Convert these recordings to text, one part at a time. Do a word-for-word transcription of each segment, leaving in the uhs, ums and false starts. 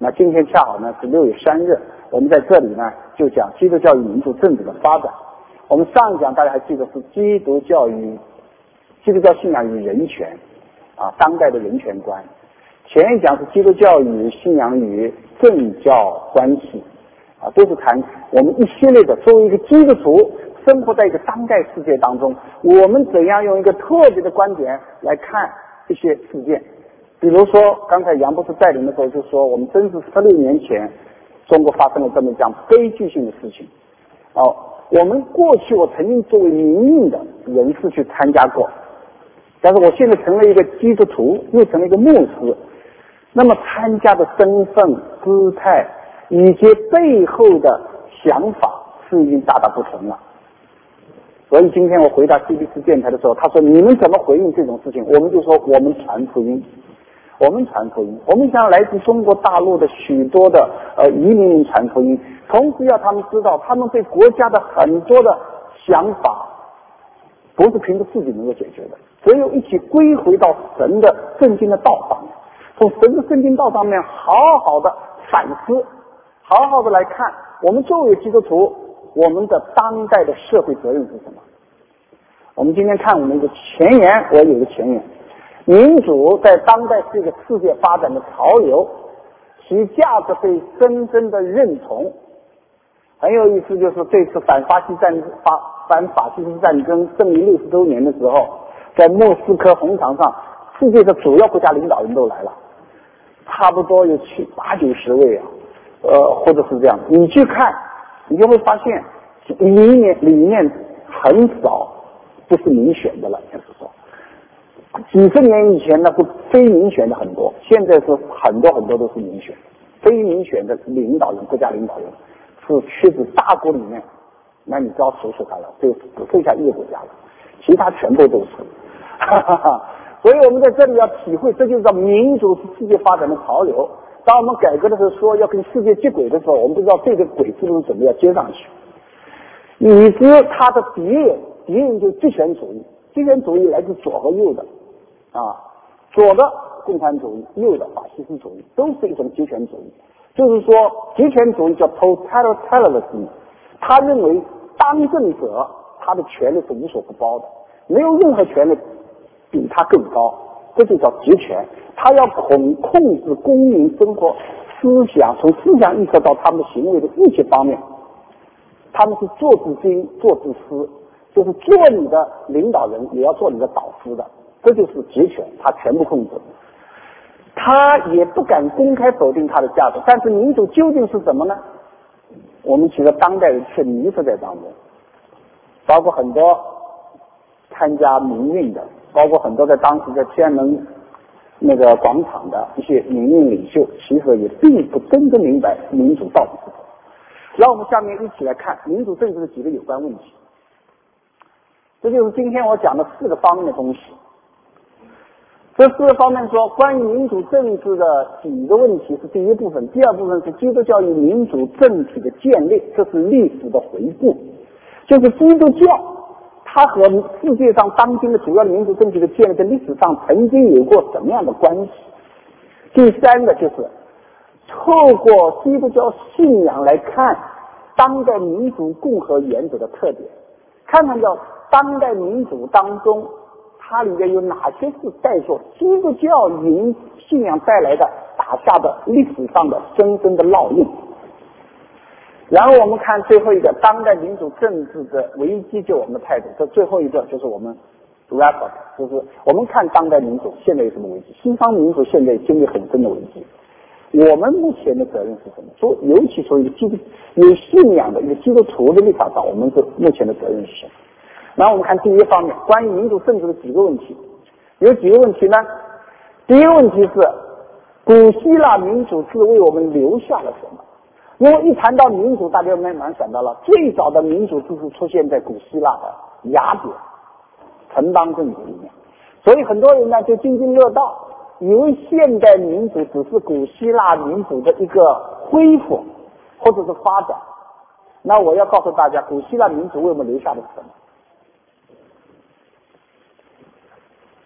那今天恰好呢是六月三日，我们在这里呢就讲基督教与民主政治的发展。我们上一讲大家还记得是基督教与基督教信仰与人权啊，当代的人权观。前一讲是基督教与信仰与政教关系啊，都是谈我们一系列的作为一个基督徒生活在一个当代世界当中，我们怎样用一个特别的观点来看一些事件。比如说刚才杨博士带领的时候就说，我们真是十六年前中国发生了这么一样悲剧性的事情哦。我们过去我曾经作为民运的人士去参加过，但是我现在成了一个基督徒，又成了一个牧师，那么参加的身份姿态以及背后的想法是已经大大不同了。所以今天我回答 C B C 电台的时候，他说你们怎么回应这种事情？我们就说我们传福音，我们传福音，我们向来自中国大陆的许多的呃移民传福音，同时要他们知道，他们对国家的很多的想法不是凭着自己能够解决的，只有一起归回到神的圣经的道上面，从神的圣经道上面好好的反思，好好的来看我们作为基督徒，我们的当代的社会责任是什么。我们今天看我们的前言，我有个前言，民主在当代是一个世界发展的潮流，其价值被深深的认同。很有意思，就是这次反法西战法反法西斯战争胜利六十周年的时候，在莫斯科红场上，世界的主要国家领导人都来了，差不多有七八九十位啊，呃，或者是这样。你去看，你就会发现理念理念很少不是民选的了，就是说。几十年以前呢，不非民选的很多，现在是很多很多都是民选。非民选的领导人，国家领导人是屈指大国里面，那你只要数数他了，就只剩下一个国家了，其他全部都是。哈哈哈。所以我们在这里要体会，这就是叫民主是世界发展的潮流。当我们改革的时候说要跟世界接轨的时候，我们不知道这个轨是不是准备要接上去。以致他的敌人，敌人就是极权主义，极权主义来自左和右的。啊，左的共产主义，右的法西斯主义，都是一种极权主义。就是说，极权主义叫 totalitarianism， 他认为当政者他的权力是无所不包的，没有任何权力比他更高，这就叫极权。他要控控制公民生活思想，从思想意识到他们的行为的一切方面，他们是做自经做自私，就是做你的领导人也要做你的导师的。这就是极权，他全部控制，他也不敢公开否定他的价值。但是民主究竟是什么呢？我们其实当代人却迷失在当中，包括很多参加民运的，包括很多在当时在天安门那个广场的一些民运领袖，其实也并不真正明白民主到底是什么。让我们下面一起来看民主政治的几个有关问题。这就是今天我讲的四个方面的东西。这四个方面说，关于民主政治的几个问题是第一部分，第二部分是基督教与民主政体的建立，这是历史的回顾，就是基督教它和世界上当今的主要的民主政体的建立在历史上曾经有过什么样的关系。第三个就是透过基督教信仰来看当代民主共和原则的特点，看看到当代民主当中它里面有哪些是带着基督教民信仰带来的打下的历史上的深深的烙印。然后我们看最后一个当代民主政治的危机就我们的态度，这最后一个就是我们 wrap up， 就是我们看当代民主现在有什么危机，西方民主现在经历很深的危机，我们目前的责任是什么？说尤其从一个基督有信仰的一个基督徒的立场上，我们是目前的责任是什么？然后我们看第一方面，关于民主政治的几个问题，有几个问题呢？第一个问题是，古希腊民主制为我们留下了什么？因为一谈到民主，大家慢慢想到了最早的民主制是出现在古希腊的雅典城邦政治里面，所以很多人呢就津津乐道，以为现代民主只是古希腊民主的一个恢复或者是发展。那我要告诉大家，古希腊民主为我们留下的是什么？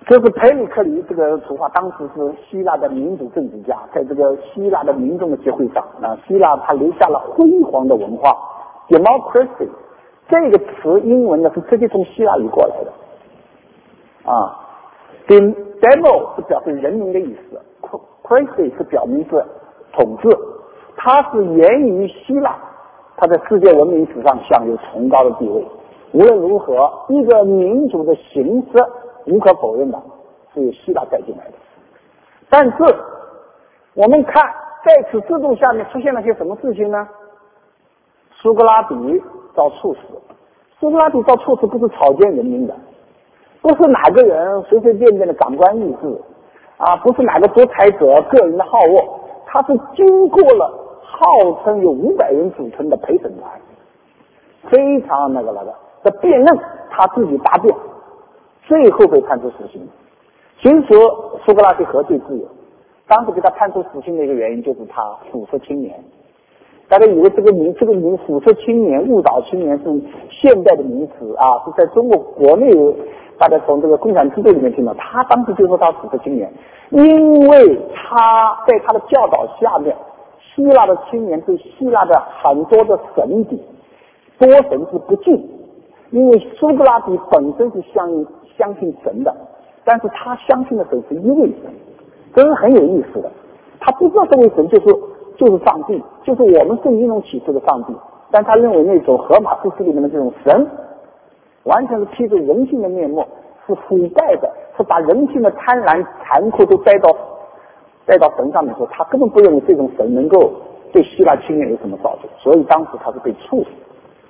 这是培里克里这个图画，当时是希腊的民主政治家，在这个希腊的民众的集会上，啊，希腊他留下了辉煌的文化 ，democracy 这个词英文呢是直接从希腊语过来的，啊 ，demo 是表示人民的意思 ，cracy 是表明是统治，它是源于希腊，它在世界文明史上享有崇高的地位。无论如何，一个民主的形式无可否认的是由希腊带进来的。但是我们看在此制度下面出现了些什么事情呢？苏格拉底遭处死，苏格拉底遭处死不是草菅人命的，不是哪个人随随便便的感官意志啊，不是哪个独裁者个人的好恶，他是经过了号称有五百人组成的陪审团，非常那个那个的辩论，他自己答辩，最后被判处死刑。其实苏格拉底何罪之有？当时给他判处死刑的一个原因就是他腐蚀青年。大家以为这个名这个名腐蚀青年、误导青年是现代的名词啊，是在中国国内大家从这个共产制度里面听到。他当时就说他腐蚀青年，因为他在他的教导下面，希腊的青年对希腊的很多的神体多神是不敬，因为苏格拉底本身是相相信神的，但是他相信的神是一位神，这是很有意思的。他不知道这位神就是就是上帝，就是我们圣经中启示的上帝，但他认为那种荷马史诗里面的这种神，完全是披着人性的面目，是腐败的，是把人性的贪婪、残酷都带到带到神上面说，他根本不认为这种神能够对希腊青年有什么造就，所以当时他是被处死。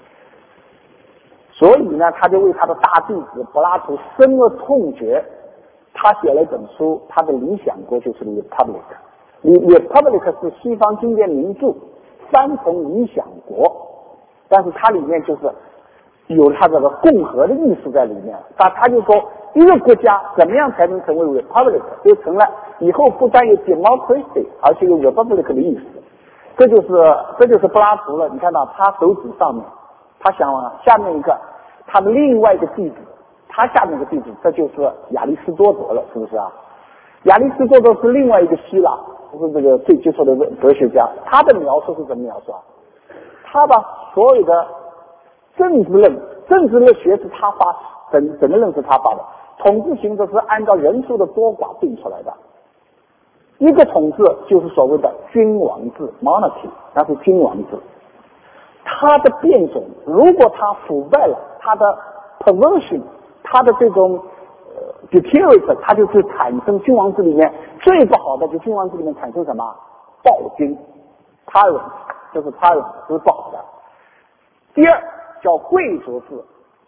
所以呢，他就为他的大弟子柏拉图深恶痛绝，他写了一本书，他的理想国就是 Republic。Republic 是西方经典名著三重理想国，但是它里面就是有它这个共和的意思在里面。他他就说，一个国家怎么样才能成为 Republic， 就成了以后不但有 democracy， 而且有 Republic 的意思。这就是这就是柏拉图了。你看到他手指上面，他想下面一个他的另外一个弟子，他下面一个弟子，这就是亚里士多德了，是不是啊？亚里士多德是另外一个希腊，是这个最杰出的哲学家。他的描述是怎么描述啊？他把所有的政治论，政治论学是他发，整整个论是他发的。统治形式是按照人数的多寡定出来的。一个统治就是所谓的君王制 （monarchy）， 那是君王制。它的变种，如果它腐败了，它的 perversion， 它的这种呃 deteriorate， 它就会产生君王制里面最不好的，就君王制里面产生什么暴君 tyrant， 就是 tyrant， 这是不好的。第二叫贵族制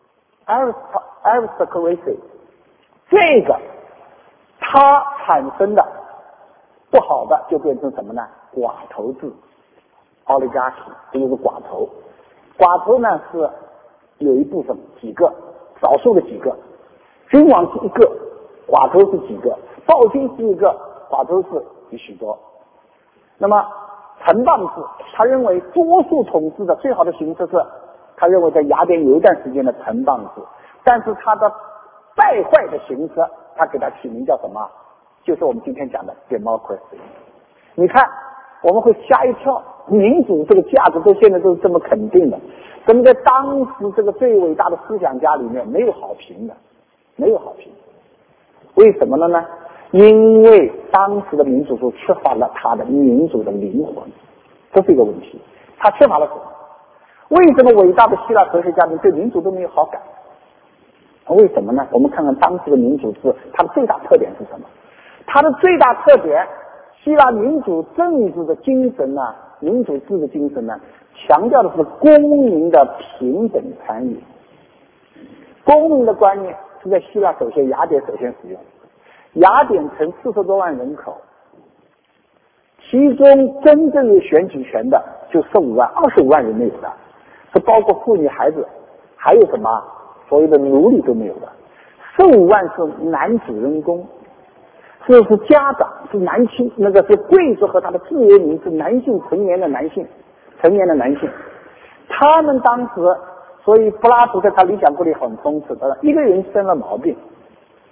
aristocracy， 这个它产生的不好的就变成什么呢？寡头制 oligarchy， 这就是寡头。寡头呢是有一部分几个少数的几个，君王是一个，寡头是几个，暴君是一个，寡头是有许多。那么城邦制，他认为多数统治的最好的形式是，他认为在雅典有一段时间的城邦制，但是他的败坏的形式，他给他起名叫什么？就是我们今天讲的 democracy。 你看我们会吓一跳，民主这个价值都现在都是这么肯定的，怎么在当时这个最伟大的思想家里面没有好评的，没有好评？为什么了呢？因为当时的民主就缺乏了他的民主的灵魂，这是一个问题。他缺乏了什么？为什么伟大的希腊哲学家们对民主都没有好感？为什么呢？我们看看当时的民主制，它的最大特点是什么？它的最大特点，希腊民主政治的精神呢、啊，民主制的精神呢，强调的是公民的平等参与。公民的观念是在希腊首先雅典首先使用。雅典城四十多万人口，其中真正有选举权的就十五万，二十五万人没有的，是包括妇女、孩子，还有什么所谓的奴隶都没有的。十五万是男主人公，是是家长，是男性，那个是贵族和他的自由民，是男性，成年的男性，成年的男性。他们当时，所以柏拉图在他理想国里很讽刺的，一个人生了毛病，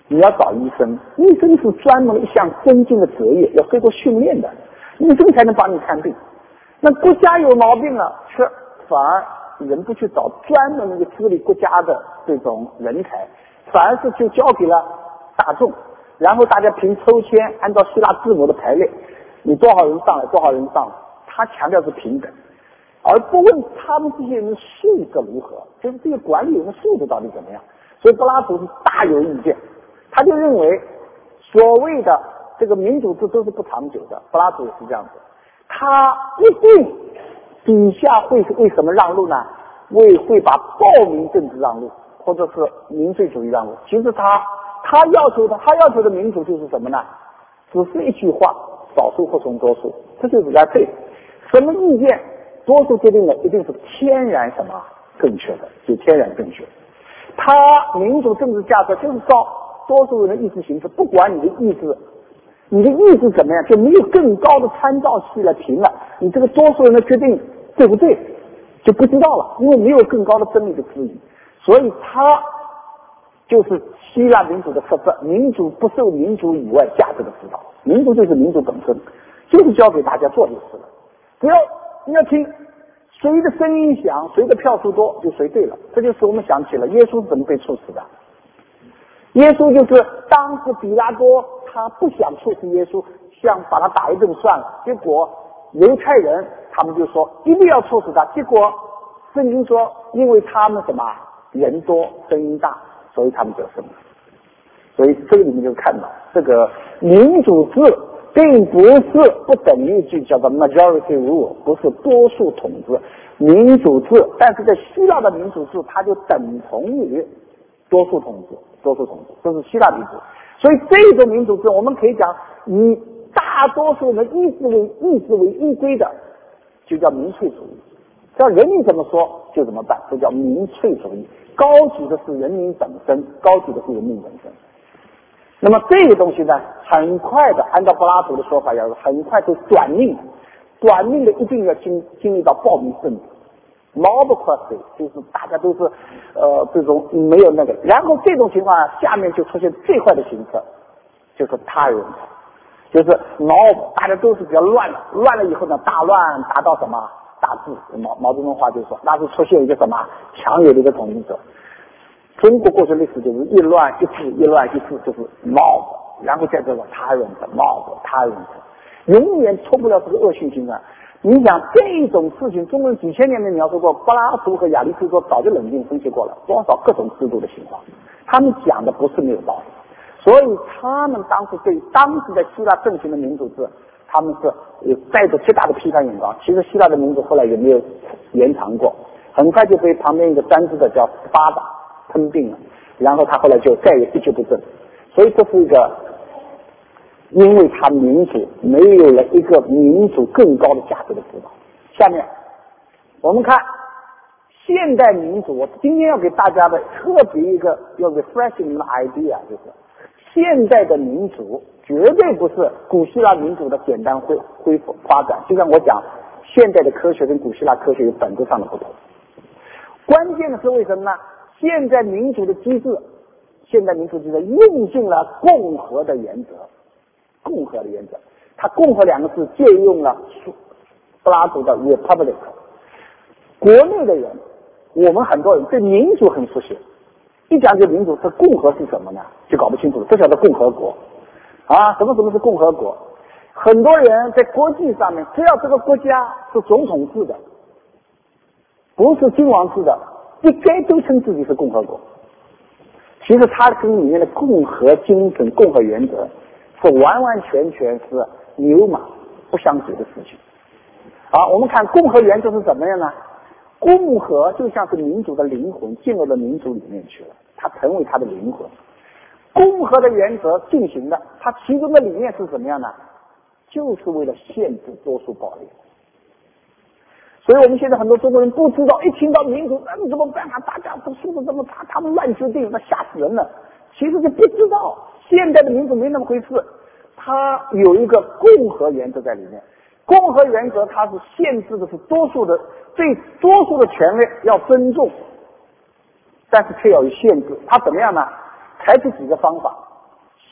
你要找医生，医生是专门一项尊敬的职业，要受过训练的，医生才能帮你看病。那国家有毛病了，却反而人不去找专门的治理国家的这种人才，反而是就交给了大众，然后大家凭抽签，按照希腊字母的排列，你多少人上来，多少人上来，他强调是平等，而不问他们这些人素质如何，就是这个管理人的素质到底怎么样。所以柏拉图是大有意见，他就认为所谓的这个民主制都是不长久的，柏拉图也是这样子，他一定底下会为什么让路呢？为会把暴民政治让路，或者是民粹主义让路。其实他他要求的他要求的民主就是什么呢？只是一句话，少数服从多数，这就是在对什么意见多数决定的一定是天然什么正确的，就天然正确。他民主政治价值就是照多数人的意志行事，不管你的意志你的意志怎么样，就没有更高的参照系来评了，你这个多数人的决定对不对就不知道了，因为没有更高的真理的指引。所以他就是希腊民主的特色，民主不受民主以外价值的指导，民主就是民主本身，就是交给大家做就是了。只要你要听谁的声音响，谁的票数多，就谁对了。这就使我们想起了耶稣是怎么被处死的。耶稣就是当时比拉多他不想处死耶稣，想把他打一顿算了，结果犹太人他们就说一定要处死他，结果圣经说因为他们什么人多声音大，所以他们得胜了。所以这个里面就看到这个民主制并不是不等于一句叫做 majority rule， 不是多数统治，民主制，但是在希腊的民主制它就等同于多数统治，多数统治，这是希腊民主。所以这种民主制我们可以讲以大多数人意志为意志为依归的，就叫民粹主义，叫人民怎么说就怎么办，这叫民粹主义。高举的是人民本身，高举的是人民本身。那么这个东西呢，很快的，按照柏拉图的说法，要很快就短命，短命的一定要经经历到暴民政治 ，mobocracy， 就是大家都是呃这种没有那个，然后这种情况下面就出现最坏的形式，就是他人，就是 mob， 大家都是比较乱了，乱了以后呢，大乱达到什么大治，毛毛泽东话就说，那是出现一个什么强有的一个统治者。中国过去历史就是一乱一治，一乱一治就是mob，然后再这个他人的mob，他人的，永远脱不了这个恶性循环。你想这种事情，中国人几千年没描述过，柏拉图和亚里士多早就冷静分析过了，多少各种制度的情况，他们讲的不是没有道理。所以他们当时对当时的希腊盛行的民主制，他们是有带着极大的批判眼光。其实希腊的民主后来也没有延长过，很快就被旁边一个专制的叫斯巴达吞并了，然后他后来就再也一蹶不振。所以这是一个，因为他民主没有了一个民主更高的价值的指导。下面我们看现代民主，我今天要给大家的特别一个要 refreshing 的 idea， 就是现代的民主绝对不是古希腊民主的简单恢恢复发展，就像我讲现代的科学跟古希腊科学有本质上的不同。关键的是为什么呢？现在民主的机制，现代民主机制用尽了共和的原则，共和的原则，它共和两个字借用了柏拉图的 republic。国内的人，我们很多人对民主很熟悉，一讲究民主，这共和是什么呢？就搞不清楚了，这叫做共和国啊！什么什么是共和国？很多人在国际上面，只要这个国家是总统制的，不是君王制的，应该都称自己是共和国。其实它跟里面的共和精神、共和原则是完完全全是牛马不相及的事情。好，我们看共和原则是怎么样呢？共和就像是民主的灵魂进入了民主里面去了，它成为它的灵魂。共和的原则进行的，它其中的理念是怎么样呢？就是为了限制多数暴力。所以我们现在很多中国人不知道，一听到民主，那怎么办啊？大家都素质这么差，他们乱决定，那吓死人了。其实就不知道，现在的民主没那么回事，它有一个共和原则在里面。共和原则它是限制的是多数的，对多数的权利要尊重，但是却要有限制。它怎么样呢？采取几个方法。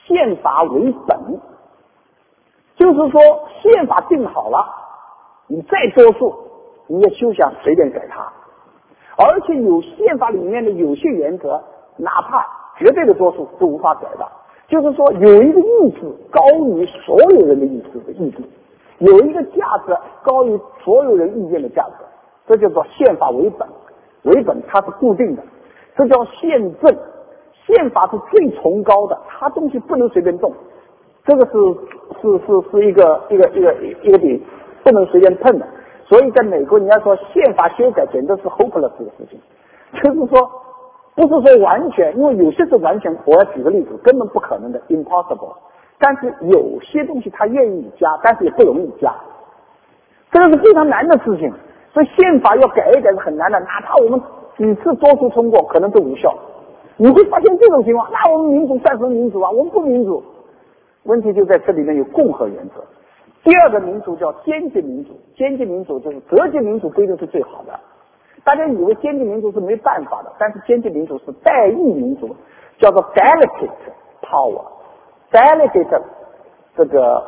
宪法为本，就是说宪法定好了，你再多数，你也休想随便改它。而且有宪法里面的有些原则，哪怕绝对的多数都无法改的。就是说，有一个意志高于所有人的意志的意志，有一个价值高于所有人意见的价值，这叫做宪法为本。为本它是固定的，这叫宪政。宪法是最崇高的，它东西不能随便动，这个是是是是一个一个一个一个点，不能随便碰的。所以在美国，你要说宪法修改简直是 hopeless 的事情，就是说不是说完全，因为有些是完全，我要举个例子，根本不可能的 impossible。但是有些东西他愿意加，但是也不容易加，这个是非常难的事情。所以宪法要改一改是很难的，哪怕我们几次多数通过，可能都无效。你会发现这种情况，那我们民主算什么民主啊？我们不民主。问题就在这里面有共和原则。第二个民主叫间接民主，间接民主就是直接民主规定是最好的。大家以为间接民主是没办法的，但是间接民主是代议民主，叫做 delegate power。delegate 这个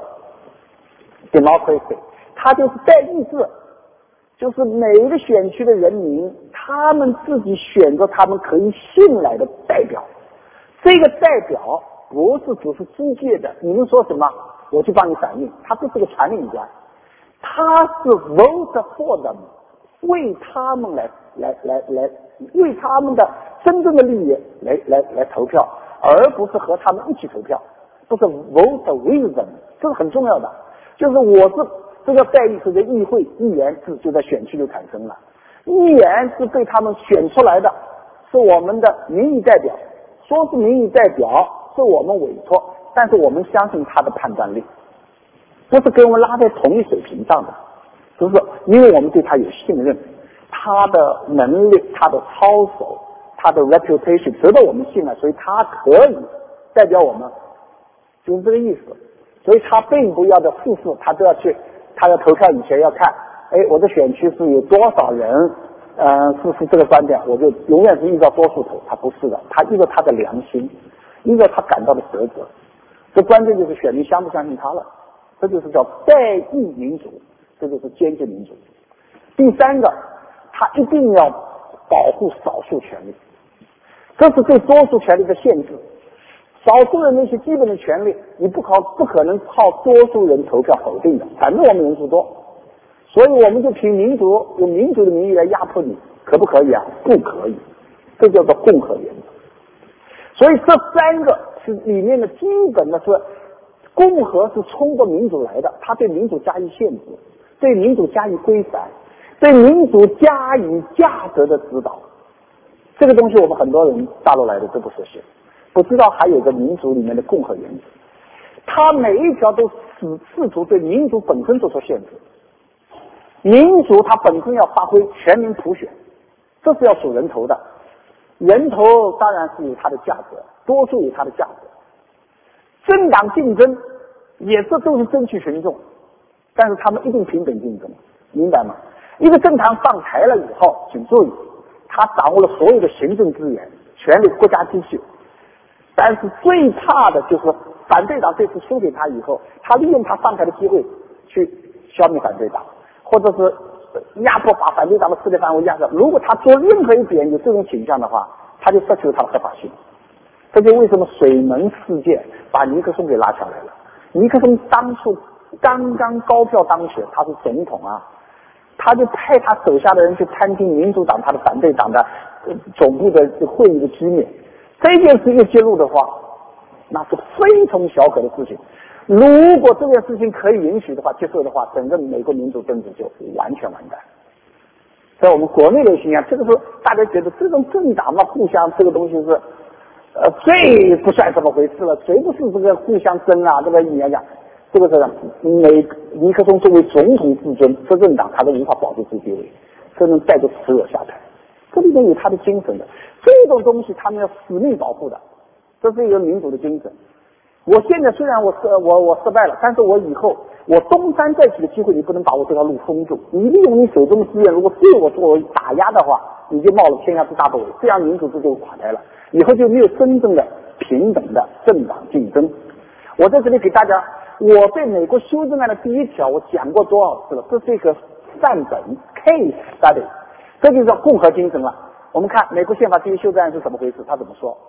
democracy， 它就是代议制。就是每一个选区的人民，他们自己选择他们可以信赖的代表。这个代表不是只是机械的，你们说什么我去帮你反映，他不是个传令官，他是 vote for them， 为他们来来来来为他们的真正的利益来来来投票，而不是和他们一起投票，不是 vote with them， 这是很重要的。就是我是这个代议是在议会，议员制就在选区就产生了，议员是被他们选出来的，是我们的民意代表，说是民意代表是我们委托，但是我们相信他的判断力，不是跟我们拉在同一水平上的，就是因为我们对他有信任，他的能力，他的操守，他的 reputation 值得我们信赖，所以他可以代表我们，就是这个意思。所以他并不要的事事他都要去，他要投票以前要看，哎，我的选区是有多少人，嗯、呃，支持这个观点，我就永远是依照多数投。他不是的，他依照他的良心，依照他感到的责责。这关键就是选民相不相信他了，这就是叫代议民主，这就是间接民主。第三个，他一定要保护少数权利，这是对多数权利的限制。少数人那些基本的权利，你不靠不可能靠多数人投票否定的，反正我们人数多，所以我们就凭民主，用民主的名义来压迫你，可不可以啊？不可以，这叫做共和原则。所以这三个是里面的基本的是，共和是冲着民主来的，它对民主加以限制，对民主加以规范，对民主加以价值的指导。这个东西我们很多人大陆来的都不熟悉，不知道还有个民主里面的共和原则，它每一条都试试图对民主本身做出限制。民主它本身要发挥全民普选，这是要数人头的，人头当然是有它的价值，多数有它的价值。政党竞争也是都是争取群众，但是他们一定平等竞争，明白吗？一个政党上台了以后，请注意，他掌握了所有的行政资源，权力国家机器。但是最怕的就是反对党这次输给他以后，他利用他上台的机会去消灭反对党，或者是压迫把反对党的势力范围压下。如果他做任何一点有这种倾向的话，他就失去了他的合法性。这就为什么水门事件把尼克松给拉下来了。尼克松当初刚刚高票当选，他是总统啊，他就派他手下的人去参听民主党他的反对党的总部的会议的机密。这件事一揭露的话，那是非同小可的事情。如果这件事情可以允许的话，接受的话，整个美国民主政治就完全完蛋。在我们国内的形象，这个时候大家觉得这种政党嘛，互相这个东西是，呃，最不算什么回事了，谁不是这个互相争啊？这个你要讲，这个是美尼克松作为总统至尊，执政党他都无法保住这地位，只能带着持有下台。这里面有他的精神的，这种东西他们要死命保护的，这是一个民主的精神。我现在虽然我失我我失败了，但是我以后我东山再起的机会，你不能把我这条路封住。你利用你手中的资源，如果对我作为打压的话，你就冒了天下之大不韪，这样民主制就垮台了。以后就没有真正的平等的政党竞争， 我在这里给大家，我对美国修正案的第一条我讲过多少次了，这是一个范本 case study， 这就叫共和精神了。我们看美国宪法第一修正案是怎么回事，他怎么说？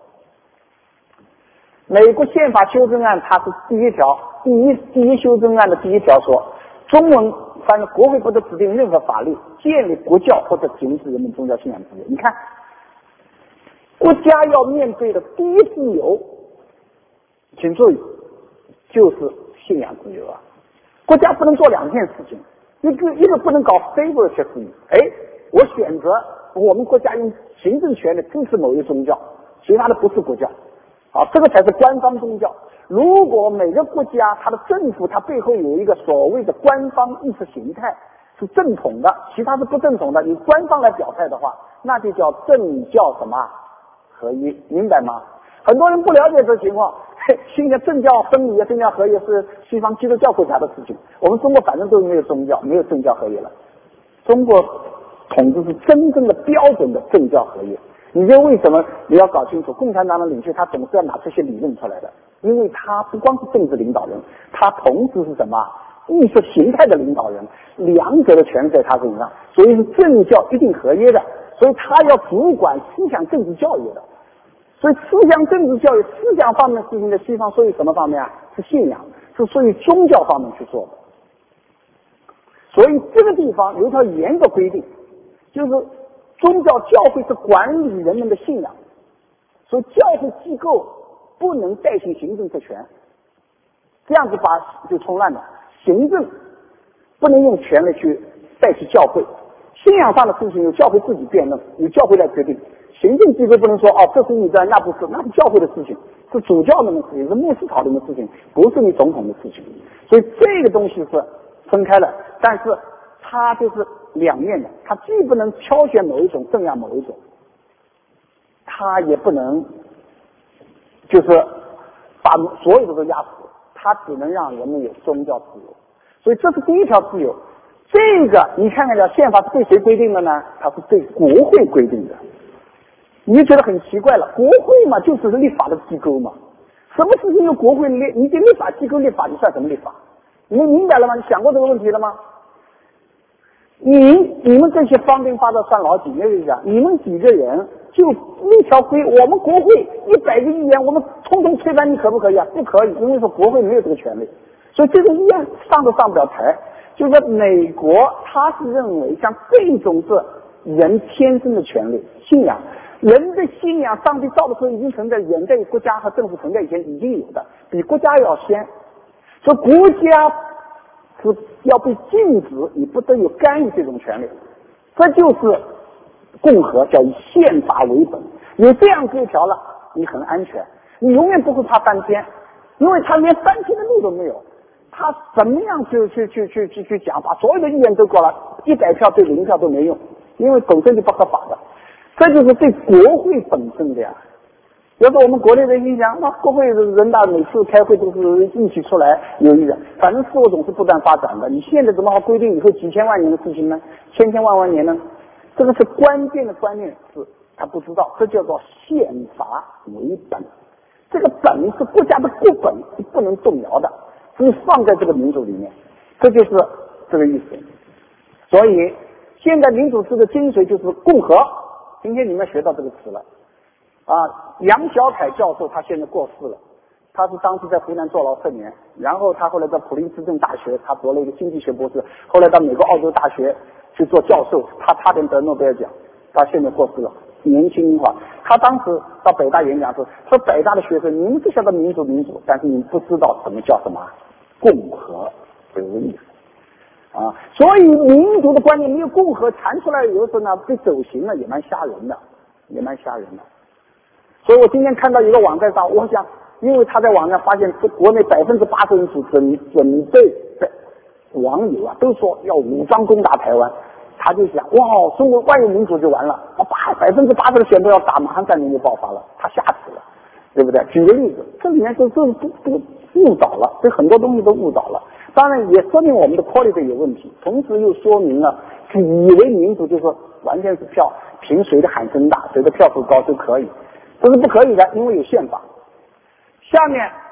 美国宪法修正案它是第一条，第一第一修正案的第一条说，中文反正国会不得指定任何法律建立国教或者停止人们宗教信仰自由。你看，国家要面对的第一自由，请注意，就是信仰自由啊！国家不能做两件事情，一个一个不能搞 favoritism， 哎，我选择我们国家用行政权力支持某一宗教，其他的不是国教，啊，这个才是官方宗教。如果每个国家它的政府它背后有一个所谓的官方意识形态是正统的，其他是不正统的，由官方来表态的话，那就叫政教什么合一，明白吗？很多人不了解这情况，现在政教分离、政教合一是西方基督教国家的事情。我们中国反正都没有宗教，没有政教合一了。中国统治是真正的标准的政教合一。你知道为什么？你要搞清楚，共产党的领袖他总是要拿这些理论出来的，因为他不光是政治领导人，他同时是什么？意识形态的领导人，两者的权利在他身上，所以是政教一定合一的，所以他要主管思想政治教育的。所以思想政治教育、思想方面的事情在西方属于什么方面啊？是信仰，是属于宗教方面去做的。所以这个地方有一条严格规定，就是宗教教会是管理人们的信仰，所以教会机构不能代行行政职权，这样子把就冲烂了。行政不能用权力去代替教会，信仰上的事情由教会自己辩论，由教会来决定。行政机构不能说哦，这是你的，那不是，那是教会的事情，是主教们的事情，是牧师讨论的事情，不是你总统的事情。所以这个东西是分开了，但是它就是两面的，它既不能挑选某一种镇压某一种，它也不能就是把所有的都压死，它只能让人们有宗教自由。所以这是第一条自由。这个你看看这宪法是对谁规定的呢？它是对国会规定的。你就觉得很奇怪了，国会嘛就是立法的机构嘛，什么事情由国会立？你给立法机构立法，你算什么立法？你们明白了吗？你想过这个问题了吗？你你们这些方兵发到算老几？没有讲，你们几个人就一条规，我们国会一百个议员，我们通通推翻，你可不可以啊？不可以，因为说国会没有这个权利，所以这个议案上都上不了台。就是说，美国他是认为像这种是人天生的权利，信仰。人的信仰，上帝造的时候已经存在，远在国家和政府存在以前已经有的，比国家要先。所以国家是要被禁止，你不得有干预这种权利。这就是共和，叫以宪法为本。有这样这一条了，你很安全，你永远不会怕翻天，因为他连翻天的路都没有。他怎么样去去去去去去讲，把所有的议员都过了，一百票对零票都没用，因为本身就不合法的。这就是对国会本身的呀。要是我们国内的印象，那国会人大每次开会都是一起出来有意的，反正事物总是不断发展的。你现在怎么好规定以后几千万年的事情呢？千千万万年呢？这个是关键的观念，是他不知道，这叫做宪法为本。这个本是国家的固本，是不能动摇的，是放在这个民主里面，这就是这个意思。所以现代民主制的精髓就是共和。今天你们学到这个词了啊！杨小凯教授他现在过世了，他是当时在湖南坐牢四年，然后他后来在普林斯顿大学他读了一个经济学博士，后来到美国澳洲大学去做教授，他差点得诺贝尔奖，他现在过世了，年轻化。他当时到北大演讲说，说北大的学生，你们只晓得民主民主，但是你不知道什么叫什么共和，这个意思。啊，所以民族的观念没有共和传出来，有的时候呢被走形了，也蛮吓人的，也蛮吓人的。所以我今天看到一个网站上，我想，因为他在网上发现，国内百分之八十人准准备的网友啊，都说要武装攻打台湾，他就想，哇，中国万有民主就完了，啊，八百分之八十的选都要打，马上战争就爆发了，他吓死了，对不对？举个例子，这里面就这都都误导了，这很多东西都误导了。当然也说明我们的 quality 有问题，同时又说明了以为民主就是完全是票凭谁的喊声大，谁的票数高就可以，这是不可以的，因为有宪法。下面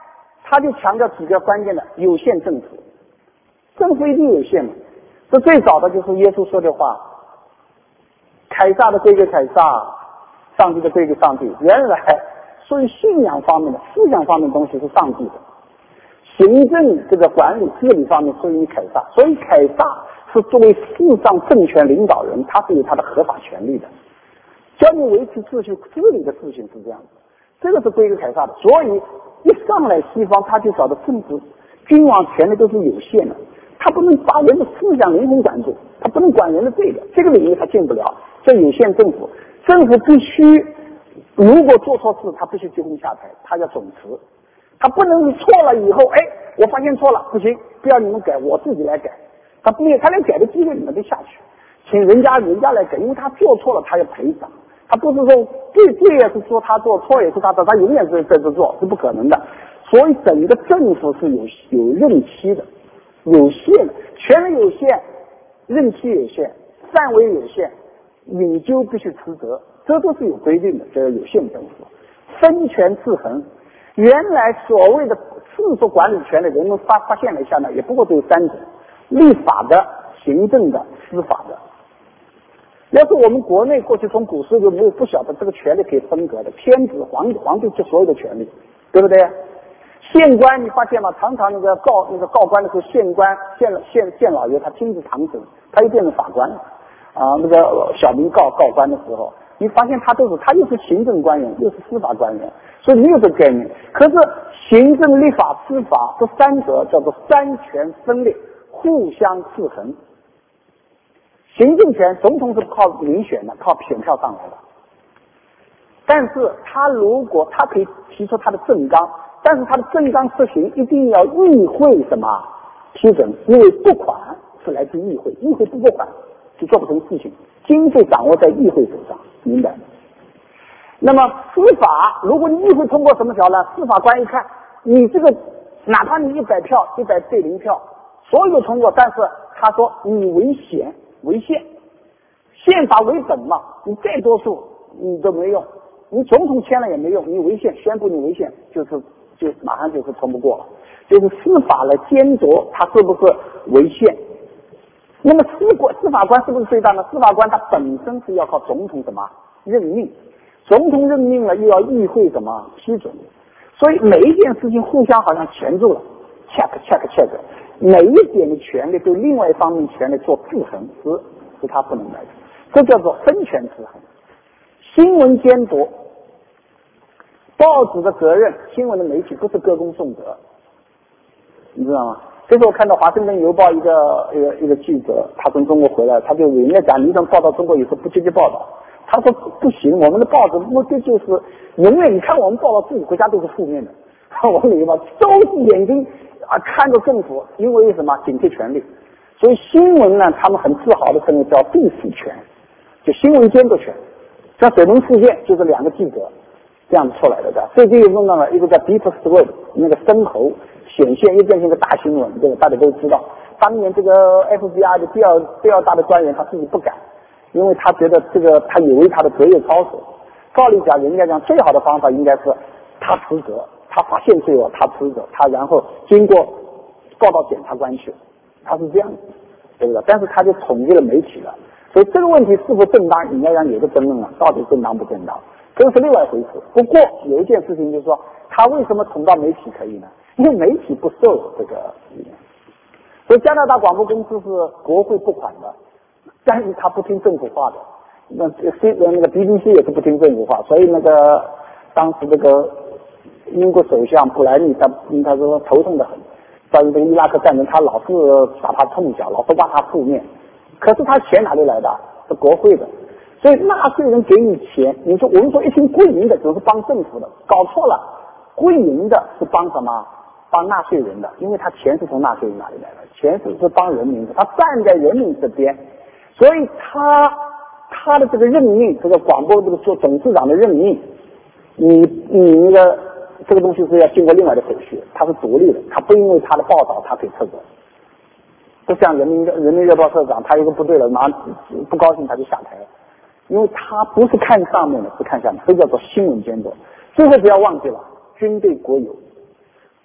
他就强调几个关键的有限政府，政府一定有限嘛。这最早的就是耶稣说的话，凯撒的归给凯撒，上帝的归给上帝。原来属于信仰方面的、思想方面的东西是上帝的，行政这个管理治理方面属于凯撒，所以凯撒是作为世上政权领导人，他是有他的合法权利的。教你维持秩序治理的事情是这样的，这个是归给凯撒的。所以一上来西方他就找到政府君王权力都是有限的，他不能把人的思想灵魂管住，他不能管人的这个这个领域他进不了，叫有限政府。政府必须如果做错事，他必须鞠躬下台，他叫总辞，他不能错了以后，哎，我发现错了，不行，不要你们改，我自己来改。他不，他连改的机会你们都下去，请人家人家来改，因为他做错了，他要赔偿。他不是说对对也是说他做错也是他的，他永远是在这做，是不可能的。所以整个政府是有有任期的，有限的，权力有限，任期有限，范围有限，领袖必须辞责，这都是有规定的，这个有限政府。分权制衡，原来所谓的世俗管理权的人们发发现了一下呢，也不过只有三种：立法的、行政的、司法的。要是我们国内过去从古时就没有不晓得这个权力可以分隔的，天子皇皇帝就所有的权力，对不对？县官你发现吗？常常那个告那个告官的时候，县官县县县老爷他亲自堂审，他又变成法官了啊。那个小民告告官的时候，你发现他都是他又是行政官员又是司法官员，所以没有这个概念。可是行政、立法、司法这三者叫做三权分立，互相制衡。行政权，总统是靠民选的，靠选票上来的。但是他如果他可以提出他的政纲，但是他的政纲实行一定要议会什么批准，因为拨款是来自议会，议会不拨款就做不成事情，经费掌握在议会手上，明白？那么司法，如果你议会通过什么条呢？司法官一看，你这个哪怕你一百票，一百对零票，所有通过，但是他说你违宪。违宪，宪法为本嘛，你再多数你都没用，你总统签了也没用，你违宪，宣布你违宪，就是就马上就是通不过了。就是司法来监督他是不是违宪。那么司官司法官是不是最大呢？司法官他本身是要靠总统什么任命，总统任命了又要议会什么批准，所以每一件事情互相好像钳住了 ，check check check。每一点的权利对另外一方面权利做制衡，是是他不能来的，这叫做分权制衡。新闻监督，报纸的责任，新闻的媒体不是歌功颂德，你知道吗？这是我看到《华盛顿邮报》一个一个一个记者，他从中国回来，他就人家讲你怎么报道中国有时候不积极报道，他说不行，我们的报纸目的就是永远你看我们报道自己国家都是负面的，我们邮报都是眼睛。啊，看着政府，因为什么警惕权力，所以新闻呢，他们很自豪的称为叫第四权，就新闻监督权。像水门事件就是两个记者这样子出来的，的最近又弄到了一个叫 Deep Throat 那个深喉显现，又变成一个大新闻，这个大家都知道。当年这个 F B I 的第二第二大的专员他自己不敢，因为他觉得这个他有违他的职业操守。照理讲，人家讲最好的方法应该是他辞职。他发现罪恶，他辞职，他然后经过告到检察官去，他是这样子，对不对？但是他就统一了媒体了，所以这个问题是否正当，应该让有个争论了，到底正当不正当，这是另外一回事。不过有一件事情就是说，他为什么捅到媒体可以呢？因为媒体不受这个，所以加拿大广播公司是国会拨款的，但是他不听政府话的，那 C 那个 B B C 也是不听政府话，所以那个当时这个。英国首相布莱尼他他说头痛的很，关于这个伊拉克战争，他老是打他痛脚，老是挖他负面。可是他钱哪里来的？是国会的，所以纳税人给你钱，你说我们说一听归营的只是帮政府的，搞错了，归营的是帮什么？帮纳税人的，因为他钱是从纳税人哪里来的？钱是是帮人民的，他站在人民这边，所以他他的这个任命，这个广播这个做董事长的任命，你你那个。这个东西是要经过另外的手续，它是独立的，它不因为他的报道他可以撤责。不像人民人民日报社长，他一个不对了，拿不高兴他就下台，因为他不是看上面的，是看下面，这叫做新闻监督。最后不要忘记了，军队国有，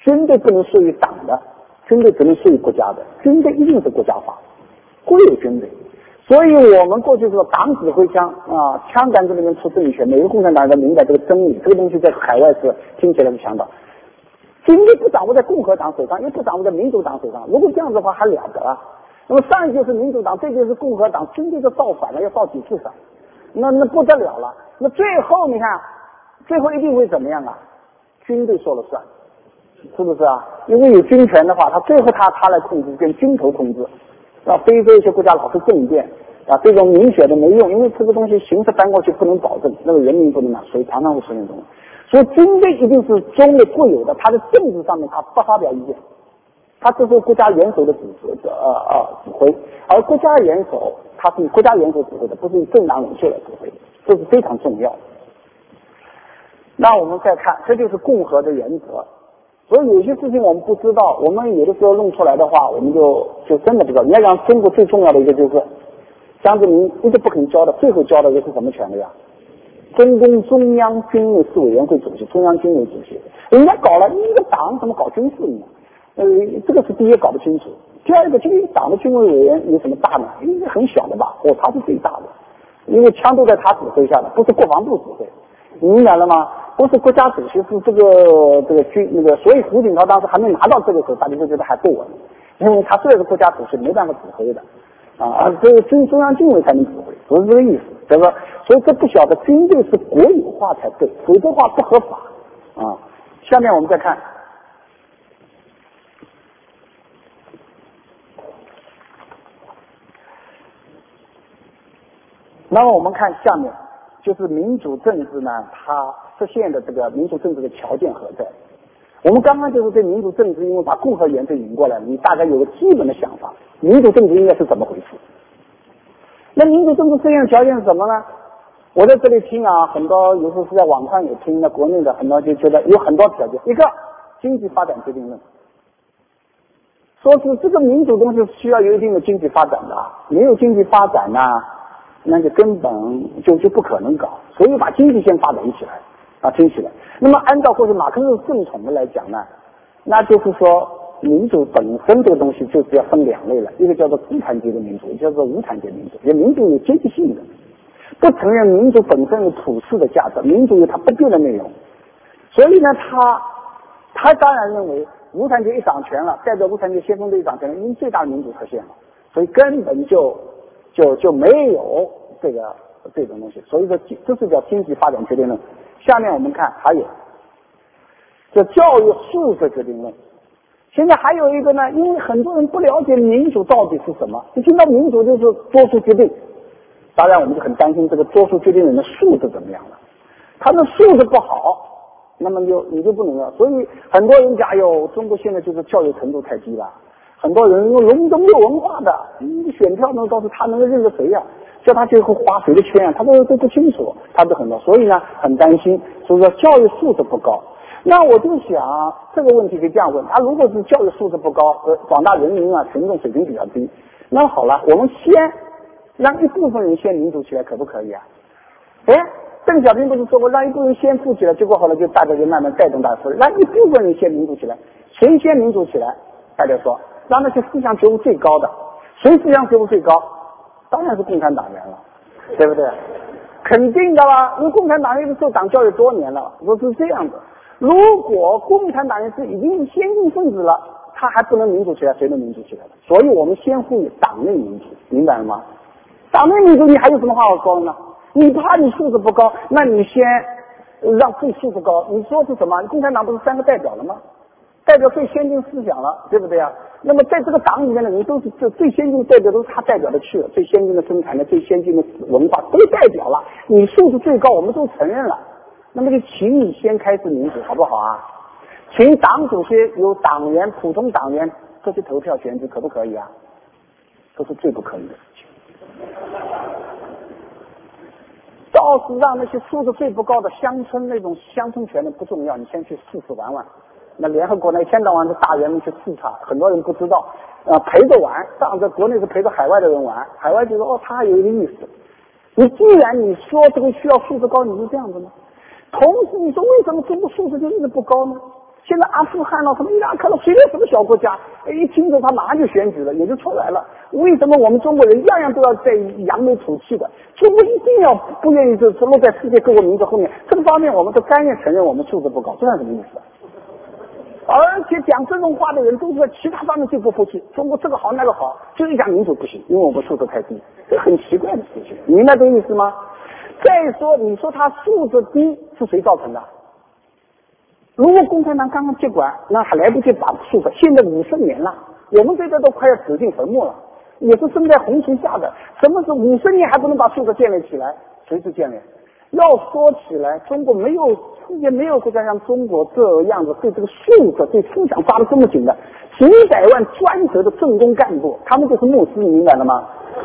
军队不能属于党的，军队只能属于国家的，军队一定是国家法，国有军队。所以我们过去说党指挥枪啊，枪杆子里面出政权，每个共产党人都明白这个真理，这个东西在海外是听起来是强盗。军队不掌握在共和党手上，也不掌握在民主党手上，如果这样子的话还了得啊。那么上一届是民主党，这届是共和党，军队就造反了，要造几次反，那那不得了了。那最后你看，最后一定会怎么样啊？军队说了算，是不是啊？因为有军权的话，他最后他他来控制，跟军头控制。啊，非洲一些国家老是政变啊，这种明显的没用，因为这个东西形势搬过去不能保证，那个人民不能拿，所以常常会出现这种。所以军队一定是中的固有的，他的政治上面他不发表意见，他这是国家元首的指挥的呃呃指挥，而国家元首他是以国家元首指挥的，不是以政党领袖来指挥的，这是非常重要的。那我们再看，这就是共和的原则。所以有些事情我们不知道，我们有的时候弄出来的话，我们就就真的不知道。你要讲中国最重要的一个就是江泽民一直不肯交的，最后交的又是什么权利啊？中共中央军委事委员会主席，中央军委主席，人家搞了一个党怎么搞军事呢？呃，这个是第一搞不清楚。第二个，这个党的军委委员有什么大呢？应该很小的吧？哦，他是最大的，因为枪都在他指挥下的，不是国防部指挥，你明白了吗？不是国家主席，是这个这个军那个，所以胡锦涛当时还没拿到这个时候，大家就觉得还不稳，因为他虽然是国家主席，没办法指挥的啊，这个军中央军委才能指挥，不是这个意思，对吧？所以这不晓得军队是国有化才对，否则话不合法啊。下面我们再看，那么我们看下面。就是民主政治呢，它实现的这个民主政治的条件何在？我们刚刚就是对民主政治，因为把共和原则引过来，你大概有个基本的想法，民主政治应该是怎么回事？那民主政治实现的条件是什么呢？我在这里听啊，很多有时候是在网上也听，那国内的很多就觉得有很多条件，一个经济发展决定论，说是这个民主东西需要有一定的经济发展的，没有经济发展呢？那就根本就就不可能搞，所以把经济先发展起来啊，听起来。那么按照过去马克思正统的来讲呢，那就是说民主本身这个东西就是要分两类了，一个叫做资产阶级民主，一个叫做无产阶级民主。也民主有阶级性的，不承认民主本身有普世的价值，民主有它不变的内容。所以呢，他他当然认为无产阶级一掌权了，代表无产阶级先锋队一掌权了，因为最大的民主实现了，所以根本就。就就没有这个这种东西，所以说这是叫经济发展决定论。下面我们看还有叫教育素质决定论。现在还有一个呢，因为很多人不了解民主到底是什么，一听到民主就是做出决定，当然我们就很担心这个做出决定人的素质怎么样了。他的素质不好，那么就你就不能了。所以很多人讲，哎呦，中国现在就是教育程度太低了。很多人用笼中没有文化的，嗯，选票能告诉他能够认识谁呀、啊？叫他最后划谁的圈啊？他都都不清楚，他都很多，所以呢很担心，所以说教育素质不高。那我就想这个问题可以这样问：他、啊、如果是教育素质不高，呃，广大人民啊群众水平比较低，那好了，我们先让一部分人先民主起来，可不可以啊？哎，邓小平不是说过让一部分人先富起来，结果好了就大家就慢慢带动大家，让一部分人先民主起来，谁先民主起来？大家说。让那些思想觉悟最高的，谁思想觉悟最高？当然是共产党员了，对不对？肯定的啦，因为共产党员是受党教育多年了，说是这样的。如果共产党员是已经是先进分子了，他还不能民主起来，谁能民主起来？所以我们先呼吁党内民主，明白了吗？党内民主你还有什么话好说的呢？你怕你素质不高，那你先让最素质高。你说是什么？共产党不是三个代表了吗？代表最先进思想了，对不对啊？那么在这个党里面的人都是最最先进的代表，都是他代表的去了，最先进的生产的、最先进的文化都代表了。你素质最高，我们都承认了。那么就请你先开始民主，好不好啊？请党主席由党员、普通党员这些投票选举，可不可以啊？这是最不可以的事情。倒是让那些素质最不高的乡村那种乡村权的不重要，你先去试试玩玩。那联合国那一天到晚的大员们去视察，很多人不知道，呃，陪着玩，上在国内是陪着海外的人玩，海外就说哦，他还有一个意思。你既然你说这个需要素质高，你是这样子吗？同时你说为什么中国素质就一直不高呢？ 现在阿富汗了，什么伊拉克了，随便什么小国家，一听着他马上就选举了，也就出来了。为什么我们中国人样样都要在扬眉吐气的？中国一定要不愿意就落在世界各国民族后面？这个方面我们都甘愿承认我们素质不高，这算什么意思啊？而且讲这种话的人都是在其他方面最不服气，中国这个好那个好，就是讲民主不行，因为我们素质太低，这很奇怪的事情，你明白这个意思吗？再说，你说他素质低是谁造成的？如果共产党刚刚接管，那还来不及把素质，现在五十年了，我们这个都快要走进坟墓了，也是生在红旗下的，什么是五十年还不能把素质建立起来？谁是建立？要说起来，中国没有世界没有国家像中国这样子对这个素质、对思想抓得这么紧的，几百万专职的政工干部，他们就是牧师，你明白了吗？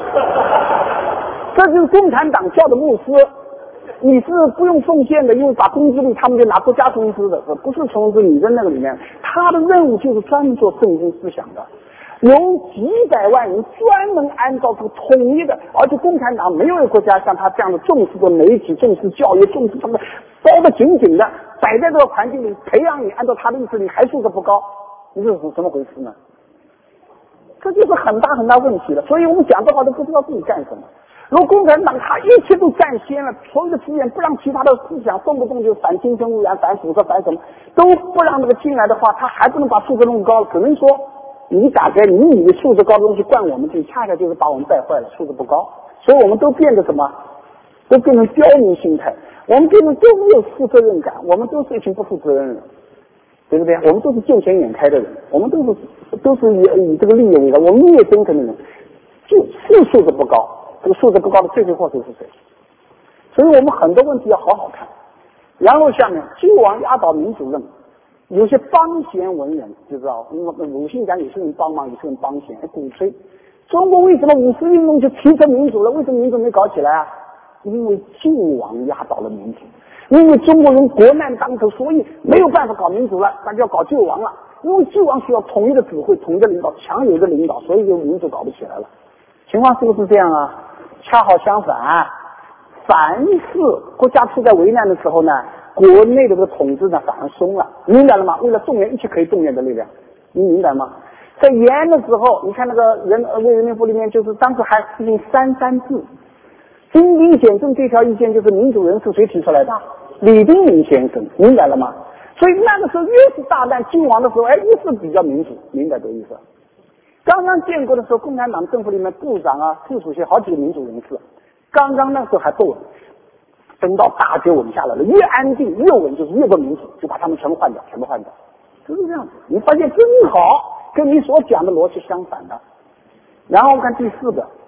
这就是共产党叫的牧师，你是不用奉献的，因为把工资率他们就拿国家工资的，不是从你的那个里面，他的任务就是专门做政工思想的。有几百万人专门按照这个统一的，而且共产党没有一个国家像他这样的重视的媒体、重视教育、重视什么包得紧紧的，摆在这个环境里培养你，按照他的意思你还素质不高，你这是怎么回事呢？这就是很大很大问题了。所以我们讲这话都不知道自己干什么。如果共产党他一切都占先了，所有的资源不让其他的思想动不动就反精神污染、反辐射、反什么都不让这个进来的话，他还不能把素质弄高，只能说你打开你以为素质高的东西灌我们去，恰恰就是把我们带坏了，素质不高，所以我们都变得什么？都变成刁民心态，我们变成都没有负责任感，我们都是一群不负责任人，对不对？我们都是见钱眼开的人，我们都是都是以以这个利益为了，我们利益真诚的人，就是素质不高。这个素质不高的罪魁祸首是谁？所以我们很多问题要好好看。然后下面救亡压倒民主论，有些帮闲文人就知道，鲁迅讲有些人帮忙，有些人帮闲，鼓吹。中国为什么五四运动就提成民主了？为什么民主没搞起来啊？因为救亡压倒了民主，因为中国人国难当头，所以没有办法搞民主了，大家要搞救亡了。因为救亡需要统一的指挥、统一的领导、强有的领导，所以就民主搞不起来了。情况是不是这样啊？恰好相反，凡是国家处在为难的时候呢，国内的这个统治呢反而松了，明白了吗？为了动员一切可以动员的力量，你明白吗？在延安的时候，你看那个人为人民服里面，就是当时还实行三三制，精兵简政这条意见就是民主人士谁提出来的？李丁铭先生，明白了吗？所以那个时候越是大难救亡的时候，哎，越是比较民主，明白这个意思？刚刚建国的时候，共产党政府里面部长啊、副主席好几个民主人士，刚刚那时候还不稳，等到大局稳下来了，越安定越稳，就是越不民主，就把他们全部换掉，全部换掉，就是这样子。你发现真好，跟你所讲的逻辑相反的。然后我看第四个，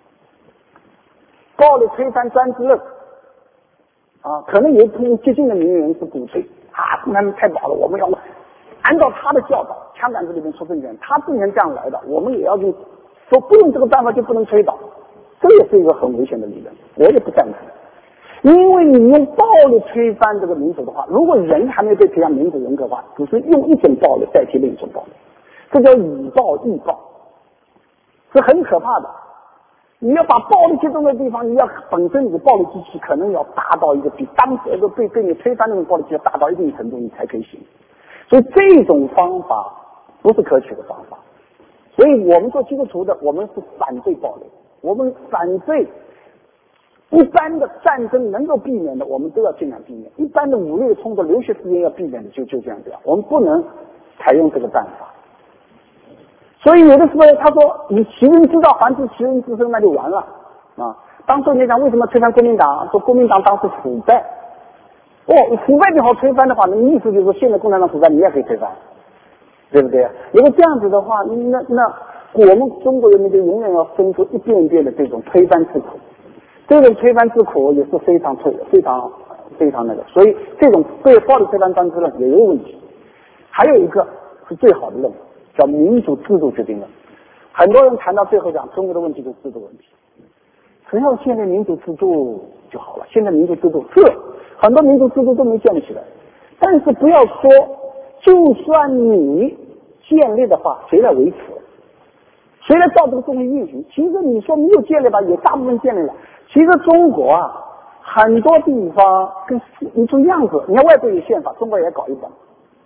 暴力推翻专制论啊，可能有一部分激进的民营人士鼓吹啊，共产党太早了，我们要按照他的教导，枪杆子里面出政权，他政权这样来的，我们也要用，说不用这个办法就不能推倒，这也是一个很危险的理论，我也不赞成。因为你用暴力推翻这个民主的话，如果人还没被培养民主人格的话，只是用一种暴力代替另一种暴力，这叫以暴易暴，是很可怕的。你要把暴力集中的地方，你要本身你的暴力机器可能要达到一个比当时的被被你推翻那种暴力机器达到一定程度，你才可以行。所以这种方法不是可取的方法。所以我们做基督徒的，我们是反对暴力，我们反对一般的战争能够避免的，我们都要尽量避免；一般的武力的冲突、流血事件要避免的，就就这样子。我们不能采用这个办法。所以有的时候他说你其人之道还治其人之身，那就完了啊。当时你讲为什么推翻国民党，说国民党当时腐败，哦，腐败就好推翻的话，那意思就是说现在共产党腐败你也可以推翻，对不对？如果这样子的话，那那我们中国人民就永远要生出一遍一遍的这种推翻之苦，这种推翻之苦也是非常非非常非常那个，所以这种对暴力推翻专制论也有问题。还有一个是最好的论，叫民主制度决定论。很多人谈到最后讲中国的问题就是制度问题，只要建立民主制度就好了。现在民主制度是很多民主制度都没建立起来，但是不要说，就算你建立的话，谁来维持？谁来照这个东西运行？其实你说没有建立吧，也大部分建立了。其实中国啊，很多地方跟你从样子，你看外国有宪法，中国也搞一本，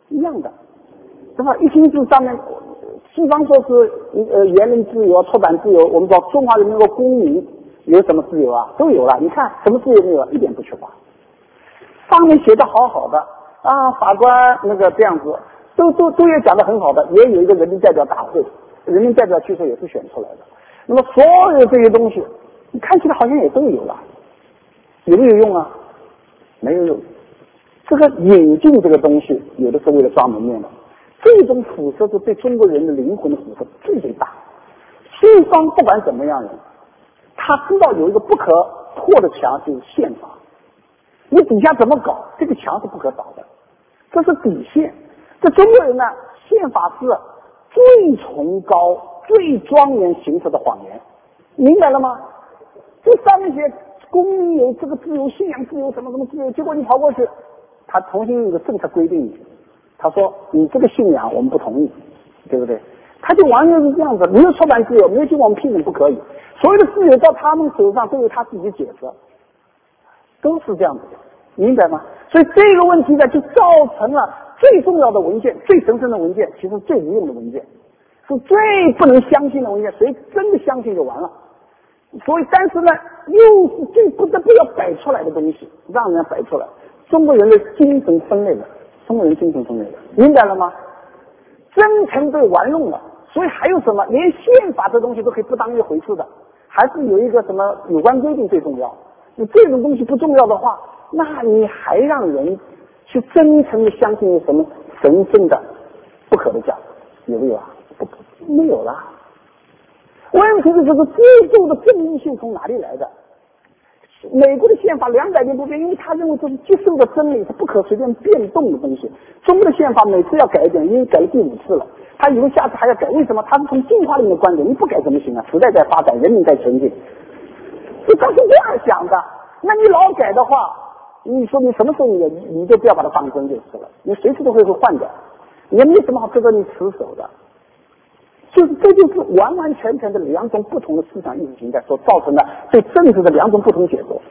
一样的，对吧？一心字上面，西方说是呃言论自由、出版自由，我们说中华人民共和国公民有什么自由啊？都有了。你看什么自由没有？一点不缺乏。上面写的好好的啊，法官那个这样子，都都都也讲的很好的，也有一个人民代表大会，人民代表据说也是选出来的。那么所有这些东西，你看起来好像也都有了，有没有用啊？没有用。这个引进这个东西，有的是为了抓门面的，这种辐射是对中国人的灵魂的辐射最最大。西方不管怎么样人，他知道有一个不可破的墙，就是宪法。你底下怎么搞，这个墙是不可倒的，这是底线。这中国人呢，宪法是最崇高、最庄严形式的谎言，明白了吗？这上面写公民有这个自由、信仰自由、什么什么自由，结果你跑过去，他重新有个政策规定你，他说你这个信仰我们不同意，对不对？他就完全是这样子，没有出版自由，没有经过我们批准不可以，所有的自由到他们手上都有他自己解释，都是这样子的，明白吗？所以这个问题呢，就造成了最重要的文件、最神圣的文件，其实最无用的文件，是最不能相信的文件，谁真的相信就完了。所以，但是呢，又是最不得不要摆出来的东西，让人摆出来。中国人的精神分裂了，中国人精神分裂了，明白了吗？真诚被玩弄了，所以还有什么？连宪法这东西都可以不当一回事的，还是有一个什么有关规定最重要。你这种东西不重要的话，那你还让人去真诚的相信有什么神圣的、不可的价值？有没有啊？不，没有了。问题是这个最重的正义性从哪里来的？美国的宪法两百年不变，因为他认为这是接受的真理，是不可随便变动的东西。中国的宪法每次要改一点，已经改了第五次了，他以为下次还要改，为什么？他是从进化论的观点，你不改怎么行啊？时代在发展，人民在前进，就他是这样想的。那你老改的话，你说你什么时候你你就不要把它当真就是了，你随时都会会换掉，也没什么好值得你持守的。就是这就是完完全全的两种不同的思想意识形态所造成的对政治的两种不同解读。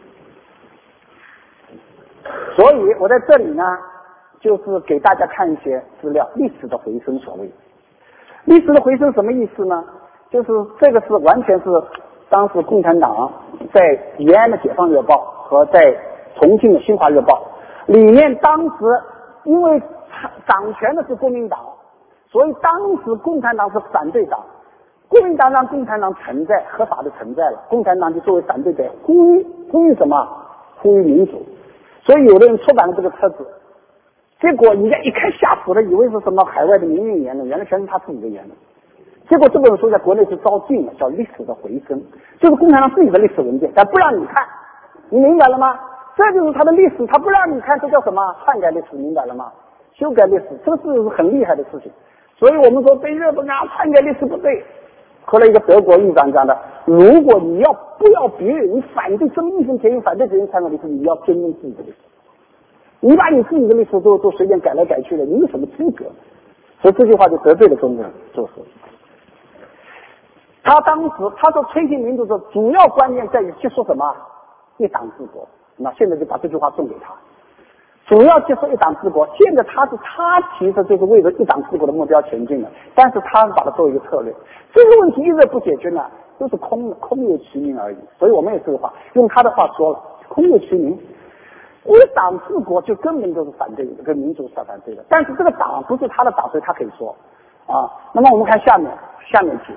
所以我在这里呢，就是给大家看一些资料，历史的回声。所谓历史的回声什么意思呢？就是这个是完全是当时共产党在延安的解放日报和在重庆的新华日报里面，当时因为掌权的是国民党，所以当时共产党是反对党，国民党让共产党存在，合法的存在了，共产党就作为反对者呼吁呼吁什么？呼吁民主。所以有的人出版了这个册子，结果人家一看吓死了，以为是什么海外的民运言论，原来全是他自己的言论。结果这本书在国内是招禁了，叫《历史的回声》，就是共产党自己的历史文件，但不让你看，你明白了吗？这就是他的历史，他不让你看，这叫什么？篡改历史，明白了吗？修改历史，这个是很厉害的事情。所以我们说对日本啊篡改历史不对。后来一个德国议长讲的，如果你要不要别人，你反对争议性便宜，反对别人篡改历史，你要尊重自己的历史。你把你自己的历史都都随便改来改去的，你有什么资格？所以这句话就得罪了中国人，就是。他当时他说推行民主的主要观念在于接受什么？一党治国。那现在就把这句话送给他。主要接受一党治国，现在他是他其实就是为了一党治国的目标前进的，但是他把它作为一个策略，这个问题一直不解决呢，都是空空有其名而已。所以我们也这个话用他的话说了，空有其名。一党治国就根本就是反对的，跟民主是反对的。但是这个党不是他的党，所以他可以说啊。那么我们看下面下面题，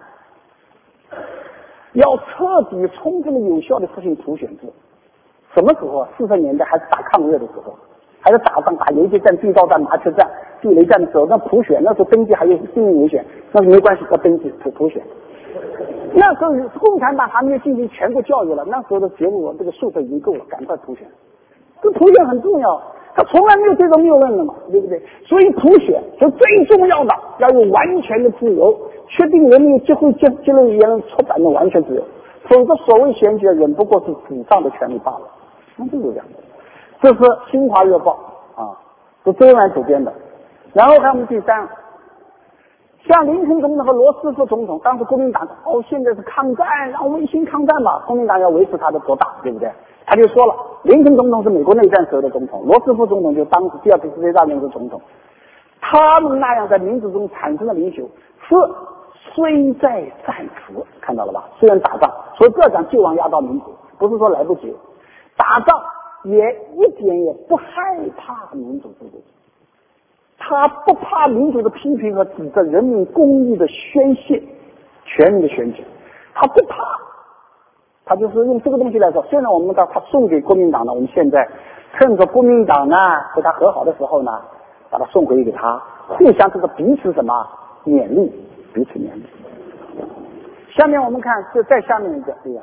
要彻底、充分的、有效的实行普选制。什么时候？四十年代还是打抗日的时候。还是打仗打游击战、地道战、麻雀战、地雷战的时候，那普选那时候登记还有性命危险，那是没关系，要登记普普选。那时候共产党还没有进行全国教育了，那时候的觉悟这个素质已经够了，赶快普选。这普选很重要，他从来没有这种谬论的嘛，对不对？所以普选是最重要的，要有完全的自由，确定人民有机会接接受言论出版的完全自由，否则所谓选举人不过是纸上的权利罢了。那就是这样的。这是新华日报啊，是周恩来主编的。然后看我们第三，像林肯总统和罗斯福总统，当时国民党哦，现在是抗战，让我们一心抗战嘛，国民党要维持他的国大，对不对？他就说了，林肯总统是美国内战时候的总统，罗斯福总统就当时第二次世界大战的总统。 他们那样在民主中产生的领袖是虽在战死，看到了吧？虽然打仗，所以不要讲救亡压倒民主，不是说来不及，打仗也一点也不害怕民主制度，他不怕民主的批评和指责，人民公义的宣泄，全民的选举，他不怕。他就是用这个东西来说，虽然我们把他送给国民党呢，我们现在趁着国民党呢和他和好的时候呢，把他送回给他，互相这个彼此什么勉励，彼此勉励。下面我们看是再下面一个，对呀。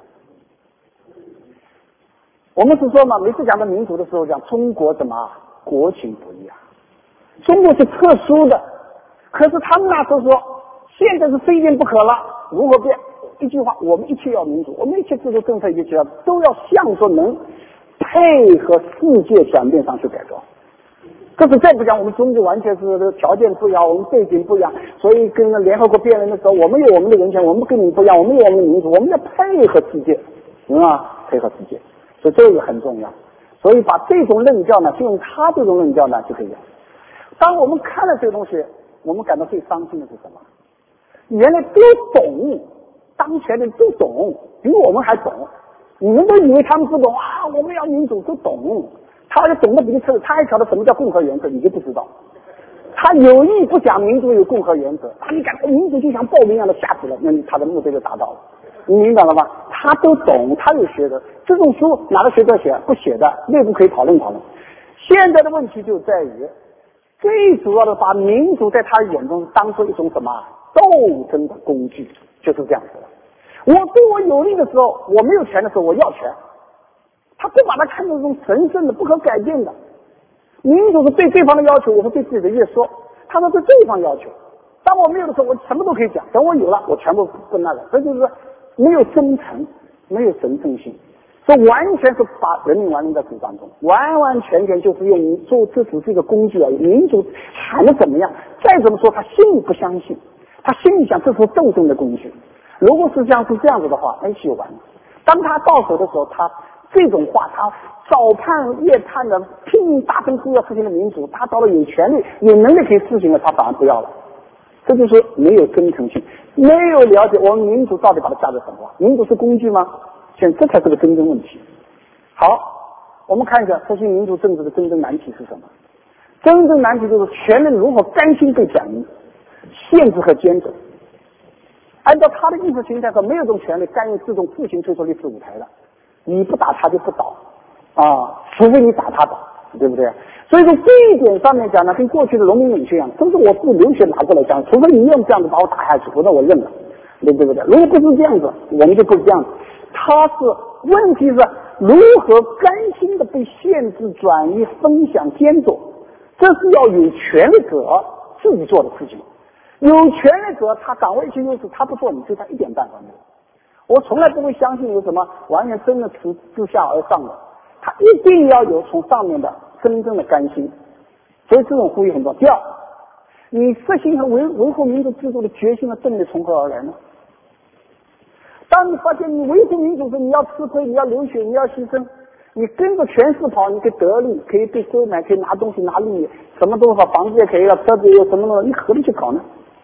我们是说嘛，每次讲到民主的时候，讲中国怎么国情不一样，中国是特殊的，可是他们那时候说，现在是非变不可了，如何变？一句话，我们一切要民主，我们一切制度政策一切要都要向着能配合世界转变上去改装。这是再不讲，我们中国完全是条件不一样，我们背景不一样，所以跟联合国辩论的时候，我们有我们的人权，我们跟你不一样，我们有我们的民主，我们要配合世界，嗯啊，配合世界，所以这个很重要。所以把这种论调呢，就用他这种论调呢就可以了。当我们看了这个东西，我们感到最伤心的是什么？原来都懂。当权的人都懂，比我们还懂。你们都以为他们不懂啊？我们要民主都懂，他要懂得比你彻，他还晓得什么叫共和原则，你就不知道。他有意不讲民主有共和原则，啊，你感觉民主就像暴民一样的吓死了，那他的目的就达到了。你明白了吗？他都懂，他有学的。这种书哪个学者写？不写的，内部可以讨论讨论。现在的问题就在于，最主要的把民主在他眼中当做一种什么斗争的工具。就是这样子的，我对我有利的时候，我没有权的时候，我要权。他不把它看作一种神圣的、不可改变的。民主是对对方的要求，我是对自己的约束。他说对对方要求。当我没有的时候，我什么都可以讲；等我有了，我全部不那个。这就是没有真诚，没有神圣性。这完全是把人民完全在主张中，完完全全就是用做，这只是一个工具而已。民主喊得怎么样，再怎么说，他心里不相信。他心里想这是斗争的工具，如果是像是这样子的话，那就完了。当他到手的时候，他这种话，他早盼夜盼的拼命大声呼要实行的民主，他到了有权利、有能力可以实行了，他反而不要了。这就是没有真诚性，没有了解我们民主到底把它价值什么？民主是工具吗？现在这才是个真正问题。好，我们看一下实行民主政治的真正难题是什么？真正难题就是权力如何甘心被转移。限制和监制，按照他的意识形态说，没有这种权利干预自动自行退出历史舞台的，你不打他就不倒啊，除非你打他倒，对不对？所以说这一点上面讲呢，跟过去的农民领袖一样，甚至我不流血拿过来讲，除非你用这样子把我打下去，否则我认了，对不对？如果不是这样子，我们就不是这样子。他是问题是如何甘心的被限制、转移、分享、监督，这是要有权力者自己做的事情。有权力者他掌握一些优势，他不做，你对他一点办法没有。我从来不会相信有什么完全真的自自下而上的，他一定要有从上面的真正的甘心。所以这种呼吁很重要。第二，你实行和维维护民主制度的决心和动力从何而来呢？当你发现你维护民主时，你要吃亏，你要流血，你要牺牲，你跟着权势跑，你可以得利，可以被收买，可以拿东西拿利益，什么都好，房子也可以了，车子也有，什么东西，你何必去搞呢？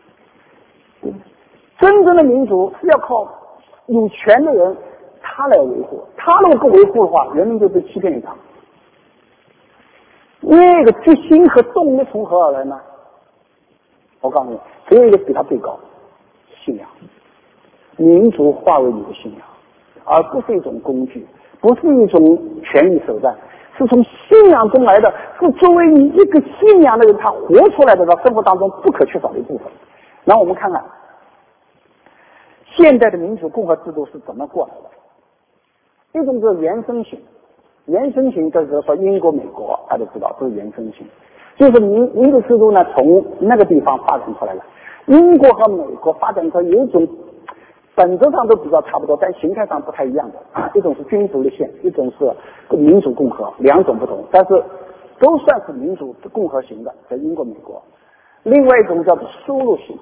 真正的民主是要靠有权的人他来维护，他如果不维护的话，人民就被欺骗一场。那个决心和动力从何而来呢？我告诉你，只有一个比他最高，信仰。民主化为你的信仰，而不是一种工具，不是一种权力手段，是从信仰中来的，是作为你一个信仰的人他活出来的，在生活当中不可缺少的一部分。然后我们看看现代的民主共和制度是怎么过来的。一种是原生型，原生型就是说英国、美国，大家知道这是原生型，就是民民主制度呢从那个地方发展出来了。英国和美国发展出有一种本质上都比较差不多，但形态上不太一样的啊，一种是君主立宪，一种是民主共和，两种不同，但是都算是民主共和型的，在英国、美国。另外一种叫做输入型，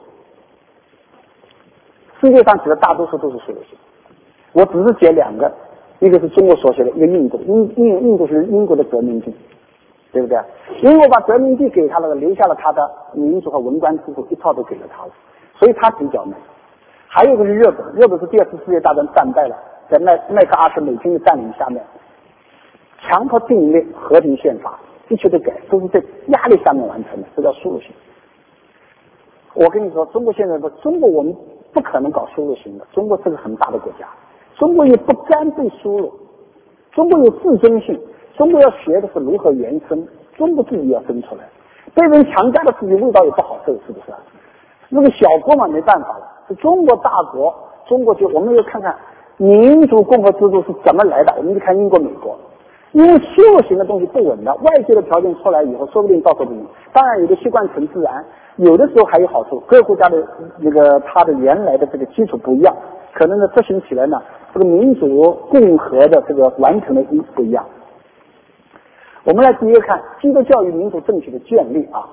世界上其实大多数都是输入型。我只是解两个，一个是中国所写的，一个印度，印印印度是英国的革命军， 对不对？英国把殖民地给他了，留下了他的民主和文官制度，一套都给了他了，所以他比较美。还有一个是日本，日本是第二次世界大战战败了，在麦麦克阿瑟美军的占领下面，强迫订立和平宪法，一切都改，都是在压力下面完成的，这叫输入型。我跟你说，中国现在的中国我们不可能搞输入型的，中国是个很大的国家，中国也不甘被输入，中国有自尊性，中国要学的是如何原生，中国自己要生出来，被人强加的自己味道也不好受，是不是？那个小国嘛没办法了，是中国大国，中国就我们要看看民主共和制度是怎么来的，我们就看英国美国。因为输入型的东西不稳的，外界的条件出来以后，说不定到时候不行。当然，有的习惯成自然，有的时候还有好处。各个国家的那个它的原来的这个基础不一样，可能呢执行起来呢，这个民主共和的这个完成的不一样。我们来第一个看基督教与民主政体的建立啊。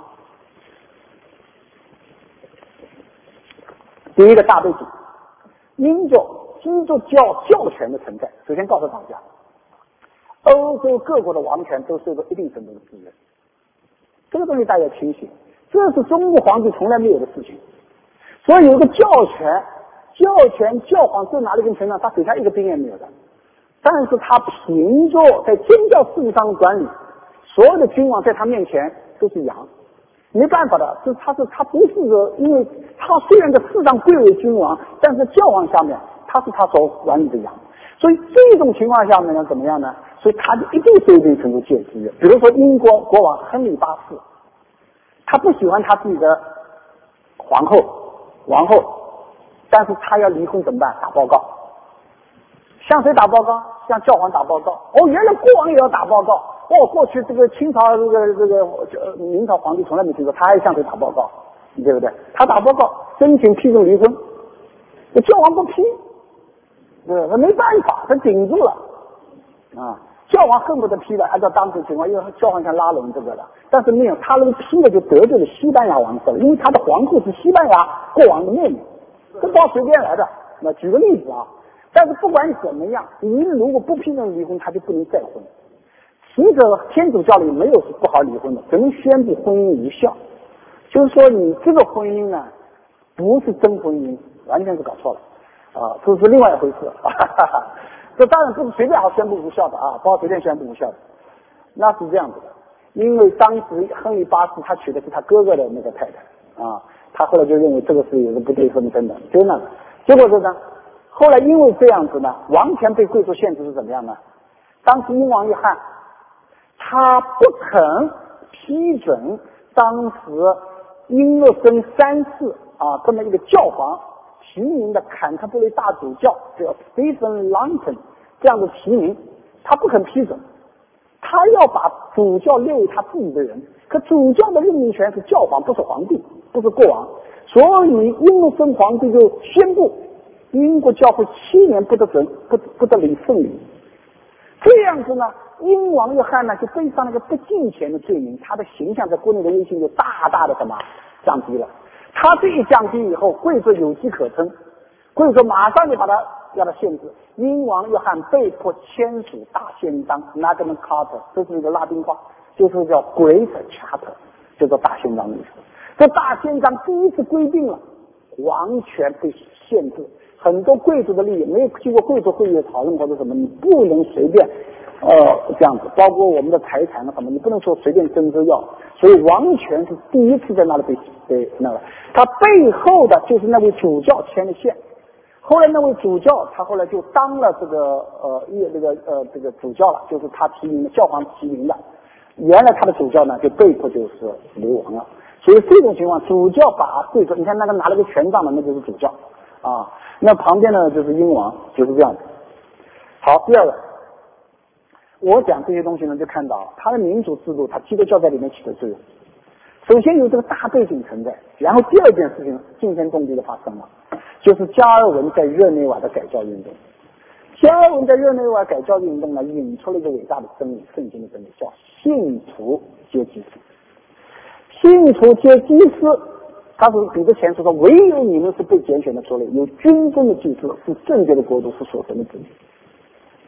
第一个大背景，英国基督教教权的存在。首先告诉大家，欧洲各国的王权都受到一定程度的制约，这个东西大家清醒，这是中国皇帝从来没有的事情。所以有个教权，教权教皇在哪里跟权上，他给他一个兵也没有的，但是他凭着在宗教事务上的管理，所有的君王在他面前都是羊，没办法的，是他是他不是个，因为他虽然在世上贵为君王，但是教皇下面他是他所管理的羊，所以这种情况下面呢，怎么样呢？所以他就一定受一定程度戒制约。比如说英国国王亨利八世，他不喜欢他自己的皇后王后，但是他要离婚怎么办？打报告。向谁打报告？向教皇打报告。哦，原来国王也要打报告。哦，过去这个清朝这个这个呃明朝皇帝从来没听过，他还向谁打报告？对不对？他打报告申请批准离婚，教皇不批，对，他没办法，他顶住了啊。教皇恨不得批了，按照当时情况，因为教皇想拉拢这个的，但是没有，他那个批了就得罪了西班牙王室了，因为他的皇后是西班牙国王的妹妹，这不随便来的。那举个例子啊，但是不管怎么样，你如果不批准离婚，他就不能再婚。其实天主教里没有不好离婚的，只能宣布婚姻无效，就是说你这个婚姻呢，不是真婚姻，完全是搞错了啊，这是另外一回事。哈哈哈。这当然不是随便好宣布无效的啊，不好随便宣布无效的，那是这样子的。因为当时亨利八世他娶的是他哥哥的那个太太啊，他后来就认为这个是有个不对分等等，就那个。结果是呢，后来因为这样子呢，王权被贵族限制是怎么样呢？当时英王约翰他不肯批准当时英诺森三世啊这么一个教皇提名的坎特伯雷大主教叫 Stephen Langton 这样的提名，他不肯批准，他要把主教列为他自己的人，可主教的任命权是教皇，不是皇帝，不是国王，所以英诺森皇帝就宣布英国教会七年不得准不不得领圣礼。这样子呢，英王约翰呢就背上了一个不敬虔的罪名，他的形象在国内的威信就大大的什么降低了。他这一降低以后，贵族有机可乘，贵族马上就把他要他限制。英王约翰被迫签署大宪章 Magna Carta， 这是一个拉丁话，就是叫 Great Charter， 叫做大宪章的意思。这大宪章第一次规定了王权被限制，很多贵族的利益没有经过贵族会议的讨论或者什么，你不能随便呃这样子，包括我们的财产啊什么，你不能说随便征收要。所以王权是第一次在那里被被那个，他背后的就是那位主教牵的线。后来那位主教他后来就当了这个呃一那个呃这个主教了，就是他提名的教皇提名的。原来他的主教呢就被迫就是流亡了。所以这种情况，主教把贵族，你看那个拿了个权杖的，那就是主教啊。那旁边呢就是英王，就是这样子。好，第二个，我讲这些东西呢，就看到他的民主制度，他基督教在里面起的作用。首先有这个大背景存在，然后第二件事情惊天动地的发生了，就是加尔文在日内瓦的改教运动。加尔文在日内瓦改教运动呢，引出了一个伟大的真理，圣经的真理，叫信徒皆祭司。信徒皆祭司，他是彼得前书说，唯有你们是被拣选的族类，有君尊的祭司，是圣洁的国度，是所神的子民。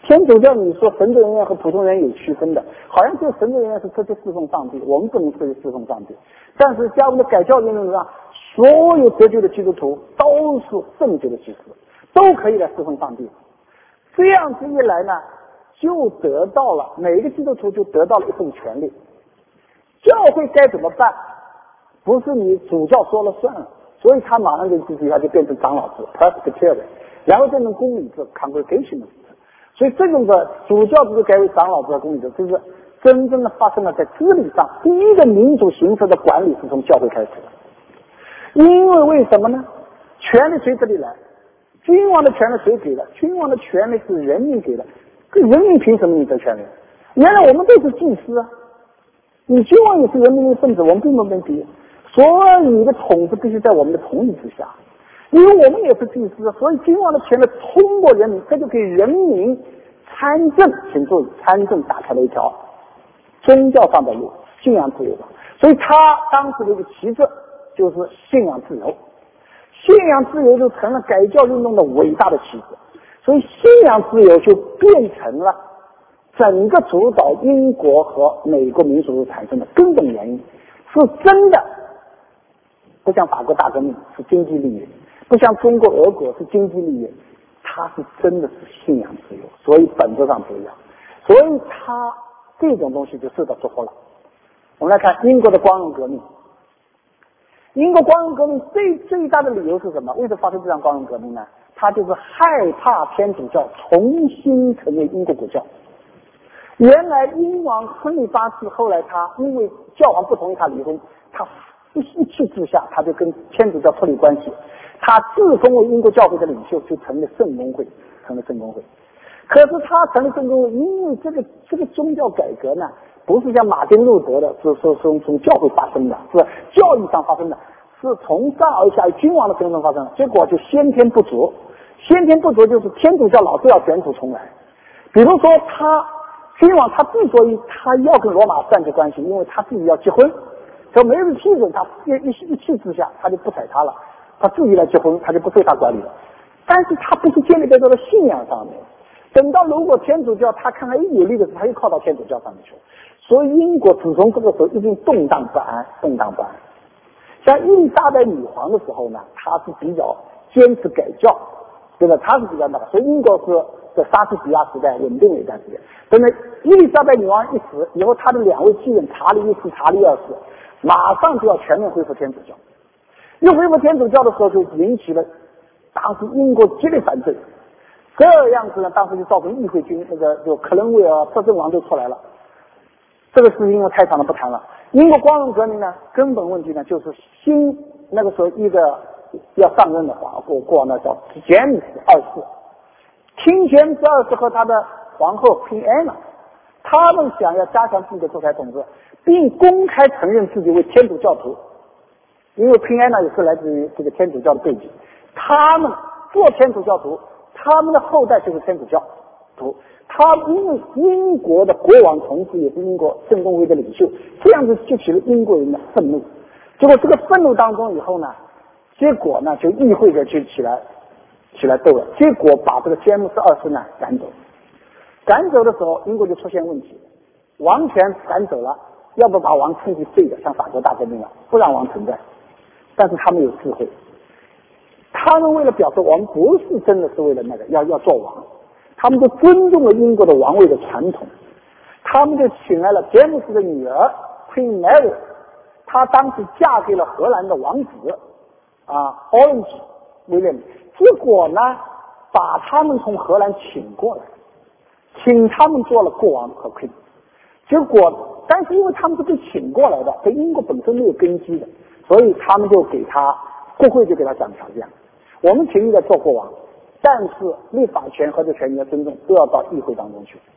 天主教你说神职人员和普通人有区分的，好像这个神职人员是特别侍奉上帝，我们不能特别侍奉上帝。但是在我们的改教运动上，所有得救的基督徒都是圣洁的祭司，都可以来侍奉上帝。这样子一来呢，就得到了每个基督徒就得到了一份权利。教会该怎么办？不是你主教说了算了，所以他马上就自己他就变成长老制 Presbyterian， 然后变成公理制 Congregational。所以这种的主教制改为长老制和公理制，这是真正的发生了在治理上第一个民主形式的管理是从教会开始的。因为为什么呢？权力谁这里来？君王的权力谁给的？君王的权力是人民给的，可人民凭什么你得权利？原来我们都是祭司啊，你君王也是人民的圣子，我们并没有问题，所以你的统治必须在我们的统理之下。因为我们也是祭司，所以君王的权力通过人民，这就给人民参政，请注意，参政打开了一条宗教上的路，信仰自由的。所以他当时的一个旗帜就是信仰自由，信仰自由就成了改教运动的伟大的旗帜。所以信仰自由就变成了整个主导英国和美国民主产生的根本原因，是真的不像法国大革命是经济利益，不像中国俄国是经济利益，它是真的是信仰自由，所以本质上不一样。所以它这种东西就受到突破了。我们来看英国的光荣革命。英国光荣革命最最大的理由是什么？为什么发生这场光荣革命呢？他就是害怕天主教重新成为英国国教。原来英王亨利八世后来他因为教皇不同意他离婚，他一一气之下他就跟天主教脱离关系，他自封为英国教会的领袖，就成了圣公会，成了圣公会。可是他成了圣公会，因为这个这个宗教改革呢，不是像马丁路德的，是是从从教会发生的，是教义上发生的，是从上而下君王的身份发生的，结果就先天不足。先天不足就是天主教老是要卷土重来。比如说他君王他之所以他要跟罗马断绝关系，因为他自己要结婚，可没人批准他，一一一气之下他就不睬他了，他自己来结婚，他就不受他管理了。但是他不是建立在这个信仰上面。等到如果天主教他看来有利的时候，他又靠到天主教上面去。所以英国自从这个时候已经动荡不安，动荡不安。像伊丽莎白女皇的时候呢，她是比较坚持改教，对吧？她是比较那个，所以英国是在莎士比亚时代稳定了一段时间。等到伊丽莎白女王一死以后，她的两位继任查理一世、查理二世，马上就要全面恢复天主教。一恢复天主教的时候，就引起了当时英国激烈反对。这样子呢，当时就造成议会军那个就克伦威尔摄政王就出来了。这个是因为太长了不谈了。英国光荣革命呢，根本问题呢就是新那个时候一个要上任的话，过过那叫詹姆斯二世，听詹姆斯二世和他的皇后平安娜，他们想要加强自己的独裁统治，并公开承认自己为天主教徒，因为平安娜也是来自于这个天主教的背景，他们做天主教徒，他们的后代就是天主教徒。他因为英国的国王同时也是英国圣公会的领袖，这样子激起了英国人的愤怒。结果这个愤怒当中以后呢，结果呢就议会的就起来起来斗了，结果把这个詹姆斯二世呢赶走。赶走的时候，英国就出现问题，王权赶走了，要不把王趁机废了，像法国大革命了，不让王存在。但是他们有智慧，他们为了表示我们不是真的是为了那个要要做王，他们就尊重了英国的王位的传统，他们就请来了詹姆斯的女儿 Queen Mary， 她当时嫁给了荷兰的王子啊 Orange William， 结果呢把他们从荷兰请过来，请他们做了国王和 Queen， 结果但是因为他们是被请过来的，在英国本身没有根基的，所以他们就给他国会就给他讲条件，我们请你来做国王，但是立法权和这权利的尊重都要到议会当中去，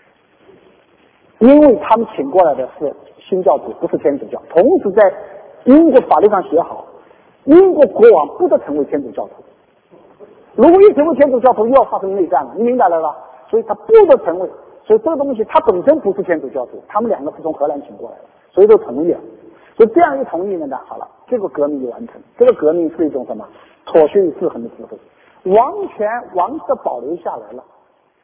因为他们请过来的是新教徒，不是天主教。同时在英国法律上写好，英国国王不得成为天主教徒，如果一成为天主教徒又要发生内战了，你明白了吧？所以他不得成为，所以这个东西他本身不是天主教徒，他们两个是从荷兰请过来的，所以都同意了。所以这样一同意呢，好了，这个革命就完成。这个革命是一种什么？妥协与制衡的智慧。王权王室保留下来了，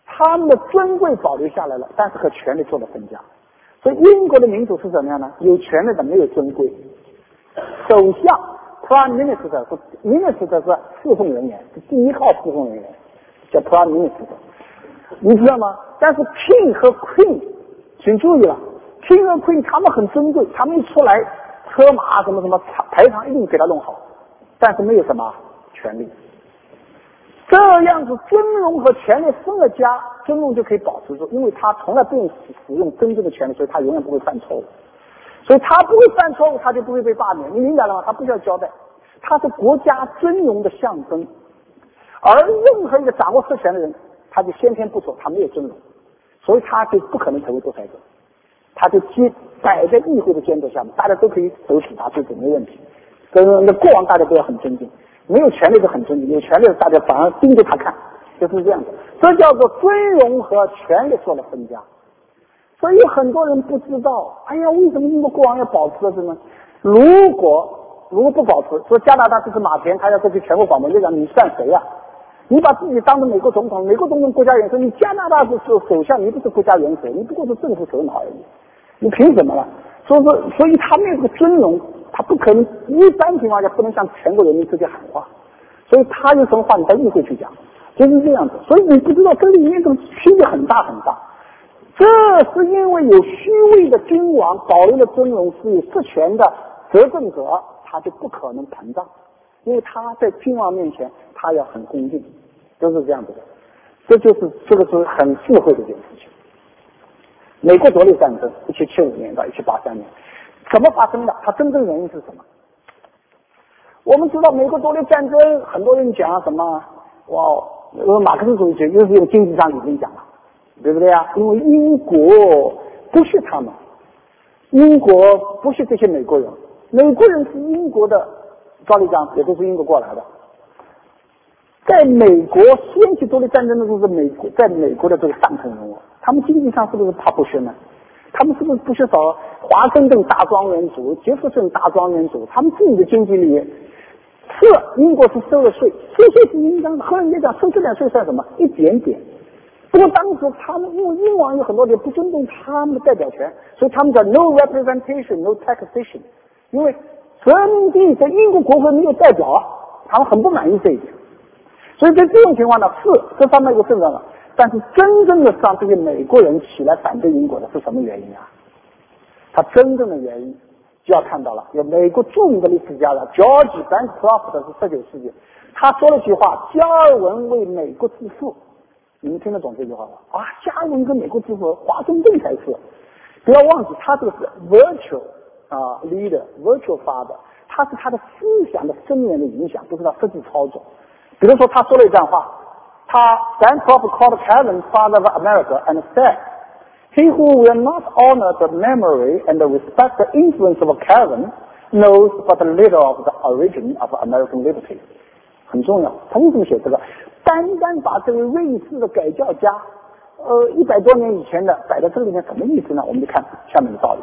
他们的尊贵保留下来了，但是和权力做了分家。所以英国的民主是怎么样呢？有权力的没有尊贵。首相 Prime Minister 是 Minister 是侍奉人员，是第一号侍奉人员，叫 Prime Minister， 你知道吗？但是 King 和 Queen， 请注意了 ，King 和 Queen 他们很尊贵，他们一出来车马什么什么排场一定给他弄好，但是没有什么权利。这样子尊荣和权力分了家，尊荣就可以保持住，因为他从来不用使用真正的权力，所以他永远不会犯错误。所以他不会犯错误，他就不会被罢免。你明白了吗？他不需要交代，他是国家尊荣的象征。而任何一个掌握实权的人，他就先天不错，他没有尊荣，所以他就不可能成为独裁者。他就接摆在议会的监督下面，大家都可以手指他，这没问题。所以那过往大家都要很尊敬。没有权利的很尊敬，有权利的大家反而盯着他看，就是这样的。这叫做尊荣和权力做了分家。所以很多人不知道，哎呀，为什么英国国王要保持着呢？如果如果不保持，说加拿大这是马田，他要这去全国广播，就讲你算谁呀、啊？你把自己当成美国总统，美国总统国家元首，你加拿大是首相，你不是国家元首，你不过是政府首脑而已，你凭什么了？所以说，所以他没有这个尊荣。他不可能，一般情况下不能向全国人民直接喊话，所以他有什么话你到议会去讲，就是这样子。所以你不知道这里面的区别很大很大。这是因为有虚伪的君王保留了尊荣，是有实权的执政者，他就不可能膨胀，因为他在君王面前他要很恭敬，就是这样子的。这就是这个是很智慧的一件事情。美国独立战争一七七五年到一七八三年。怎么发生的？它真正原因是什么？我们知道美国独立战争，很多人讲什么？哇，马克思主义又是用经济上理论讲了，对不对啊？因为英国不是他们，英国不是这些美国人，美国人是英国的，照理讲也都是英国过来的。在美国掀起独立战争的时候，是美国在美国的这个上层人物，他们经济上是不是爬不ขึ้呢？他们是不是不缺少华盛顿大庄园主、杰弗逊大庄园主？他们自己的经济利益是英国是收了税，收税是应当的。后来也讲收这点税算什么？一点点。不过当时他们因为英王有很多人不尊重他们的代表权，所以他们叫 no representation, no taxation。因为殖民地在英国国会没有代表，他们很不满意这一点。所以在这种情况呢，是这方面有胜任了。但是真正的让这些美国人起来反对英国的是什么原因啊？他真正的原因就要看到了，有美国著名的历史家了 George Bancroft 是十九世纪，他说了一句话：加尔文为美国致富。你们听得懂这句话吗？啊，加尔文跟美国致富，华盛顿才是。不要忘记，他这个是 virtual 啊 leader virtual father， 他是他的思想的深远的影响，不是他实际操作。比如说，他说了一段话。他 Bancroft called Calvin father of America and said, "He who will not honor the memory and respect the influence of Calvin knows but little of the origin of American liberty." 很重要。他为什么写这个？单单把这位瑞士的改教家，呃，一百多年以前的摆在这里面，什么意思呢？我们就看下面的道理。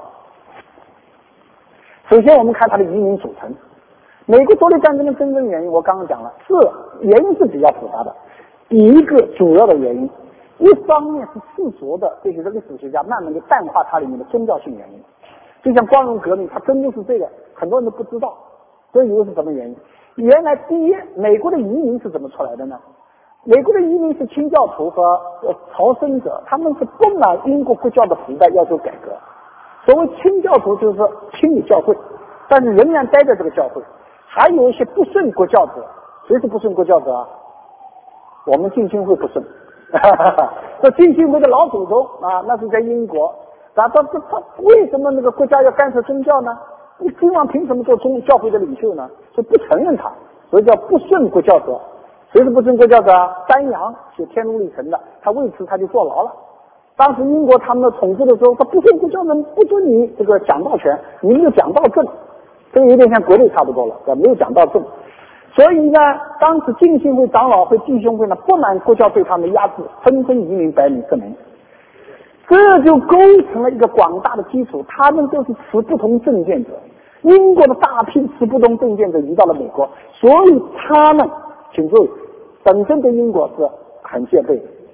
首先，我们看他的移民组成。美国独立战争的真正原因，我刚刚讲了，是原因是比较复杂的。第一个主要的原因，一方面是世俗的这些历史学家慢慢的淡化它里面的宗教性原因，就像光荣革命，它真就是这个，很多人都不知道，都以为是什么原因。原来第一，美国的移民是怎么出来的呢？美国的移民是清教徒和呃朝圣者，他们是不满英国国教的时代要求改革。所谓清教徒就是清理教会，但是仍然待在这个教会。还有一些不顺国教者，谁是不顺国教者啊？我们浸信会不顺，这浸信会的老祖宗啊，那是在英国。那他他他为什么那个国家要干涉宗教呢？你君王凭什么做宗教会的领袖呢？就不承认他，所以叫不顺国教者。谁是不顺国教者啊？丹阳写《天路历程》的，他为此他就坐牢了。当时英国他们的统治的时候，他不顺国教人，不准你这个讲道权，你没有讲道证，这个有点像国内差不多了，没有讲道证。所以呢，当时浸信会、长老会、弟兄会呢，不满国教对他们的压制，纷纷移民北美各门，这就构成了一个广大的基础。他们都是持不同政见者，英国的大批持不同政见者移到了美国，所以他们，请注意，本身对英国是很戒备的，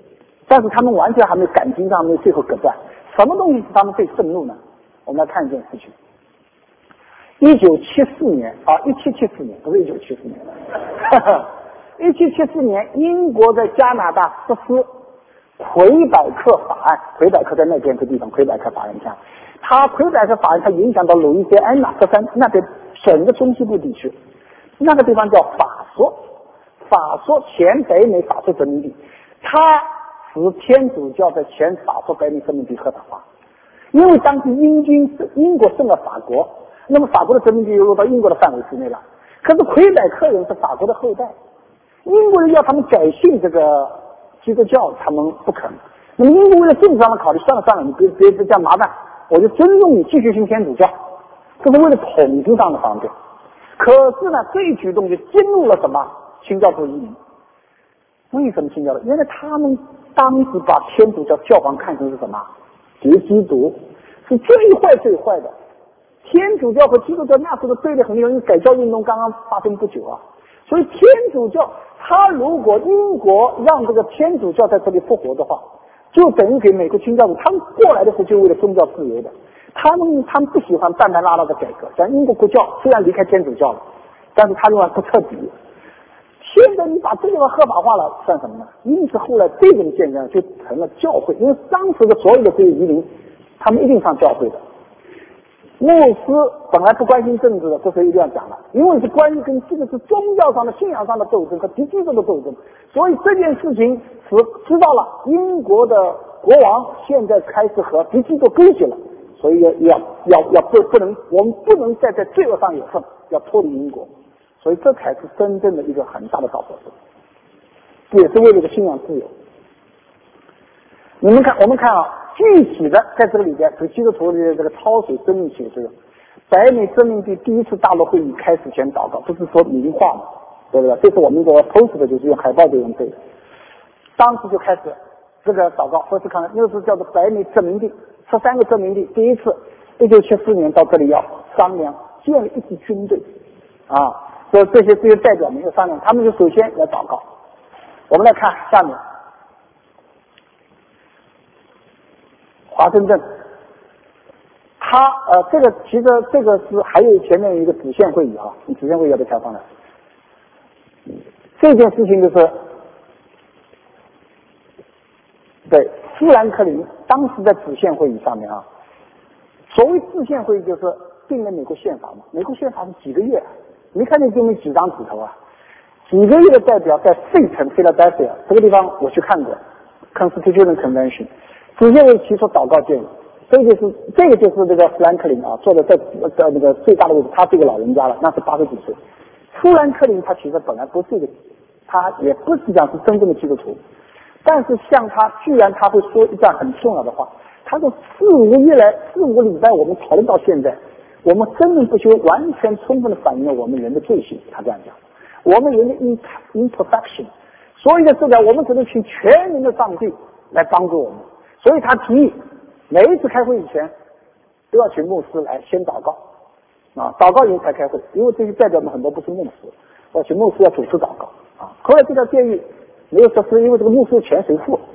但是他们完全还没有感情上没有最后隔断。什么东西使他们最愤怒呢？我们来看一件事情。一九七四年啊，一七七四年，不是一九七四年，一七七四年，英国在加拿大实施魁北克法案。魁北克在那边的地方，魁北克法案下，它魁北克法案它影响到路易斯安那这三那边整个中西部地区，那个地方叫法属，法属前北美法属殖民地，它使天主教在前法属北美殖民地合法化。因为当时英军英国胜了法国，那么法国的殖民地又落到英国的范围之内了。可是魁北克人是法国的后代，英国人要他们改信这个基督教，他们不肯。那么英国为了政治上的考虑，算了算了，你别别别这样麻烦，我就尊重你继续信天主教，这是为了统治上的方便。可是呢，这一举动就激怒了什么清教徒移民？为什么清教徒？因为他们当时把天主教教皇看成是什么？劫基督，是最坏最坏的。天主教和基督教那时候的对立很厉害，因为改教运动刚刚发生不久啊，所以天主教他如果英国让这个天主教在这里复活的话，就等于给美国清教徒，他们过来的时候就为了宗教自由的，他们他们不喜欢半半拉拉的改革。像英国国教虽然离开天主教了，但是他认为不彻底。现在你把这个合法化了，算什么呢？因此后来这种现象就成了教会，因为当时的所有的这些移民，他们一定上教会的。牧师本来不关心政治的，这时候一定要讲了，因为是关于跟这个是宗教上的信仰上的斗争和敌基督的斗争，所以这件事情是知道了英国的国王现在开始和敌基督勾结了，所以要要要要不不能，我们不能再在罪恶上有份，要脱离英国，所以这才是真正的一个很大的导火索，这也是为了个信仰自由。你们看，我们看啊。具体的在这个里边，这基督徒的这个抄水生命启示，北美殖民地第一次大陆会议开始前祷告，不是说名话嘛，对不对？这是我们的 post 的，就是用海报就用这个。当时就开始这个祷告，或是看那个是叫做北美殖民地，十三个殖民地，第一次一九七四年到这里要商量建立一支军队啊，这这些这些代表们要商量，他们就首先要祷告。我们来看下面。华盛顿，他呃，这个其实这个是还有前面一个主线会议啊，你主线会议要被调上来。这件事情就是，对，富兰克林当时在主线会议上面啊，所谓主线会议就是定了美国宪法嘛，美国宪法是几个月，没看见就没几张纸头啊，几个月的代表在费城 Philadelphia 这个地方我去看过 Constitutional Convention。主线会提出祷告建议，这个就是这个就是这个富兰克林啊，坐在在在那个最大的位置，他是一个老人家了，那是八十几岁。富兰克林他其实本来不是一个，他也不是讲是真正的基督徒，但是像他居然他会说一段很重要的话，他说四五个月来四五个礼拜我们讨论到现在，我们真正不修完全充分的反映了我们人的罪行，他这样讲，我们人的 imperfection， 所以在这点我们只能请全人的上帝来帮助我们。所以他提议每一次开会以前都要请牧师来先祷告啊，祷告以后才开会，因为这些代表们很多不是牧师，要请牧师要主持祷告啊。后来这条建议没有实施，因为这个牧师钱谁付？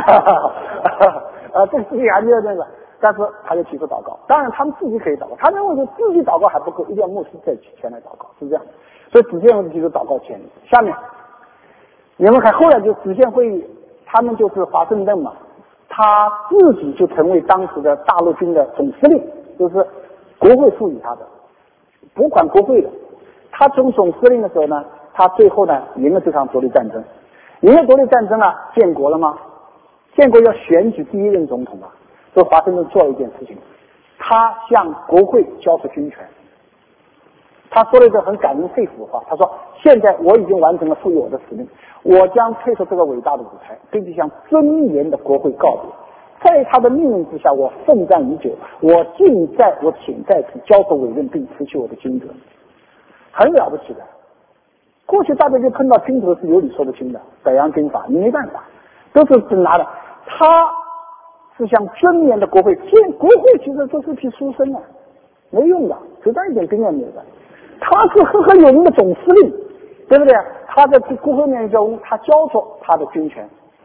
啊，这个事情还没有那个，但是他就提出祷告。当然他们自己可以祷告，他认为说自己祷告还不够，一定要牧师再前来祷告，是这样。所以主线会议提出祷告建议。下面你们看，后来就主线会议，他们就是华盛顿嘛。他自己就成为当时的大陆军的总司令，就是国会赋予他的，不管国会的。他从总司令的时候呢，他最后呢赢了这场独立战争，赢了独立战争了，建国了吗？建国要选举第一任总统啊，所以华盛顿做了一件事情，他向国会交出军权。他说了一个很感人肺腑的话，他说：“现在我已经完成了赋予我的使命，我将退出这个伟大的舞台，并且向尊严的国会告别。在他的命令之下，我奋战已久，我尽在我请在此交出委任，并辞去我的军责。”很了不起的。过去大家就碰到军责是有理说不清的，北洋军阀你没办法，都是拿的。他是向尊严的国会，建国会其实都是批书生啊，没用的，实在一点经验没有的。他是赫赫有名的总司令，对不对？他在国会面交，他交出他的军权，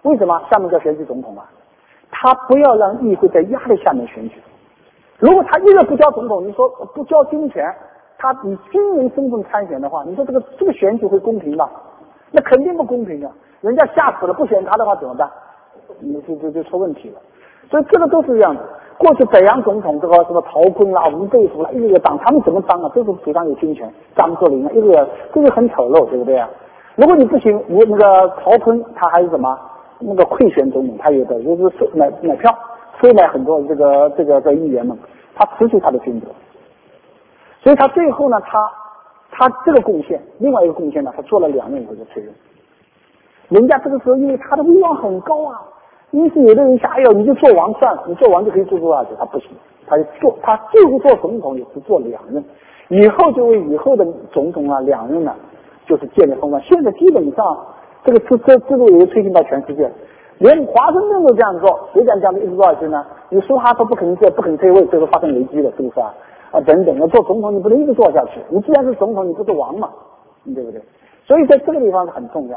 为什么下面叫选举总统啊？他不要让议会在压力下面选举。如果他一个不交总统，你说不交军权，他以军人身份参选的话，你说这个这个选举会公平吗？那肯定不公平啊！人家吓死了，不选他的话怎么办？你就就就出问题了。所以这个都是这样的。过去北洋总统这个什么陶坤啦、吴佩孚啦，一个个当，他们怎么当啊？都是手上有军权，张作霖啊，一个个这个很丑陋，对不对啊？如果你不行，我那个陶坤他还是什么那个贿选总统，他有的就是收买买票，收买很多这个这个的议员们，他辞去他的军责。所以他最后呢，他他这个贡献，另外一个贡献呢，他做了两任以后就退任。人家这个时候因为他的威望很高啊，因此有的人想，哎呦，你就做王算了，你做王就可以做做下去，他不行，他就做，他就是做总统也是做两任，以后就为以后的总统啊两任呢，就是建立风范。现在基本上这个制这制度也推进到全世界，连华盛顿都这样做，谁敢这样子一直做下去呢？你说哈说不肯做，不肯退位，最后发生危机了，是不是啊？啊，等等，要做总统你不能一直做下去，你既然是总统，你不是王嘛，对不对？所以在这个地方是很重要。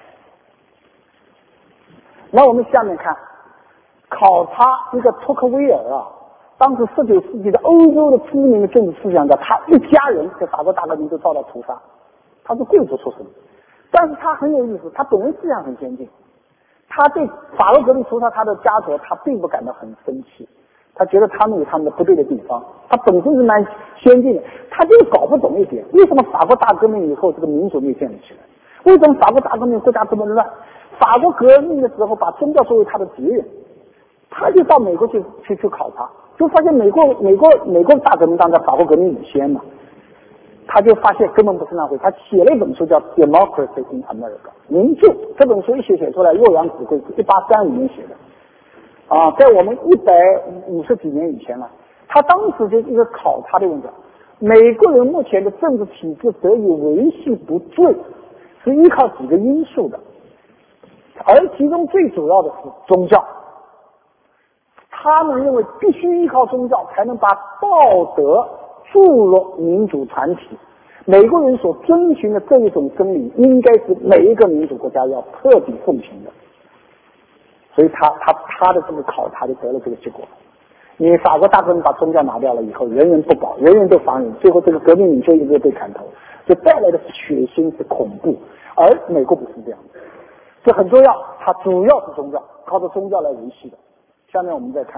那我们下面看，考察一个托克维尔啊，当时十九世纪的欧洲的知名的政治思想家，他一家人在法国大革命都遭到屠杀，他是贵族出身，但是他很有意思，他本人思想很先进，他对法国革命屠杀他的家族，他并不感到很生气，他觉得他们有他们的不对的地方，他本身是蛮先进的，他就搞不懂一点，为什么法国大革命以后这个民主没建立起来？为什么法国大革命国家这么乱？法国革命的时候把宗教作为他的敌人，他就到美国去去去考察，就发现美国美国美国大革命当然法国革命领先嘛，他就发现根本不是那回事。他写了一本书叫《Democracy in America》，民主这本书一写写出来，洛阳纸贵，一八三五年写的，啊，在我们一百五十几年以前了。他当时就一个考察的问题，美国人目前的政治体制得以维系不坠，是依靠几个因素的。而其中最主要的是宗教，他们认为必须依靠宗教才能把道德注入民主团体。美国人所遵循的这一种真理，应该是每一个民主国家要彻底奉行的。所以他他他的这个考察就得了这个结果。因为法国大革命把宗教拿掉了以后，人人不保，人人都防人，最后这个革命领袖一个被砍头，就带来的是血腥，是恐怖。而美国不是这样的。这很重要，它主要是宗教，靠着宗教来维系的。下面我们再看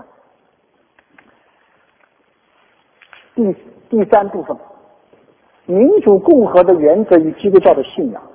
第第三部分，民主共和的原则与基督教的信仰。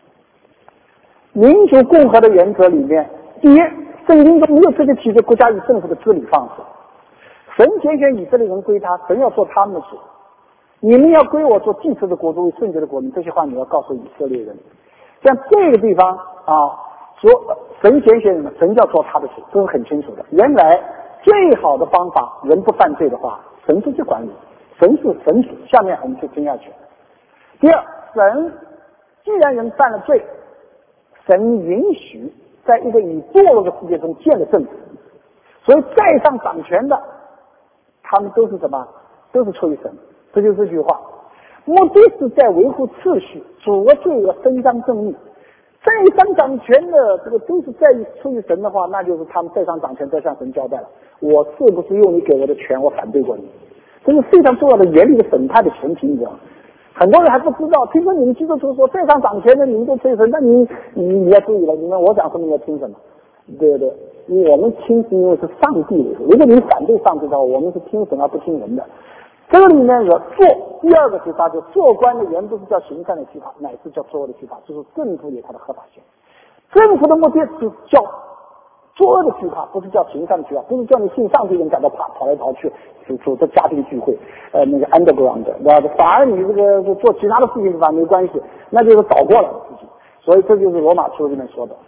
民主共和的原则里面，第一，圣经中没有直接提及国家与政府的治理方式。神拣选以色列人归他，神要做他们的主。你们要归我做祭祀的国度，圣洁的国民，这些话你要告诉以色列人。像这个地方啊，说神拣选人，神要做他的事，这是很清楚的。原来最好的方法，人不犯罪的话，神直接管理，神是神主。下面我们就听下去。第二，神既然人犯了罪，神允许在一个以堕落的世界中建了政府，所以在上掌权的，他们都是什么？都是出于神。这就是这句话。目的是在维护秩序，阻遏罪恶，伸张正义。在上掌权的这个都是在出于神的话，那就是他们在上掌权，在向神交代了，我是不是用你给我的权，我反对过你？这是非常重要的严厉的审判的前提，你知道吗？很多人还不知道，听说你们基督徒说在上掌权的你们都吹神，那你你你要注意了，你们我讲什么你要听什么，对不对？因为我们听是因为是上帝的，如果你反对上帝的话，我们是听神而不听人的。这个里面有做第二个提法，就做官的原不是叫行善的提法，乃是叫作恶的提法，就是政府有它的合法性。政府的目的是叫作恶的提法，不是叫行善的提法，不是叫你信上帝人感到跑跑来跑去组组织家庭聚会，呃，那个 underground 的，对吧？反而你这个做其他的事情反而没关系，那就是倒过来的事情。所以这就是罗马书里面说的。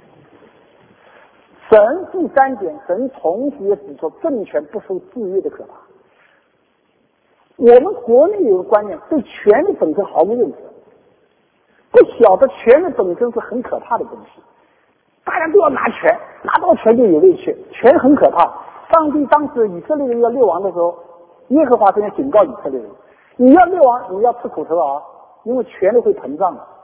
神第三点，神同时也指出政权不受制约的可怕。我们国内有个观念，对权力本身毫无认识，不晓得权力本身是很可怕的东西。大家都要拿权，拿到权就有威胁，权很可怕。上帝当时以色列人要灭亡的时候，耶和华曾经警告以色列人：你要灭亡，你要吃苦头啊，因为权力会膨胀的。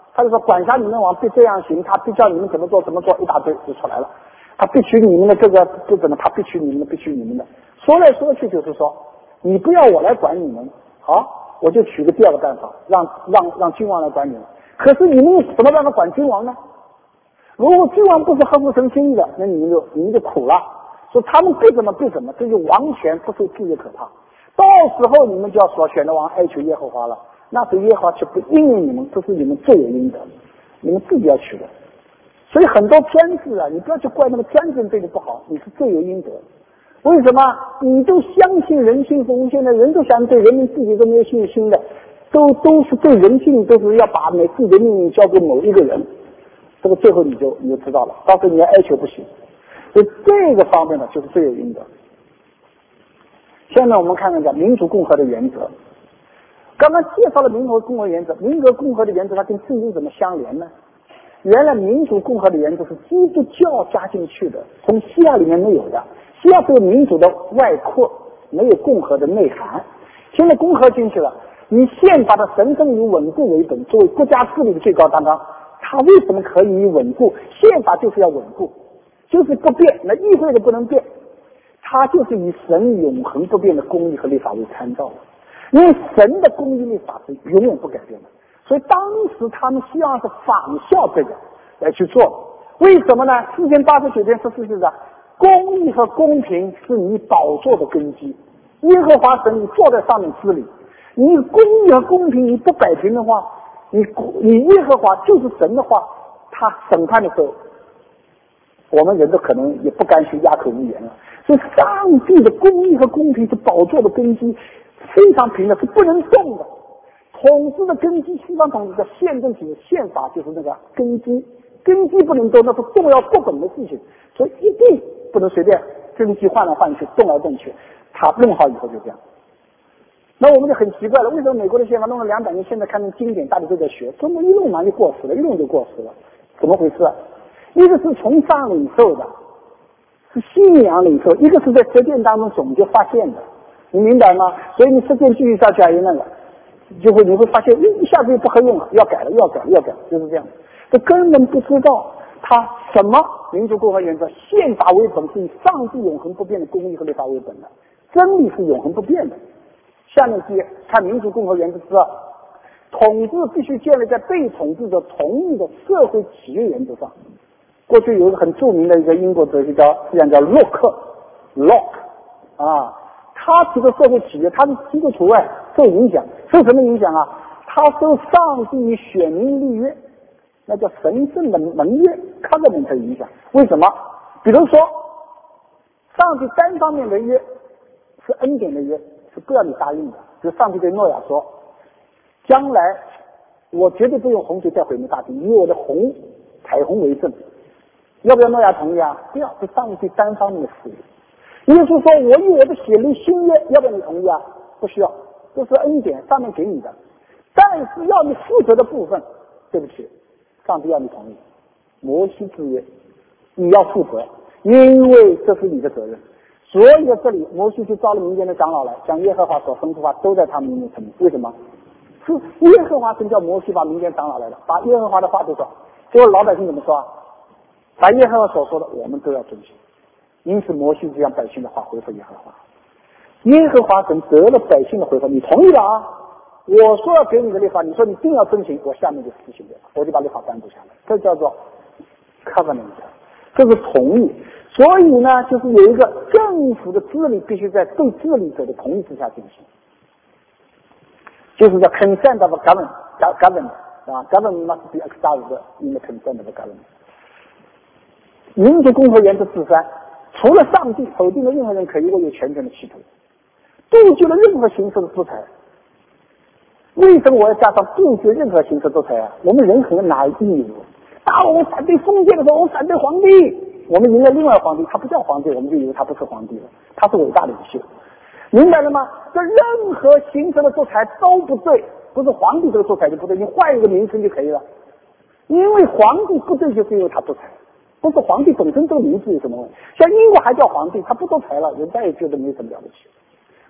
他就说管辖你们王必这样行，他必叫你们怎么做怎么做，一大堆就出来了。他必须你们的这个不怎么，他必须你们的，必须你们的。说来说去就是说，你不要我来管你们，好，我就取个第二个办法，让让让君王来管你们。可是你们有什么办法管君王呢？如果君王不是合乎神心意的，那你们就你们就苦了。说他们必怎么必怎么，这就王权不受制约可怕。到时候你们就要所选的王哀求耶和华了，那是耶和华却不应允你们，这是你们罪有应得，你们自己要取的。所以很多专制啊，你不要去怪那个专制对你不好，你是罪有应得。为什么？你都相信人性是无限的，人都想对人民自己都没有信心的，都都是对人性都是要把每自己的命运交给某一个人，这个最后你就你就知道了，到时候你要哀求不行。所以这个方面呢，就是罪有应得。现在我们看看讲民主共和的原则。刚刚介绍了民主共和原则，民主共和的原则它跟圣经怎么相连呢？原来民主共和的原则是基督教加进去的，从西亚里面没有的。西亚是有民主的外扩，没有共和的内涵。现在共和进去了，以宪法的神圣与稳固为本，作为国家治理的最高担当。它为什么可以稳固？宪法就是要稳固，就是不变，那议会的不能变。它就是以神永恒不变的公义和立法为参照的，因为神的公义立法是永远不改变的。所以当时他们希望是仿效这个来去做。为什么呢？四千八十九篇十四节的公义和公平是你宝座的根基，耶和华神你坐在上面治理，你公义和公平你不摆平的话，你你耶和华就是神的话，他审判的时候，我们人都可能也不甘心哑口无言了。所以上帝的公义和公平是宝座的根基，非常平的，是不能动的。统治的根基，西方统治的宪政体制，宪法就是那个根基，根基不能动，那是动摇不稳的事情，所以一定不能随便根基换来换去，动来动去。他弄好以后就这样。那我们就很奇怪了，为什么美国的宪法弄了两百年，现在看成经典，大家都在学，中国一弄完就过时了，一弄就过时了，怎么回事啊？一个是从上领受的，是信仰领受，一个是在实践当中总结发现的，你明白吗？所以你实践继续下去还有那个。就会你会发现一下子又不合用了，要改了，要改了，要改了，就是这样。这根本不知道他什么民主共和原则，宪法为本，是以上帝永恒不变的公义和立法为本的，真理是永恒不变的。下面接看民主共和原则之二，统治必须建立在被统治者同意的社会企业原则上。过去有一个很著名的一个英国哲学家，实际上叫洛克 ，Locke 啊。他提的社会企业，他是基督徒哎，受影响，受什么影响啊？他受上帝与选民立约，那叫神圣的盟约 covenant 的影响。为什么？比如说，上帝单方面的约是恩典的约，是不要你答应的。比如上帝对诺亚说，将来我绝对不用洪水再毁灭大地，以我的红彩虹为证。要不要诺亚同意啊？不要，是上帝单方面的事。耶稣说，我与我的血立新约，要不要你同意啊？不需要，这是恩典，上面给你的。但是要你负责的部分，对不起，上帝要你同意。摩西之约，你要负责，因为这是你的责任。所以在这里，摩西就招了民间的长老来，将耶和华所吩咐话都在他们面前承认。为什么？是耶和华神叫摩西把民间长老来了，把耶和华的话都说。结果老百姓怎么说啊？把耶和华所说的，我们都要遵循。因此，摩西就将百姓的话回复耶和华。耶和华神得了百姓的回复，你同意了啊？我说要给你的律法，你说你一定要遵循，我下面就实行了，我就把律法颁布下来。这叫做 covenant， 这是同意。所以呢，就是有一个政府的治理必须在被治理者的同意之下进行，就是叫 consent of government government 啊 ，government must be exercised in the consent of government。民主共和原则第三。除了上帝，否定的任何人可以握有全权的企图，杜绝了任何形式的制裁。为什么我要加上杜绝任何形式制裁啊？我们人很哪义务？啊，我们反对封建的时候，我们反对皇帝，我们迎来另外皇帝，他不叫皇帝，我们就以为他不是皇帝了，他是伟大领袖，明白了吗？这任何形式的制裁都不对，不是皇帝这个制裁就不对，你换一个名称就可以了。因为皇帝不对，就是因为他制裁。不是皇帝本身这个名字有什么问题？像英国还叫皇帝，他不都裁了，人家也觉得没什么了不起。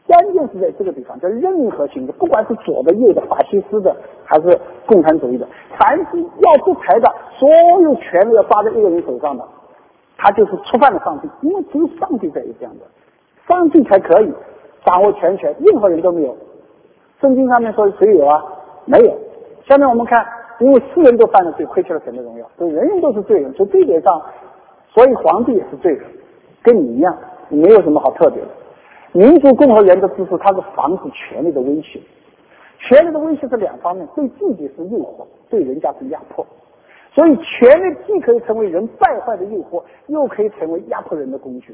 关键是在这个地方，叫任何形式，不管是左的、右的、法西斯的，还是共产主义的，凡是要独裁的，所有权力要抓在一个人手上的，他就是触犯了上帝，因为只有上帝才有这样的，上帝才可以掌握全权，任何人都没有。圣经上面说谁有啊？没有。下面我们看，因为世人都犯了罪，亏缺了神的荣耀，所以人人都是罪人，从这一点上，所以皇帝也是罪人，跟你一样，没有什么好特别的。民主共和原则之处，它是防止权力的威胁。权力的威胁是两方面，对自己是诱惑，对人家是压迫。所以权力既可以成为人败坏的诱惑，又可以成为压迫人的工具。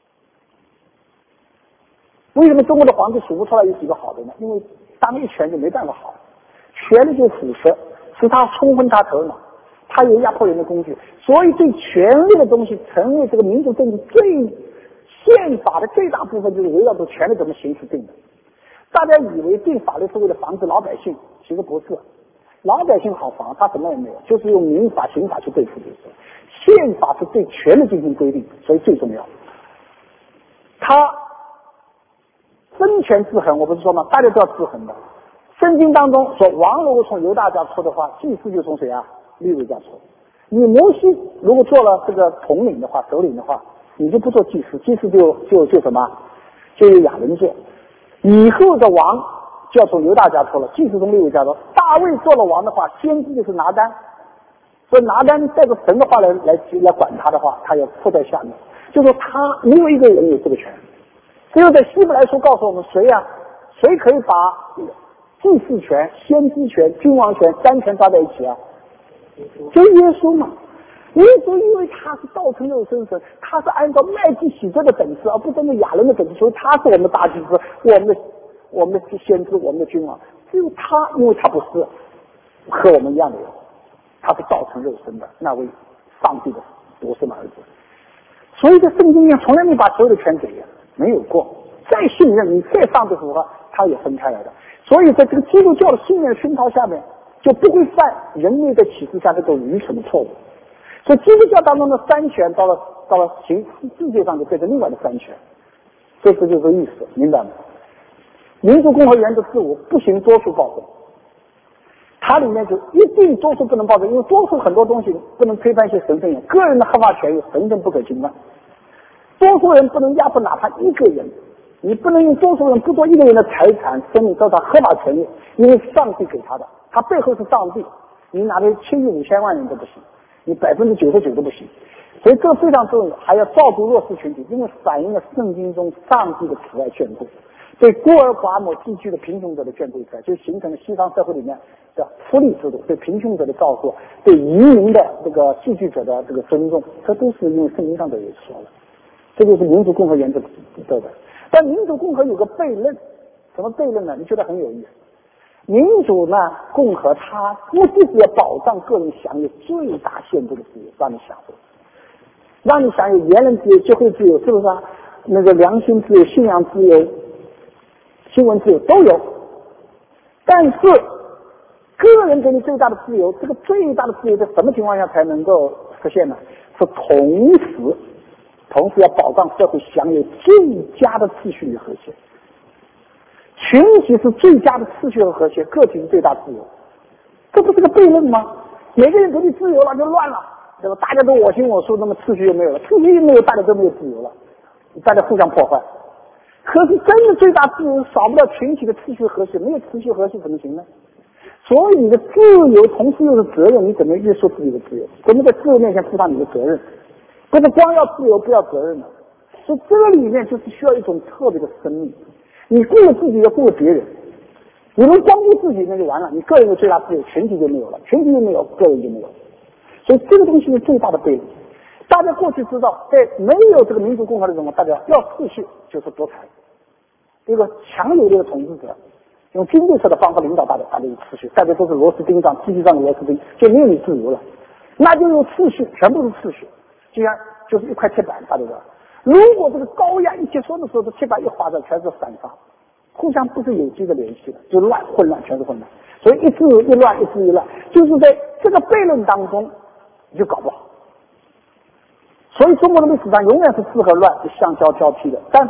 为什么中国的皇帝数不出来有几个好的呢？因为当一权就没办法好，权力就腐蚀，使他冲昏他头脑，他有压迫人的工具。所以对权力的东西成为这个民主政治最宪法的最大部分就是围绕着权力怎么行使定的。大家以为定法律是为了防止老百姓，其实不是。老百姓好防，他什么也没有，就是用民法、刑法去对付就是。宪法是对权力进行规定，所以最重要。他分权制衡，我不是说吗？大家都要制衡的。圣经当中说，王如果从犹大家出的话，祭司就从谁啊？利未家出。你摩西如果做了这个统领的话、首领的话，你就不做祭司，祭司就就就什么，就由亚伦做。以后的王就要从犹大家出了，祭司从利未家出。大卫做了王的话，先知就是拿单，所以拿单带着神的话来来来管他的话，他要附在下面。就说他没有一个人有这个权。只有在希伯来书告诉我们，谁呀、啊？谁可以把祭祀权、先知权、君王权三权抓在一起啊？就耶稣嘛。耶稣因为他是道成肉身神，他是按照麦基洗德的等次，而不是按照亚伦的等次，所以他是我们的大祭司，我们的我们的先知，我们的君王。只有他，因为他不是和我们一样的人，他是道成肉身的那位上帝的独生儿子。所以在圣经上从来没把所有的权给人，没有过。再信任你，再上帝符合，他也分开来的。所以在这个基督教的信念熏陶下面，就不会犯人类的启示下这种愚蠢的错误。所以基督教当中的三权到了到了形世界上就变成另外的三权，这是就是意思，明白吗？民主共和原则制五不行多数暴政，它里面就一定多数不能暴政，因为多数很多东西不能推翻一些神圣人，个人的合法权益神圣不可侵犯，多数人不能压迫哪怕一个人，你不能用多数人不做一个人的财产生命受到合法权益，因为上帝给他的，他背后是上帝，你哪里七亿五千万人都不行，你百分之九十九都不行。所以这非常重要，还要照顾弱势群体，因为反映了圣经中上帝的慈爱眷顾，对孤儿寡母寄居的贫穷者的眷顾慈爱，就形成了西方社会里面的福利制度，对贫穷者的照顾，对移民的这个寄居者的这个尊重，这都是因为圣经上都有说了。这就是民主共和原则对的。但民主共和有个悖论，什么悖论呢？你觉得很有意思。民主呢，共和它目的是要保障个人享有最大限度的自由，让你享受，让你享有言论自由、集会自由，是不是啊？那个良心自由、信仰自由、新闻自由都有。但是个人给你最大的自由，这个最大的自由在什么情况下才能够实现呢？是同时同时要保障社会享有最佳的秩序与和谐。群体是最佳的秩序和和谐，个体是最大自由，这不是个悖论吗？每个人给你自由了就乱了，对吧？大家都我行我素，那么秩序就没有了，秩序又没有，大家都没有自由了，大家互相破坏。可是真的最大自由少不了群体的秩序和谐，没有秩序和谐怎么行呢？所以你的自由同时又是责任，你怎么约束自己的自由？怎么在自由面前负上你的责任？不是光要自由不要责任了。所以这个里面就是需要一种特别的生命。你顾了自己，要顾了别人。你能光顾自己，那就完了。你个人的最大自由，群体就没有了；群体就没有，个人就没有。所以这个东西是最大的悖论。大家过去知道，在没有这个民主共和的时候，大家要秩序就是独裁，这个强有力的统治者用军队式的方法领导大家，大家有秩序，大家都是螺丝钉上机器上的螺丝钉，就没有你自由了。那就有秩序，全部是秩序，就像就是一块铁板，大家知道。如果这个高压一结束的时候，这铁板一划着全是散发，互相不是有机的联系的，就乱混乱，全是混乱。所以一治一乱，一治一乱，就是在这个悖论当中你就搞不好。所以中国的历史上永远是治和乱是相交交替的，但是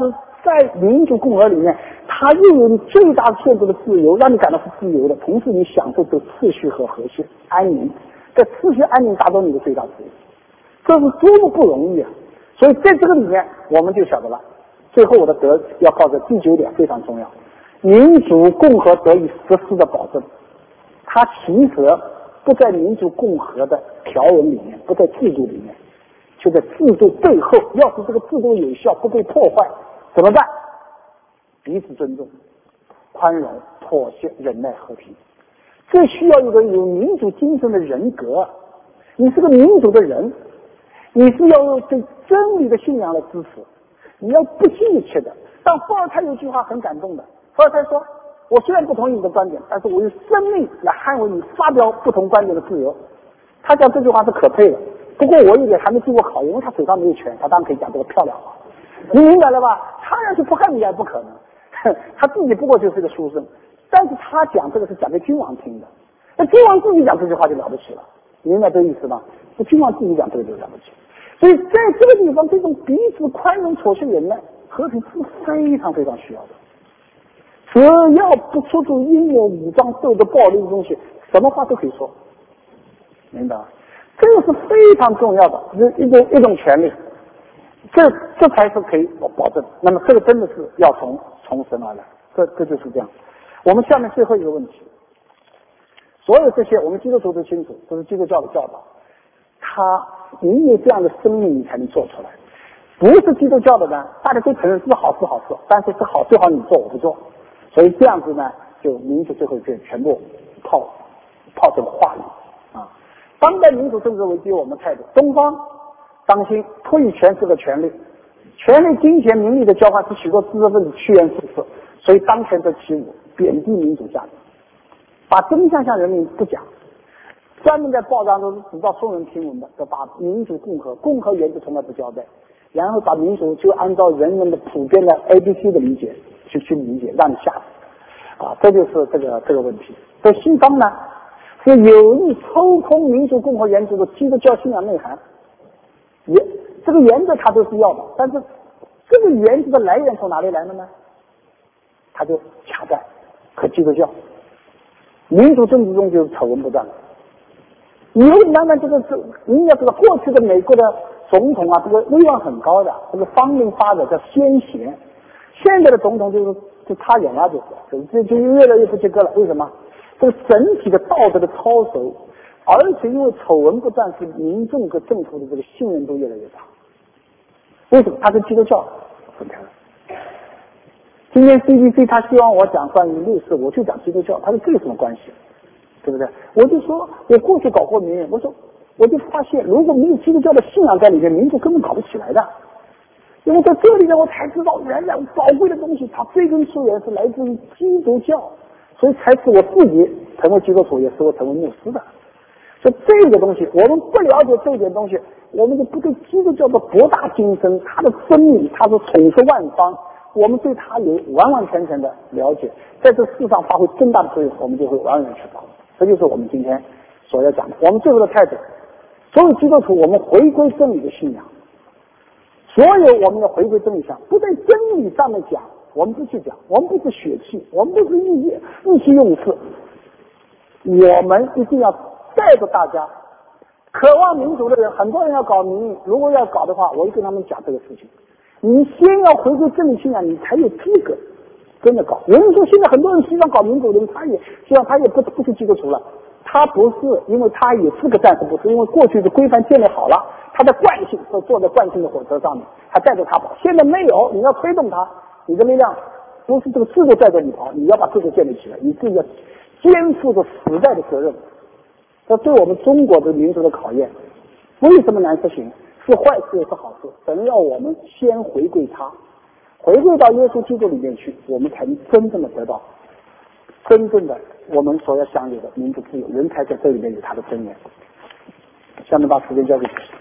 在民主共和里面，它又有你最大限度的自由，让你感到是自由的，同时你享受着秩序和和谐安宁，在秩序安宁达到你的最大自由，这是多么不容易啊！所以在这个里面，我们就晓得了。最后我的得要告诉第九点非常重要，民主共和得以实施的保证，它其实不在民主共和的条文里面，不在制度里面，就在制度背后。要是这个制度有效，不被破坏，怎么办？彼此尊重、宽容、妥协、忍耐、和平。这需要一个有民主精神的人格。你是个民主的人，你是要有对真理的信仰来支持，你要不惜一切的。但伏尔泰有句话很感动的，伏尔泰说：“我虽然不同意你的观点，但是我用生命来捍卫你发表不同观点的自由。”他讲这句话是可佩的。不过我一点还没经过考验，因为他手上没有权，他当然可以讲这个漂亮话。你明白了吧？他要是不汉也不可能，他自己不过就是个书生，但是他讲这个是讲给君王听的。那君王自己讲这句话就了不起了，你明白这个意思吗？那君王自己讲这个就了不起。所以在这个地方，这种彼此宽容、妥协、忍耐、和平是非常非常需要的。只要不出自英勇武装斗的暴力的东西，什么话都可以说，明白吗？这个是非常重要的一种一种权利，这这才是可以保证。那么这个真的是要从从神而来，这这就是这样。我们下面最后一个问题，所有这些我们基督徒都清楚，这是基督教的教导。他你有这样的生命，你才能做出来。不是基督教的呢，大家都承认是好是好事，但是是好最好你做我不做，所以这样子呢，就民主最后就全部泡泡这个话语啊。当代民主政治危机，我们态度，东方当心托以权势的权利，权力、金钱、名利的交换是许多知识分子趋炎附势，所以当前在起舞，贬低民主价值，把真相向人民不讲，专门在报章中只道耸人听闻的，就把民主共和共和原则从来不交代，然后把民主就按照人们的普遍的 A B C 的理解去去理解，让你吓死啊！这就是这个这个问题。在西方呢，是有意抽空民主共和原则的基督教信仰内涵，也这个原则他都是要的，但是这个原则的来源从哪里来的呢？他就卡在和基督教民主政治中就是丑闻不断了。以后慢慢这个是你要知道，过去的美国的总统啊，这个威望很高的，这个方明发的叫先贤，现在的总统就是就差远了，就是就就越来越不及格了。为什么？这个整体的道德的操守，而且因为丑闻不断，是民众和政府的这个信任度越来越大。为什么？他跟基督教分开了。今天 C B C 他希望我讲关于历史，我就讲基督教，他说这有什么关系？对不对？我就说，我过去搞过民运，我说，我就发现，如果没有基督教的信仰在里面，民主根本搞不起来的。因为在这里呢，我才知道，原来宝贵的东西，它追根溯源是来自于基督教，所以才使我自己成为基督徒，也使我成为牧师的。所以这个东西，我们不了解这一点东西，我们就不对基督教的博大精深，它的真理，它是统摄万方。我们对它有完完全全的了解，在这世上发挥更大的作用，我们就会完完全全。这就是我们今天所要讲的。我们最后的态度，所有基督徒，我们回归真理的信仰，所有我们的回归真理上，不在真理上面讲，我们不去讲，我们不是血气，我们不是意意意气用事，我们一定要带着大家，渴望民主的人，很多人要搞民意，如果要搞的话，我就跟他们讲这个事情。你先要回归真理信仰，你才有资格真的搞。有人说现在很多人希望搞民主的人，他也希望他也不不是基督徒了，他不是因为他有资格，但是不是因为过去的规范建立好了，他的惯性都坐在惯性的火车上面，他带着他跑。现在没有，你要推动他，你的力量不是这个制度带着你跑，你要把制度建立起来，你自己要肩负着时代的责任。这对我们中国的民主的考验，为什么难实行？是坏事也是好事，神要我们先回归他，回归到耶稣基督里面去，我们才能真正的得到真正的我们所要享有的民主自由，人才在这里面有他的尊严。下面把时间交给主持。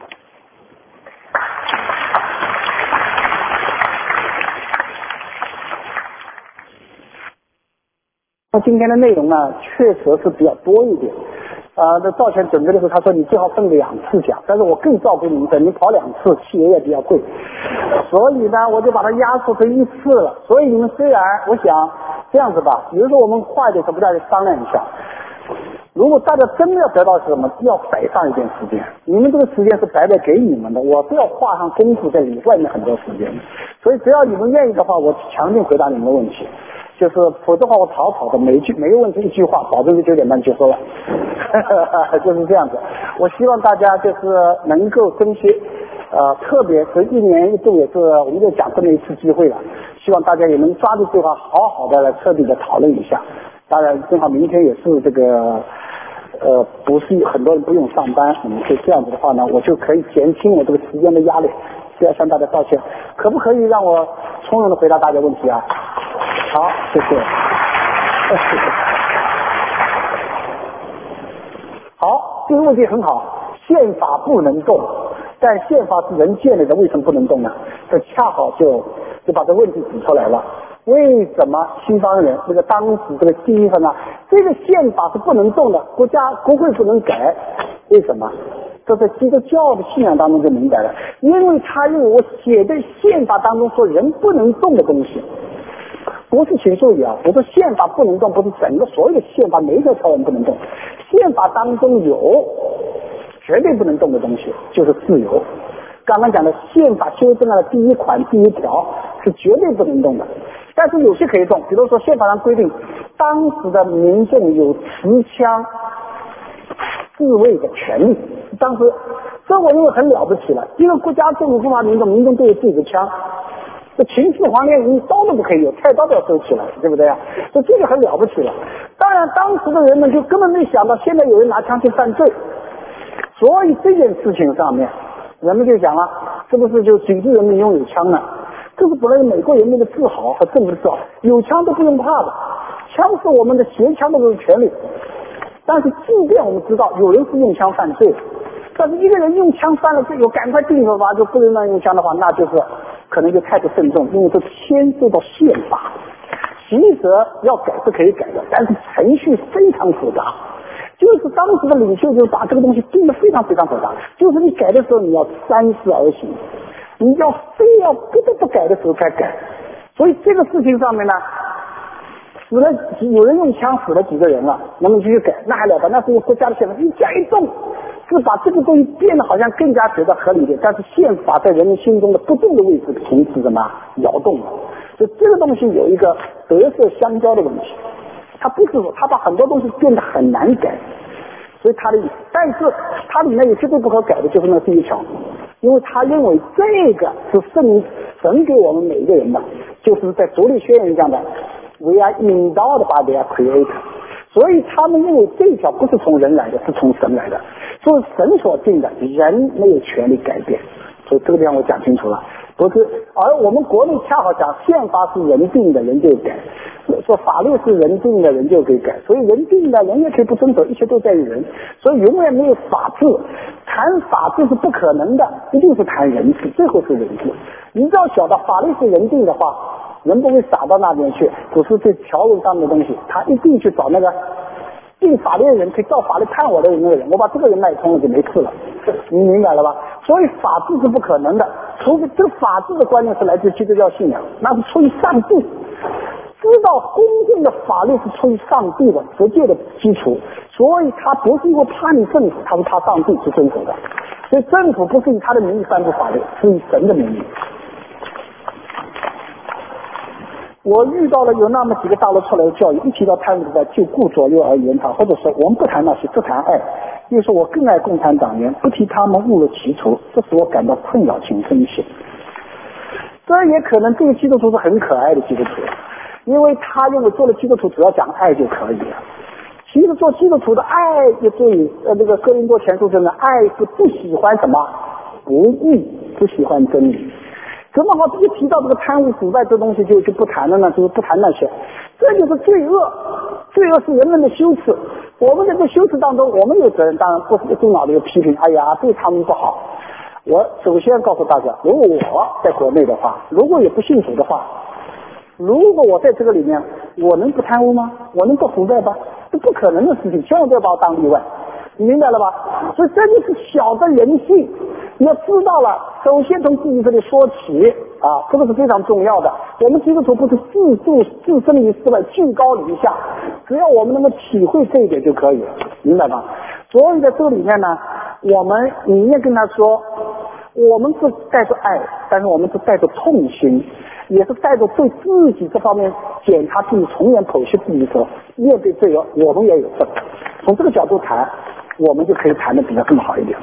那今天的内容呢，确实是比较多一点。 呃，在造钱准备的时候，他说你最好分两次讲，但是我更照顾您的，你跑两次，汽油也比较贵，所以呢，我就把它压缩成一次了。所以你们虽然，我想这样子吧，比如说我们快一点，可不大家商量一下。如果大家真的要得到什么，要摆上一点时间。你们这个时间是白白给你们的，我是要花上功夫在里外面很多时间的。所以只要你们愿意的话，我强劲回答你们的问题。就是否则的话，我草草的每一句每个问题一句话，保证是九点半结束了，就是这样子。我希望大家就是能够珍惜，呃，特别是一年一度也是我们就讲这么一次机会了，希望大家也能抓住这话，好好的来彻底的讨论一下。当然，正好明天也是这个，呃，不是很多人不用上班，那么就这样子的话呢，我就可以减轻我这个时间的压力。是要向大家道歉，可不可以让我从容的回答大家问题啊？好，谢谢。好，这个问题很好。宪法不能动，但宪法是人建立的，为什么不能动呢？这恰好就就把这问题指出来了。为什么西方人这个当时这个第一份呢？这个宪法是不能动的，国家国会不能改，为什么？这在基督教的信仰当中就明白了，因为他认为我写在宪法当中说人不能动的东西，不是请注意啊，我说宪法不能动，不是整个所有的宪法每一条条文不能动，宪法当中有绝对不能动的东西，就是自由。刚刚讲的宪法修正案的第一款第一条是绝对不能动的，但是有些可以动，比如说宪法上规定当时的民众有持枪自卫的权利，当时这我认为很了不起了。一个国家政府不发民众，民众都有自己的枪，这秦始皇连刀都不可以有，菜刀都要收起来，对不对啊？所以这个很了不起了。当然当时的人们就根本没想到现在有人拿枪去犯罪，所以这件事情上面人们就讲了，是不是就警示人民拥有枪呢？这是本来美国人民的自豪和政府的自豪，有枪都不用怕的，枪是我们的携枪的这种权利。但是即便我们知道有人是用枪犯罪，但是一个人用枪犯了罪，我赶快定了吧，就不能乱用枪的话，那就是可能就太不慎重，因为这牵涉到宪法。刑责要改是可以改的，但是程序非常复杂。就是当时的领袖就把这个东西定得非常非常复杂，就是你改的时候你要三思而行，你要非要不得不改的时候才改。所以这个事情上面呢，死了有人用枪死了几个人了，那么就去改，那还了得？那是国家的宪法，一加一动，是把这个东西变得好像更加觉得合理一点。但是宪法在人们心中的不动的位置停止什么摇动了，所以这个东西有一个德色相交的问题。他不是说他把很多东西变得很难改，所以他的，但是他里面有绝对不可改的就是那第一条，因为他认为这个是圣神给我们每一个人的，就是在独立宣言讲的 We are endowed by their creator， 所以他们认为这一条不是从人来的，是从神来的，所以神所定的，人没有权利改变。所以这个地方我讲清楚了，不是，而我们国内恰好讲宪法是人定的，人就改，说法律是人定的，人就可以改，所以人定的人也可以不遵守，一切都在于人，所以永远没有法治，谈法治是不可能的，一定是谈人治，最后是人治。你只要晓得法律是人定的话，人不会傻到那边去，只是这条文上面的东西，他一定去找那个定法律的人，可以照法律判我的人那个人，我把这个人脉通了就没事了，你明白了吧？所以法治是不可能的，除非这个法治的观念是来自基督教信仰，那是出于上帝，知道公正的法律是出于上帝的实际的基础，所以他不是因为怕你政府，他是怕上帝去遵守的，所以政府不是以他的名义颁布法律，是以神的名义。我遇到了有那么几个大陆出来的教育，一提到贪污的就顾左右而言他，或者说我们不谈那些，只谈爱，又说我更爱共产党员，不提他们误入歧途，这使我感到困扰，请分析。这也可能这个基督徒是很可爱的基督徒，因为他认为做了基督徒只要讲爱就可以了。其实做基督徒的爱也对，呃，那个哥林多前书中的爱是不喜欢什么不义，不喜欢真理。怎么好一提到这个贪污腐败这东西就就不谈了呢？就是不谈那些，这就是罪恶。罪恶是人们的羞耻。我们在这羞耻当中，我们有责任，当然不是一股脑的有批评，哎呀，对他们不好。我首先告诉大家，如果我在国内的话，如果也不信主的话，如果我在这个里面，我能不贪污吗？我能不腐败吗？这不可能的事情，千万不要把我当例外。 你明白了吧？所以这就是小的人性，你要知道了，首先从自己这里说起啊，这个是非常重要的。我们基督徒不是自助自身于世外，居高临下，只要我们能够体会这一点就可以了，明白吗？所以在这里面呢，我们里面跟他说，我们是带着爱，但是我们是带着痛心，也是带着对自己这方面检查自己、重演剖析自己的时候，面对罪恶，我们也有份。从这个角度谈，我们就可以谈得比较更好一点。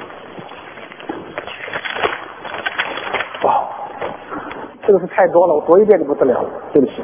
哇，这个是太多了，我读一遍就不得了了，对不起。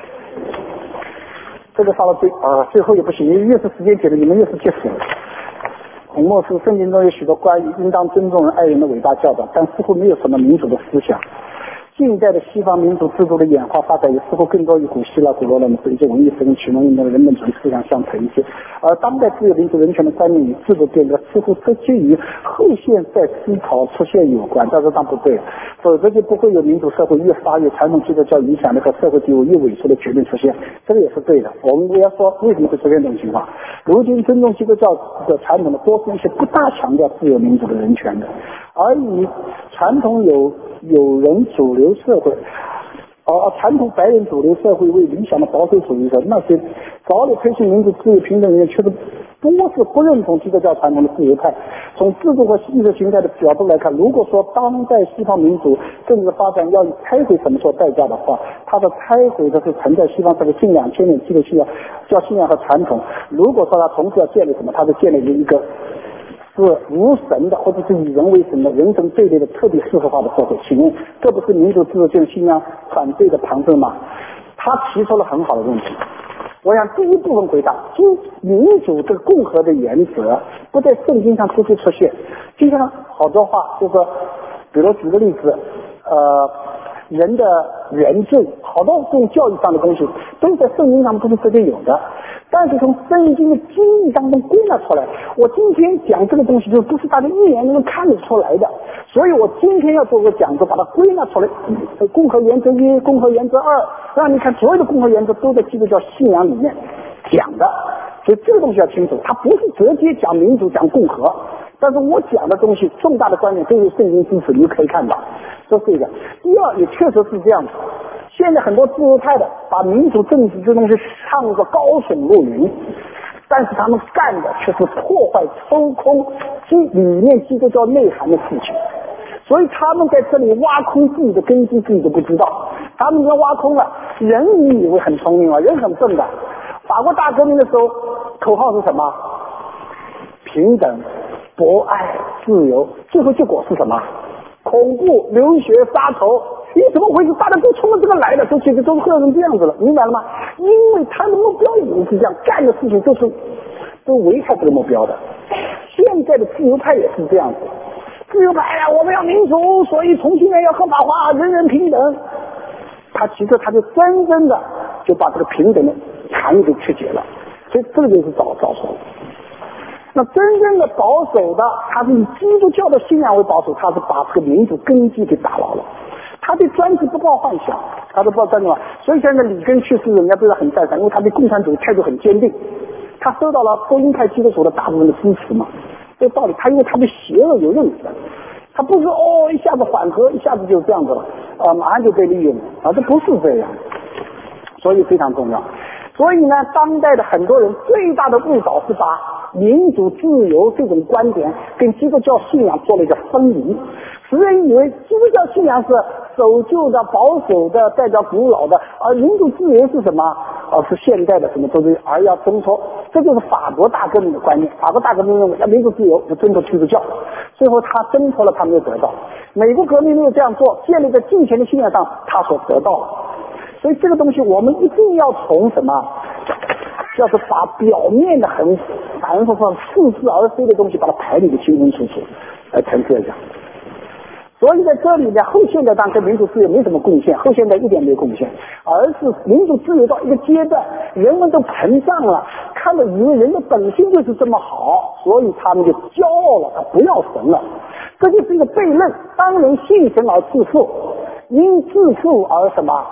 这个到了最啊、呃，最后也不行，越是时间紧的，你们越是结死了。末世圣经中有许多关于应当尊重人、爱人的伟大教导，但似乎没有什么民主的思想。近代的西方民主制度的演化发展也似乎更多与古希腊、古罗马的一些文艺复兴、启蒙运动的人本主义思想相承接，而当代自由民主人权的观念与制度变革似乎都基于后现代思考出现有关，但是当然不对，否则就不会有民主社会越发越传统基督教影响力和社会地位越萎缩的局面出现，这个也是对的。我们不要说为什么会出现这种情况，如今尊重基督教的传统的多是一些不大强调自由民主的人权的，而以传统有有人主流社会，而传统白人主流社会为理想的保守主义者，那些早已推行民主自由平等的人，却是多是不认同基督教传统的自由派。从制度和意识形态的角度来看，如果说当代西方民主政治发展要以拆毁什么做代价的话，它的拆毁的是存在西方这个近两千年基督信仰、教信仰和传统。如果说它同时要建立什么，它是建立一个是无神的，或者是以人为神的、人神对立的彻底世俗化的社会。请问这不是民主自由性信仰反对的旁证吗？他提出了很好的问题。我想第一部分回答，就民主这个共和的原则不在圣经上直接出现，就像好多话就是说，比如举个例子，呃人的原罪，好多这种教育上的东西都在圣经上不是直接有的，但是从圣经的经义当中归纳出来。我今天讲这个东西就不是大家一眼能看得出来的，所以我今天要做个讲座，把它归纳出来。共和原则一、共和原则二，让你看所有的共和原则都在基督教信仰里面讲的，所以这个东西要清楚，它不是直接讲民主、讲共和，但是我讲的东西重大的观念都是圣经支持，你就可以看到。这是一个。第二，也确实是这样子。现在很多自由派的把民主政治这东西唱个高耸入云，但是他们干的却是破坏、抽空基里面基督教内涵的事情。所以他们在这里挖空自己的根基，自己都不知道。他们要挖空了，人你以为很聪明啊，人很笨的。法国大革命的时候，口号是什么？平等、博爱、自由。最后结果是什么？恐怖、流血、杀头。你怎么回事？大家都冲着这个来的，都其实都混成这样子了，明白了吗？因为他的目标已经是这样，干的事情都是都违开这个目标的。现在的自由派也是这样子，自由派呀，我们要民主，所以同性恋要合法化，人人平等。他其实他就真正的就把这个平等的含义给曲解了，所以这个就是早早熟。那真正的保守的，他是以基督教的信仰为保守，他是把这个民主根基给打牢了。他对专制不抱幻想，他都不知道专制嘛。所以现在里根去世，人家对他很赞赏，因为他对共产主义态度很坚定，他受到了福音派基督徒的大部分的支持嘛。这个道理，他因为他对邪恶有认识，他不是哦一下子缓和，一下子就这样子了，啊、呃、马上就被利用了啊，这不是这样，所以非常重要。所以呢，当代的很多人最大的误导是把民主自由这种观点跟基督教信仰做了一个分离。使人以为基督教信仰是守旧的、保守的、代表古老的，而民主自由是什么？而是现代的什么都是，而要挣脱。这就是法国大革命的观念。法国大革命认为要民主自由，就挣脱基督教。最后他挣脱了，他没有得到。美国革命没有这样做，建立在金钱的信仰上，他所得到了。所以这个东西我们一定要从什么？要是把表面的很反复上似是而非的东西，把它排理的清清楚楚，来陈述一下。所以在这里呢，后现代当然跟民主自由没什么贡献，后现代一点没有贡献，而是民主自由到一个阶段，人们都膨胀了，看了以为人的本性就是这么好，所以他们就骄傲了，他不要神了。这就是一个悖论，当人信神而自负，因自负而什么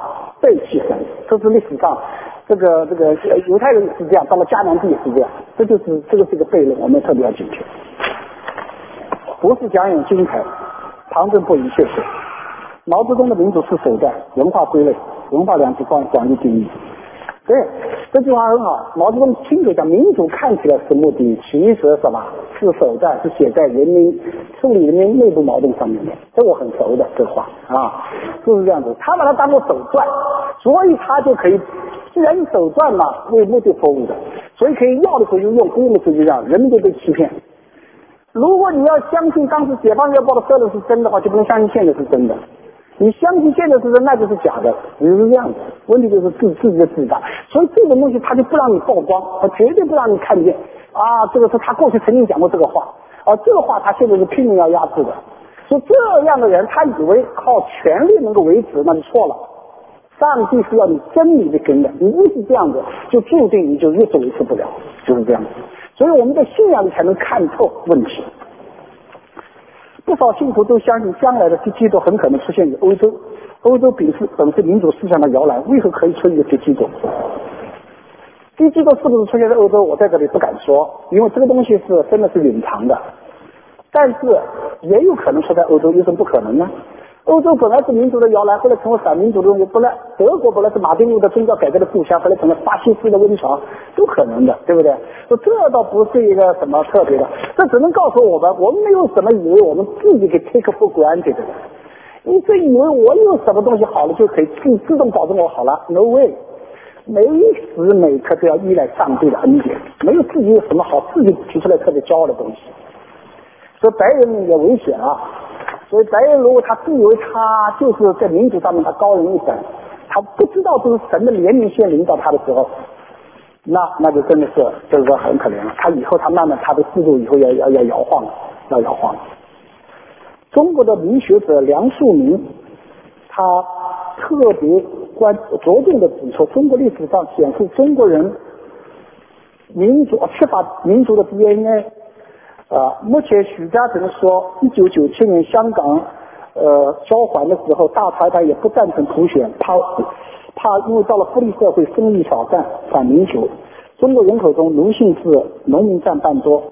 背弃神，这是历史上这个这个犹太人是这样，到了迦南地也是这样，这就是这个是一个悖论，我们特别要警惕。不是讲演精彩，旁征不以谢水。毛泽东的民主是手段，文化归类，文化两极广广义定义。对，这句话很好。毛泽东亲口讲，民主看起来是目的，其实什么是手段，是写在人民处理人民内部矛盾上面的。这我很熟的这话啊，就是这样子。他把它当做手段，所以他就可以，既然是手段嘛，为目的服务的，所以可以要的时候就用，不用的时候就让，人们就被欺骗。如果你要相信当时解放日报的社论是真的话，就不能相信现在是真的。你相信现在是真，那就是假的，也就是这样子。问题就是自自己的自大，所以这种东西他就不让你曝光，他绝对不让你看见啊。这个是他过去曾经讲过这个话，啊，这个话他现在是拼命要压制的。所以这样的人，他以为靠权力能够维持，那就错了。上帝是要你真理的根的，你越是这样子，就注定你就越是维持不了，就是这样子。所以我们在信仰里才能看透问题。不少信徒都相信将来的敌基督很可能出现于欧洲，欧洲本是本是民主思想的摇篮，为何可以出现一个敌基督？敌基督是不是出现在欧洲？我在这里不敢说，因为这个东西是真的是隐藏的，但是也有可能出在欧洲，有什么不可能呢？欧洲本来是民主的摇篮，后来成为反民主的东西，本来德国本来是马丁路德宗教改革的故乡，后来成了法西斯的温床，都可能的，对不对？说这倒不是一个什么特别的，这只能告诉我们，我们没有什么以为我们自己给 take for granted 的。你这以为我有什么东西好了就可以自自动保证我好了 ？No way！ 每时每刻都要依赖上帝的恩典，没有自己有什么好自己提出来特别骄傲的东西。所以白人也危险啊！所以白人如果他自以为他就是在民主上面他高人一等，他不知道这是神的怜悯线领导他的时候，那那就真的是就是说很可怜了。他以后他慢慢他的制度以后要要要摇晃了，要摇晃了。中国的民学者梁漱溟，他特别关着重的指出，中国历史上显示中国人民主缺乏民族的 D N A。啊，目前许家屯说，一九九七年香港呃交还的时候，大财团也不赞成普选，怕怕因为到了福利社会生意少占反民主。中国人口中奴性是农民占半多。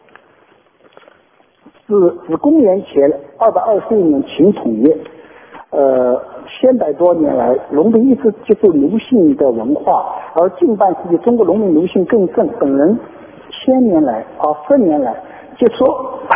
自自公元前二百二十一年秦统一，呃千百多年来，农民一直接受奴性的文化，而近半世纪中国农民奴性更盛。本人千年来啊十年来。就说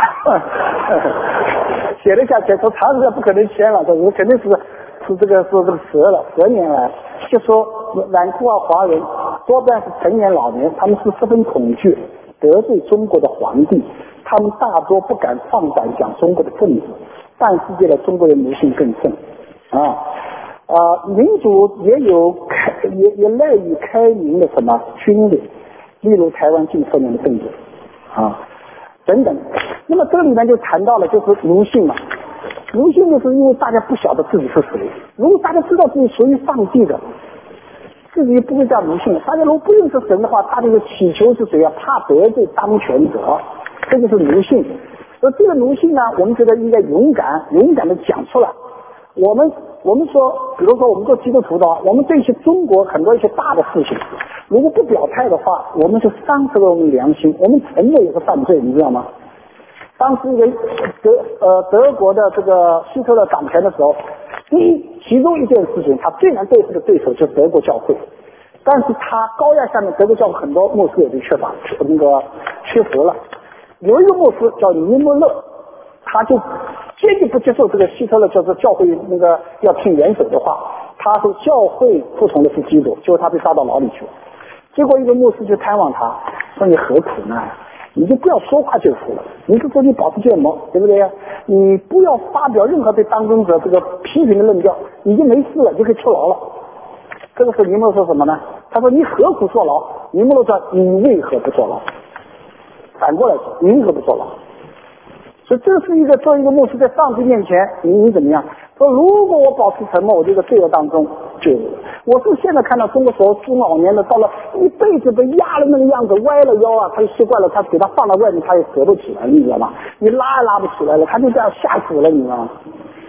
写了下去，说长时间不可能签了，这肯定是是这个是这个十了十年来，就说满库尔华人多半是成年老年，他们是十分恐惧得罪中国的皇帝，他们大多不敢放胆讲中国的政治，半世纪的中国人奴性更盛啊啊，民主也有开也也赖于开明的什么军力，例如台湾近十年的政治啊。等等，那么这里面就谈到了就是奴性嘛，奴性就是因为大家不晓得自己是谁，如果大家知道自己属于上帝的，自己不会这样奴性。大家如果不认识神的话，他这个祈求是谁啊？怕得罪当权者，这就是奴性。而这个奴性呢，我们觉得应该勇敢勇敢的讲出来。我们我们说，比如说我们做基督徒的话，我们对一些中国很多一些大的事情，如果不表态的话，我们就伤害了我们良心，我们承认也是犯罪，你知道吗？当时一个德呃德国的这个希特勒掌权的时候，第一其中一件事情，他最难对付的对手就是德国教会，但是他高压下面，德国教会很多牧师也就缺乏那个屈服了。有一个牧师叫尼莫勒，他就坚决不接受这个希特勒就是教会那个要听元首的话，他说教会服从的是基督，结果他被抓到牢里去了。结果一个牧师就探望他，说你何苦呢？你就不要说话就服了，你是说你保持芥末，对不对呀？你不要发表任何对当政者这个批评的论调，你就没事了，就可以出牢了。这个时候尼莫说什么呢？他说你何苦坐牢？尼莫说你为何不坐牢？反过来说，你为何不坐牢？所以这是一个作为一个牧师在上帝面前，你你怎么样？说如果我保持沉默，我这个罪恶当中就我是现在看到中国所中老年的到了一辈子被压了那个样子，歪了腰啊，他就习惯了，他给他放到外面，他也折不起来，你知道吗？你拉也拉不起来了，他就这样吓死了，你知道吗？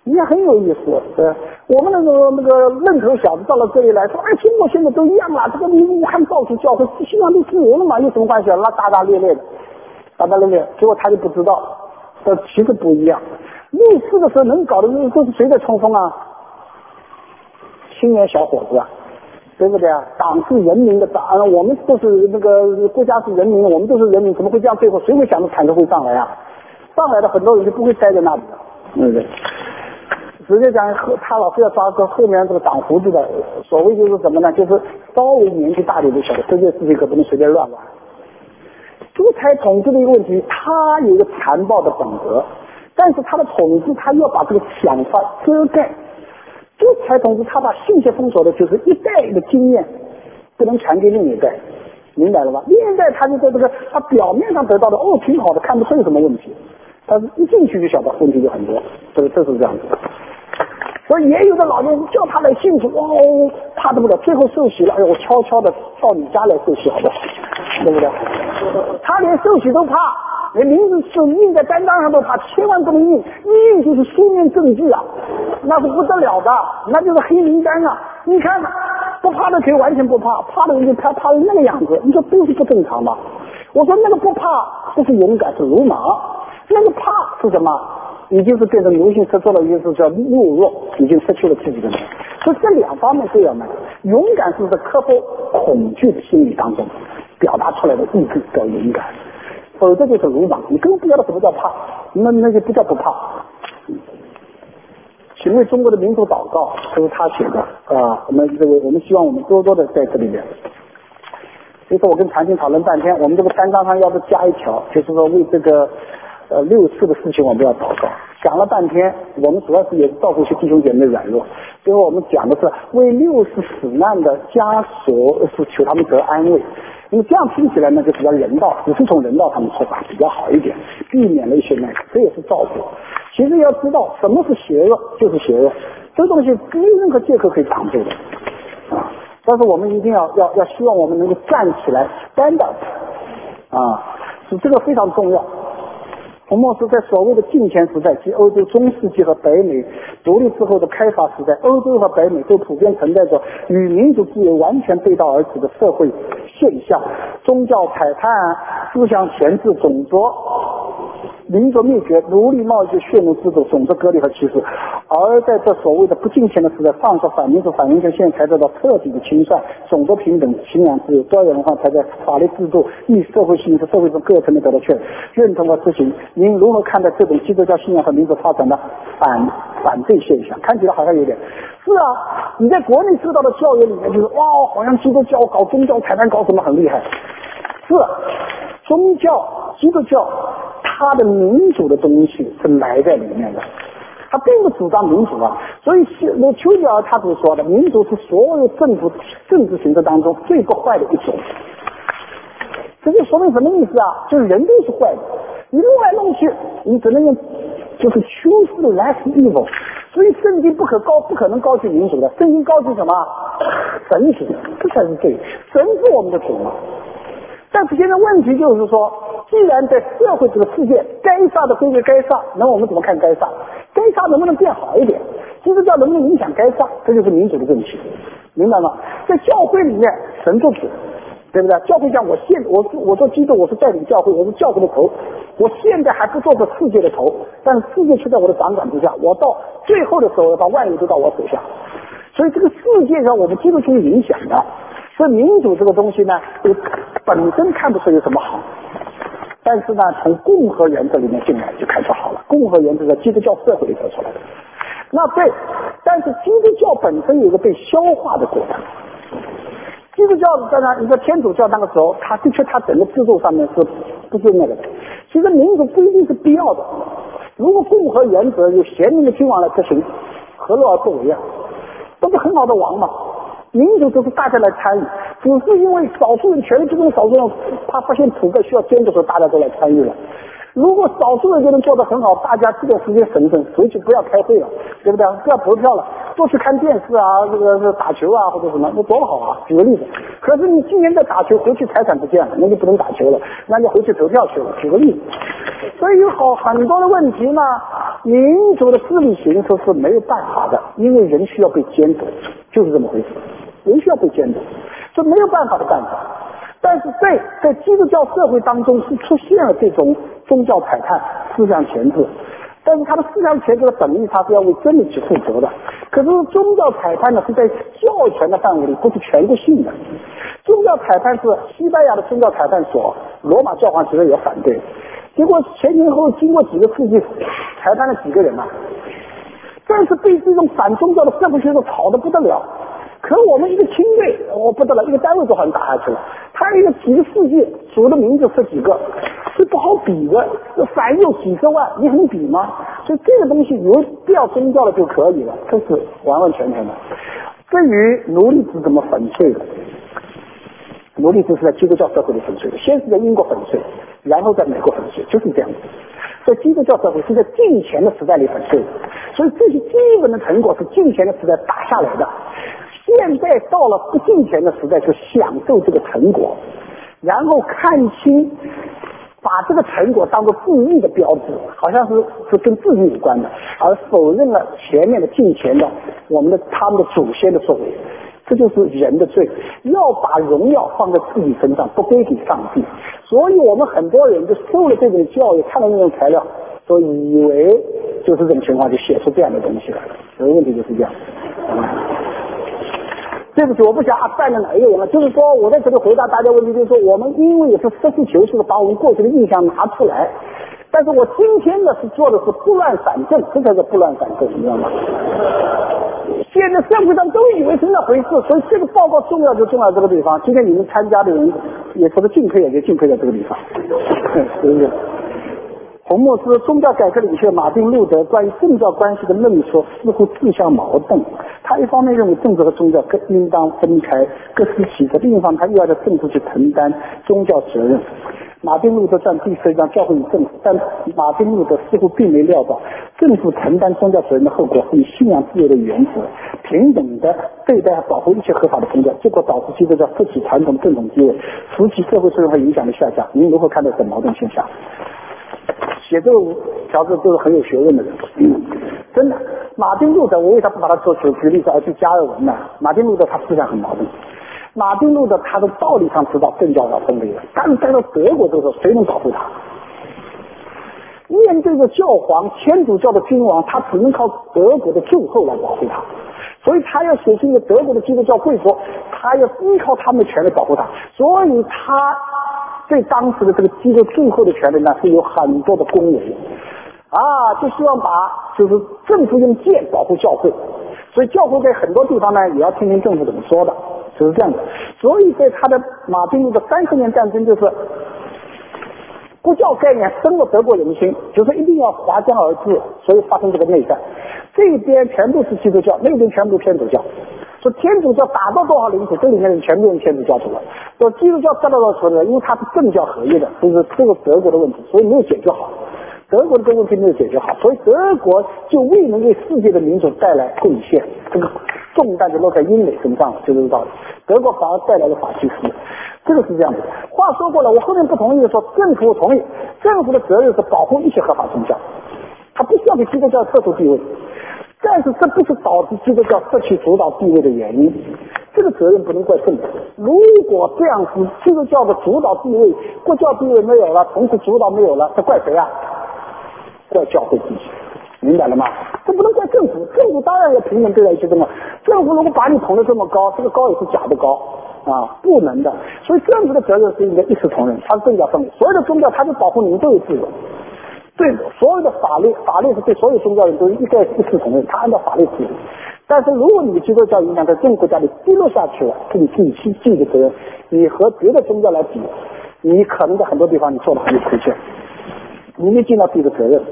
也很有意思。对，我们那个那个愣头小子到了这里来说，哎，中国现在都一样了，这个武汉到处教会，西方都自由了嘛，有什么关系啊？那大大咧咧的，大大咧咧，结果他就不知道，这其实不一样。六四的时候能搞的都是谁在冲锋啊？青年小伙子啊，对不对啊？党是人民的党，我们都是那个国家是人民，我们都是人民，怎么会这样？最后谁会想着坦克会上来啊？上来的很多人就不会待在那里了，对不对？直接讲，他老是要抓个后面这个长胡子的，所谓就是什么呢？就是稍微年纪大点就晓得这件事情可不能随便乱玩。独裁统治的一个问题，他有一个残暴的本格，但是他的统治他要把这个想法遮盖。独裁统治他把信息封锁的就是一代的经验不能传给另一代，明白了吧？另一代他就在这个他表面上得到的哦挺好的，看不出有什么问题，但是一进去就晓得问题就很多，这个这是这样子的。所以也有的老人叫他来信主，哦，怕得不了，最后受洗了，哎呦，我悄悄的到你家来受洗好不好？对不对？他连受洗都怕，连名字是印在单张上都怕，千万不能印，一印就是书面证据啊，那是不得了的，那就是黑名单啊！你看，不怕的可以完全不怕，怕的人就怕怕成那个样子，你说都是不正常吗？我说那个不怕不是勇敢，是鲁莽；那个怕是什么？已经是变成奴性失做了，也就是叫懦弱，已经失去了自己的能力。所以这两方面都要买。勇敢是在克服恐惧的心理当中表达出来的意志叫勇敢，否则就是鲁莽。你根本不知道什么叫怕，那那就不叫不怕。请为中国的民主祷告，这是他写的啊。我们这个我们希望我们多多的在这里面。所以说我跟谭青讨论半天，我们这个单张上要不加一条，就是说为这个。呃，六四的事情我们要祷告，想了半天，我们主要是也照顾一些弟兄姐妹的软弱。最后我们讲的是为六四死难的家属是求他们得安慰，因为这样听起来呢就比较人道，只是从人道上面出发比较好一点，避免了一些那个，这也是照顾。其实要知道什么是邪恶，就是邪恶，这个东西没有任何借口可以挡住的啊。但是我们一定要要要希望我们能够站起来 stand up 啊，是这个非常重要。洪默斯在所谓的近前时代，即欧洲中世纪和北美独立之后的开发时代，欧洲和北美都普遍存在着与民主自由完全背道而驰的社会现象，宗教踩踏、思想钳制、种族民族灭绝、奴隶贸易、血奴制度、种族割裂和歧视。而在这所谓的不敬虔的时代，放射反民主、反人权现在才得到彻底的清算，种族平等、信仰自由、多元文化才在法律制度、意识社会性和社会中各层面得到确认同和执行。您如何看待这种基督教信仰和民主发展的反反对现象？看起来好像有点是啊，你在国内受到的教育里面就是哇，好像基督教搞宗教裁判搞什么很厉害。是宗教基督教它的民主的东西是埋在里面的，他并不主张民主啊，所以那丘吉尔他所说的民主是所有政府政治形式当中最不坏的一种。这就说明什么意思啊？就是人都是坏的，你弄来弄去，你只能用就是 choose less evil。所以圣经不可高不可能高举民主的，圣经高举什么？神学，这才是对，神是我们的主嘛。但是现在问题就是说，既然在社会这个世界该杀的归归该杀，那我们怎么看该杀？该杀能不能变好一点？基督教能不能影响该杀？这就是民主的问题，明白吗？在教会里面，神做主，对不对？教会讲我现我我做基督，我是带领教会，我是教会的头，我现在还不做这世界的头，但是世界却在我的掌管之下，我到最后的时候要把万有都到我手下。所以这个世界上我们基督徒影响的。所以民主这个东西呢，本身看不出有什么好，但是呢，从共和原则里面进来就看出好了。共和原则在基督教社会里得出来的。那对，但是基督教本身有一个被消化的过程。基督教当然，一个天主教那个时候，它的确它整个制度上面是不是那个的。其实民主不一定是必要的。如果共和原则由贤明的君王来执行，何乐而不为啊？都是很好的王嘛。民主都是大家来参与，只是因为少数人权力集中少数人，他发现土个需要监督的时候，大家都来参与了。如果少数人就能做得很好，大家这段时间省省，回去不要开会了，对不对？不要投票了，多去看电视啊，这个是打球啊或者什么，那多好啊！举个例子，可是你今年在打球，回去财产不见了，那就不能打球了，那就回去投票去了。举个例子，所以有好很多的问题呢， 民主的治理形式是没有办法的，因为人需要被监督，就是这么回事，人需要被监督，这没有办法的办法。但是在在基督教社会当中是出现了这种宗教裁判、思想钳制，但是他的思想钳制的本意，他是要为真理去负责的。可是宗教裁判呢，是在教权的范围里，不是全国性的。宗教裁判是西班牙的宗教裁判所，罗马教皇其实也反对。结果前前后后经过几个世纪，裁判了几个人啊？但是被这种反宗教的社会学者吵得不得了。可我们一个亲队，我、哦、不得了，一个单位都好像打下去了。他一个几个世纪数的名字十几个，是不好比的。反右几十万，你能比吗？所以这个东西有不要宗教了就可以了，这是完完全全的。至于奴隶制怎么粉碎的，奴隶制是在基督教社会里粉碎的，先是在英国粉碎，然后在美国粉碎，就是这样子。在基督教社会是在敬虔的时代里粉碎的，所以这些基本的成果是敬虔的时代打下来的。现在到了不敬虔的时代，就享受这个成果，然后看清，把这个成果当作自义的标志，好像是是跟自己有关的，而否认了前面的敬虔的我们的他们的祖先的作为。这就是人的罪，要把荣耀放在自己身上，不归给上帝。所以我们很多人就受了这种教育，看到那种材料，都以为就是这种情况，就写出这样的东西来了。所以问题就是这样。嗯对不起，我不想站在哪一个人了，就是说我在这里回答大家问题，就是说我们因为也是实事求是的把我们过去的印象拿出来，但是我今天呢是做的是拨乱反正，这才是拨乱反正，你知道吗？现在社会上都以为是那回事，所以这个报告重要就重要这个地方。今天你们参加的人也说的敬佩，也就敬佩在这个地方，是不是？红牧师宗教改革领袖马丁路德关于政教关系的论述似乎自相矛盾。他一方面认为政治和宗教各应当分开，各司其职；另一方面他又要在政治去承担宗教责任。马丁路德传第十一章教会与政府，但马丁路德似乎并没料到政府承担宗教责任的后果是以信仰自由的原则平等的对待保护一切合法的宗教，结果导致基督教失去传统正统地位，使其社会作用和影响的下降。您如何看待这矛盾现象？写这个条子都是很有学问的人，嗯，真的。马丁路德，我为啥不把他做举举例子而去加尔文呢？马丁路德他思想很矛盾。马丁路德他的道理上知道政教要分离了，但是待到德国的时候，谁能保护他？面对着教皇天主教的君王，他只能靠德国的祝后来保护他，所以他要写信给德国的基督教贵族，他要依靠他们的权利保护他，所以他对当时的这个基督祝后的权利呢是有很多的恭维啊，就希望把就是政府用剑保护教会，所以教会在很多地方呢也要听听政府怎么说的，就是这样的。所以在他的马丁路德三十年战争，就是国教概念深入德国人心，就是一定要划江而治，所以发生这个内战。这边全部是基督教，那边全部天主教。说天主教打到多少领土，这里面人全部用天主教出来。说基督教得到多少出来，因为它是政教合一的，这是这个德国的问题，所以没有解决好。德国的这个问题没有解决好，所以德国就未能为世界的民主带来贡献，这个重担就落在英美身上了，就这个道理。德国反而带来了法西斯，这个是这样的。话说过来，我后面不同意说政府同意，政府的责任是保护一切合法宗教，他不需要给基督教特殊地位，但是这不是导致基督教失去主导地位的原因，这个责任不能怪政府。如果这样子，基督教的主导地位、国教地位没有了，同时主导没有了，这怪谁啊？怪教会自己，明白了吗？这不能怪政府，政府当然要平等对待一切宗教。政府如果把你捧得这么高，这个高也是假的高啊，不能的。所以政府的责任是应该一视同仁，它是政教分离。所有的宗教，它就保护你们都有自由。对所有的法律，法律是对所有宗教人都应该一视同仁，它按照法律制度。但是如果你的基督教影响在这个国家里低落下去了，是你自己去尽的责任。你和别的宗教来比，你可能在很多地方你做的很有亏欠，你没尽到自己的责任。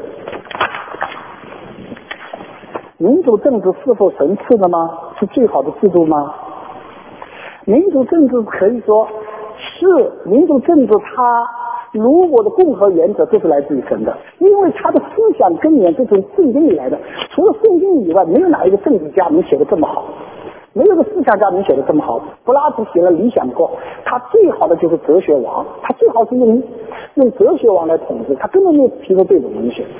民主政治是否神赐的吗？是最好的制度吗？民主政治可以说是民主政治，它如果的共和原则都是来自于神的，因为他的思想根源是从圣经里来的，除了圣经以外，没有哪一个政治家能写得这么好，没有个思想家能写得这么好。柏拉图写了《理想国》，他最好的就是哲学王，他最好是用用哲学王来统治，他根本没有提出这种东西。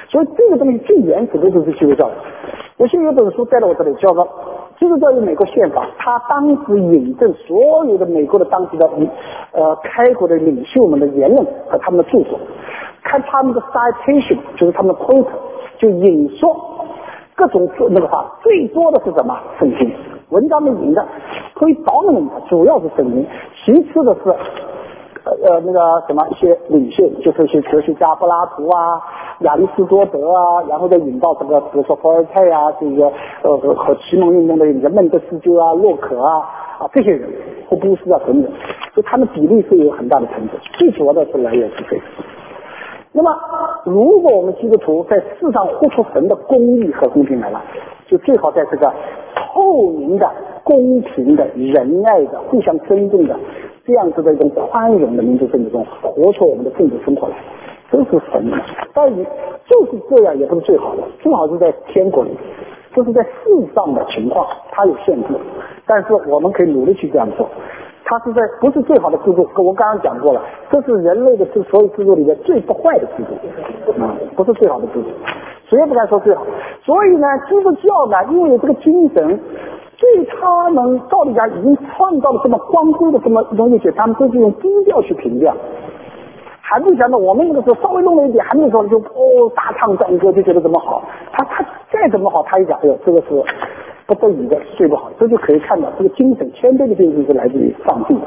所以这个东西最原始的就是基督教。我现在有本书带到我这里，叫做《基督教与美国宪法》，他当时引证所有的美国的当时的呃开国的领袖们的言论和他们的著作，看他们的 citation 就是他们的 quote， 就引说各种那个话，最多的是什么？圣经。文章的引的推导的主要是圣经，其次的是呃呃那个什么一些领袖，就是一些哲学家柏拉图啊、亚里士多德啊，然后再引到这个比如说伏尔泰啊，这个呃和和启蒙运动的人孟德斯鸠啊、洛克啊啊这些人，霍布斯啊等等，所以他们比例是有很大的成分，最主要的是来源是这个。那么，如果我们基督徒在世上活出神的公义和公平来了，就最好在这个透明的、公平的、仁爱的、互相尊重的这样子的一种宽容的民族政治中，活出我们的政治生活来，这是神的。当然，就是这样也不是最好的，最好是在天国里，这是在世上的情况，它有限制，但是我们可以努力去这样做。它是在不是最好的制度，我刚刚讲过了，这是人类的所有制度里面最不坏的制度，啊、嗯，不是最好的制度，谁也不敢说最好。所以呢，基督教呢，因为有这个精神，对他们照理讲已经创造了这么光辉的这么东西，他们都是用低调去评价。还不想到我们那个时候稍微弄了一点，还没说就哦大唱赞歌就觉得怎么好，他他再怎么好，他一讲，哎呦，这个是不得已的，最不好，这就可以看到这个精神谦卑的精神是来自于上帝的。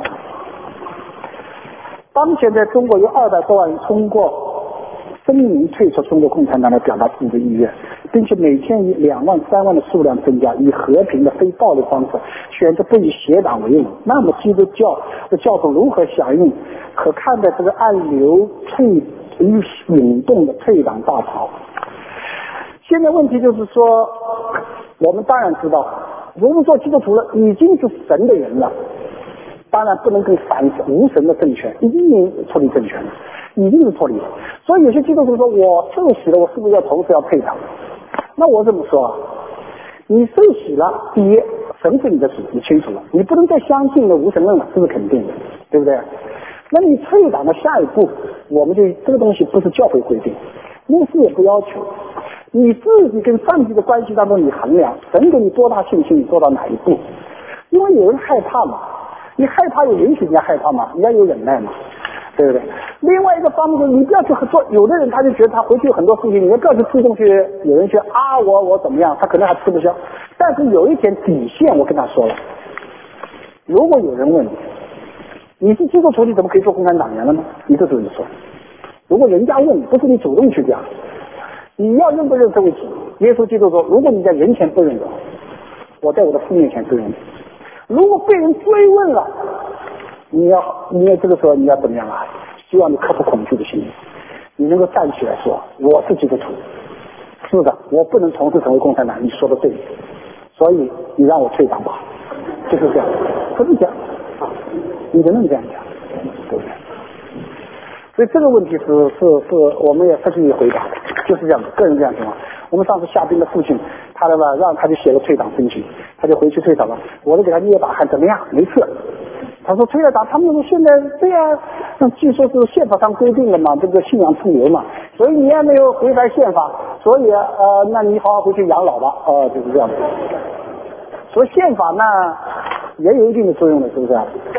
当前在中国有二百多万人通过声明退出中国共产党来表达自己的意愿，并且每天以两万三万的数量增加，以和平的非暴力方式选择不以邪党为伍。那么基督教的教徒如何响应可看待这个暗流退涌动的退党大潮？现在问题就是说，我们当然知道，如果说基督徒了已经是神的人了，当然不能跟反无神的政权已经脱离政权了，已经是脱离了。所以有些基督徒说，我受洗了，我是不是要同时要退党？那我怎么说啊？你受洗了，第一，神是你的主，你清楚了，你不能再相信了无神论了，这是肯定的，对不对？那你退党的下一步，我们就这个东西不是教会规定，牧师也不要求，你自己跟上帝的关系当中你衡量，神给你多大信心，你做到哪一步？因为有人害怕嘛，你害怕也允许人家害怕嘛，人家有忍耐嘛，对不对？另外一个方面就是你不要去做，有的人他就觉得他回去有很多事情，你不要去自动去，有人去啊我我怎么样，他可能还吃不消。但是有一点底线，我跟他说了，如果有人问你，你是基督徒，你怎么可以做共产党员了呢？你这怎么说？如果人家问你，不是你主动去讲，你要认不认这位主？耶稣基督说，如果你在人前不认我，我在我的父面前不认你。如果被人追问了，你要你要这个时候你要怎么样啊？希望你克服恐惧的心理，你能够站起来说，我是基督徒，是的，我不能从事成为共产党，你说的对，所以你让我退党吧，就是这样，不是这样啊，你只能这样讲，对不对？所以这个问题是是是，我们也不去回答，就是这样，个人这样情况。我们上次夏冰的父亲，他的吧让他就写了退党申请，他就回去退党了，我就给他捏把汗，怎么样？没事。他说退了党，他们说现在对呀、啊，那据说是宪法上规定了嘛，这个信仰自由嘛，所以你也没有违反宪法，所以呃，那你好好回去养老吧，哦、呃，就是这样子。所以宪法呢也有一定的作用的，是不是？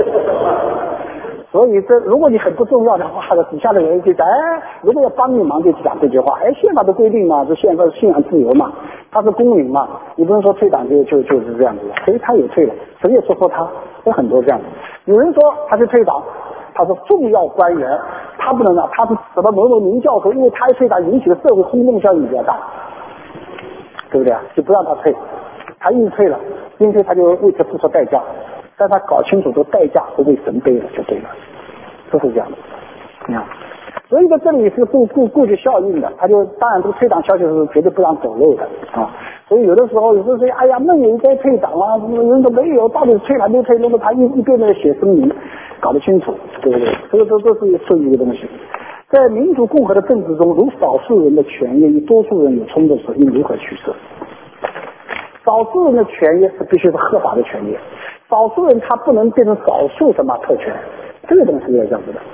所以这如果你很不重要的话，底下的人就讲，哎，如果要帮你忙就讲这句话，哎，宪法的规定嘛，这宪法是信仰自由嘛，他是公民嘛，你不能说退党就就就是这样子的，所以他也退了，谁也说说他，有很多这样子。有人说他是退党，他说重要官员，他不能让他是什么某某名教授，因为他一退党引起的社会轰动效应比较大，对不对啊？就不让他退，他硬退了，硬退他就为此付出代价。但他搞清楚这个代价是为神背了就对了，就是这样的。你看，所以在这里是顾顾顾及效应的，他就当然这个退党消息是绝对不让走漏的啊。所以有的时候有时候说，哎呀，孟也该退党啊，有人说没有，到底是退还没退，弄得他一一遍遍写声明，搞得清楚，对不对？这个这这是是一个东西。在民主共和的政治中，如少数人的权益与多数人有冲突时，应如何取舍？少数人的权益是必须是合法的权益。少数人他不能变成少数什么特权，这个东西是这样子的。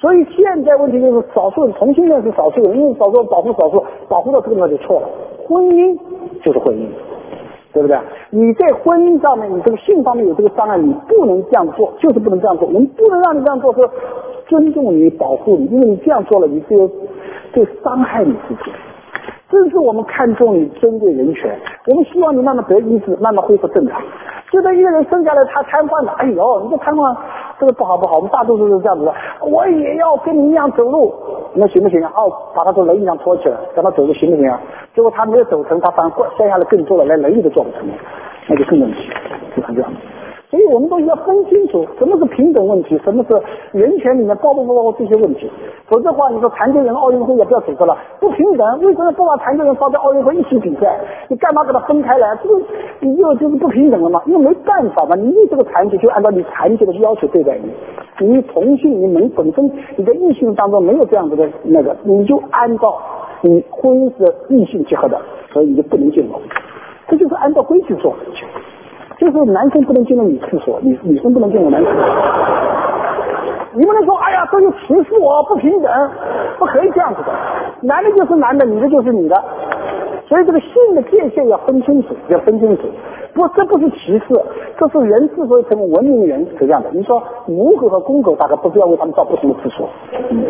所以现在问题就是少数人，同性恋是少数人，因为少数人保护少数，保护到这个地方就错了。婚姻就是婚姻，对不对？你在婚姻上面，你这个性方面有这个障碍，你不能这样做，就是不能这样做。我们不能让你这样做，是尊重你、保护你，因为你这样做了，你只有就伤害你自己。这是我们看重你尊贵人权，我们希望你慢慢得医治，慢慢恢复正常。就在一个人生下来他瘫痪了，哎呦，你这瘫痪这个不好不好，我们大多数是这样子的，我也要跟你一样走路，那行不行啊？哦，把他从轮椅上拖起来，让他走路行不行啊？结果他没有走成，他反而摔下来更多了，连轮椅都坐不成了，那就更问题，就是这样。所以我们都要分清楚什么是平等问题，什么是人权里面包不包括这些问题。否则的话，你说残疾人奥运会也不要组织了，不平等，为什么不把残疾人放在奥运会一起比赛？你干嘛给他分开来？这个你就就是不平等了嘛？因为没办法嘛，你这个残疾就按照你残疾的要求对待你。你同性你们本身你在异性当中没有这样子的那个，你就按照你婚姻是异性结合的，所以你就不能进入。这就是按照规矩做事情。就是男生不能进入女厕所，女女生不能进入男厕所。你不能说，哎呀，这就歧视我，不平等，不可以这样子的。男的就是男的，女的就是女的。所以这个性的界限要分清楚，要分清楚。不，这不是歧视，这是人之所以成为文明人是这样的。你说母狗和公狗，大概不是要为他们造不同的厕所。嗯、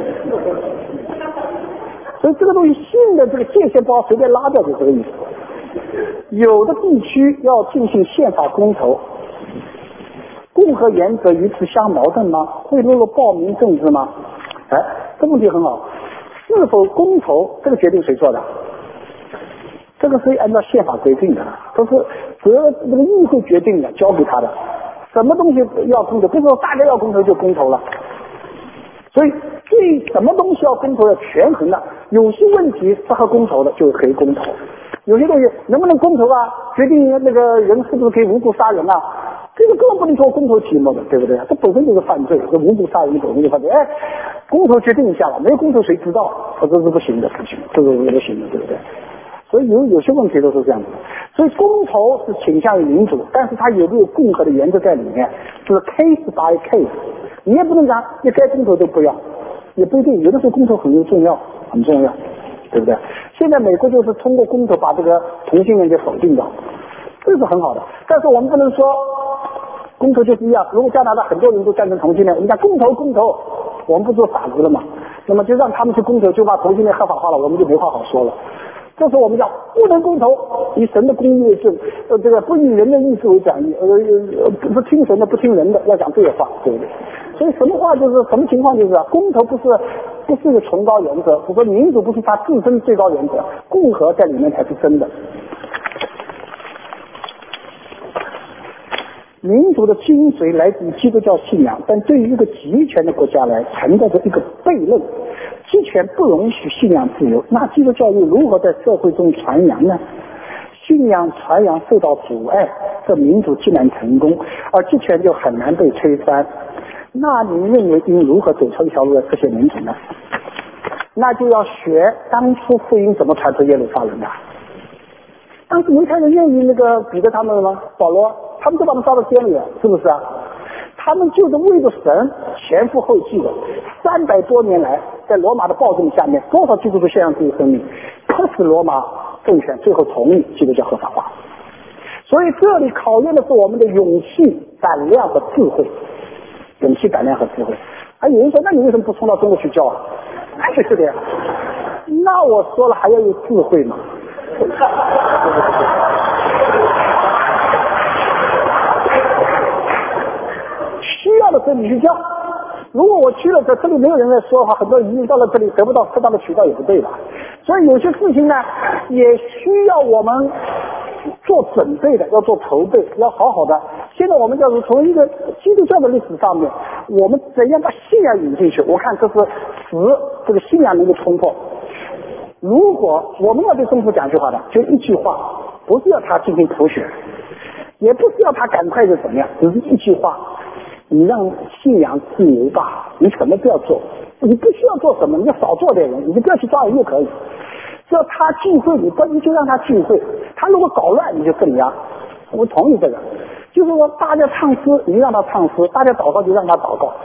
所以这个东西性的这个界限不好随便拉掉，就这个意思。有的地区要进行宪法公投，共和原则与此相矛盾吗？会落入暴民政治吗？哎，这问题很好。是否公投这个决定谁做的？这个是按照宪法规定的，都是责这个议会决定的，交给他的。什么东西要公投？不是说大家要公投就公投了。所以对什么东西要公投要权衡的，有些问题适合公投的就可以公投。有些东西能不能公投啊？决定那个人是不是可以无故杀人啊？这个根本不能做公投题目的，对不对？这本身就是犯罪，这无故杀人本身就犯罪。哎，公投决定一下了，没有公投谁知道？这是不行的事情，这个是不行的，对不对？所以有有些问题都是这样的。所以公投是倾向于民主，但是它有没有共和的原则在里面？就是 case by case， 你也不能讲一该公投都不要，也不一定。有的时候公投很重要，很重要。对不对？现在美国就是通过公投把这个同性恋给否定掉，这是很好的。但是我们不能说公投就是一样。如果加拿大很多人都赞成同性恋，我们讲公投公投，我们不做傻子了嘛？那么就让他们去公投，就把同性恋合法化了，我们就没话好说了。这时候我们讲不能公投，以神的公义为正，呃，这个不以人的意志为讲义，呃呃，不听神的，不听人的，要讲这个话，对不对？所以什么话就是什么情况就是啊，公投不是不是一个崇高原则，我说民主不是它自身最高原则，共和在里面才是真的。民主的精髓来自于基督教信仰，但对于一个集权的国家来存在着一个悖论。集权不容许信仰自由，那基督教又如何在社会中传扬呢？信仰传扬受到阻碍，这民主既然成功，而集权就很难被推翻。那你认为应如何走出一条路来实现民主呢？那就要学当初福音怎么传出耶路撒冷的。当时犹太人愿意那个彼得他们吗？保罗他们都把他们招到监里了，是不是啊？他们就是为了神前赴后继的，三百多年来在罗马的暴政下面，多少基督徒献上自己生命，迫使罗马政权最后同意基督教合法化。所以这里考验的是我们的勇气、胆量和智慧。勇气、胆量和智慧。还有人说，那你为什么不冲到中国去教啊？那就是的呀。那我说了，还要有智慧嘛。需要的时候你去教。如果我去了，在这里没有人来说的话，很多移民到了这里得不到适当的渠道也不对吧？所以有些事情呢，也需要我们做准备的，要做筹备，要好好的。现在我们就是从一个基督教的历史上面，我们怎样把信仰引进去？我看这是使这个信仰能够冲破。如果我们要对政府讲句话的，就一句话，不是要他进行普选，也不是要他赶快就怎么样，只是一句话，你让信仰自由吧，你什么都要做，你不需要做什么，你要少做点人，你就不要去抓人就可以。只要他聚会，你不你就让他聚会，他如果搞乱，你就镇压。我同意这个，就是说大家唱诗，你让他唱诗；大家祷告就让他祷告。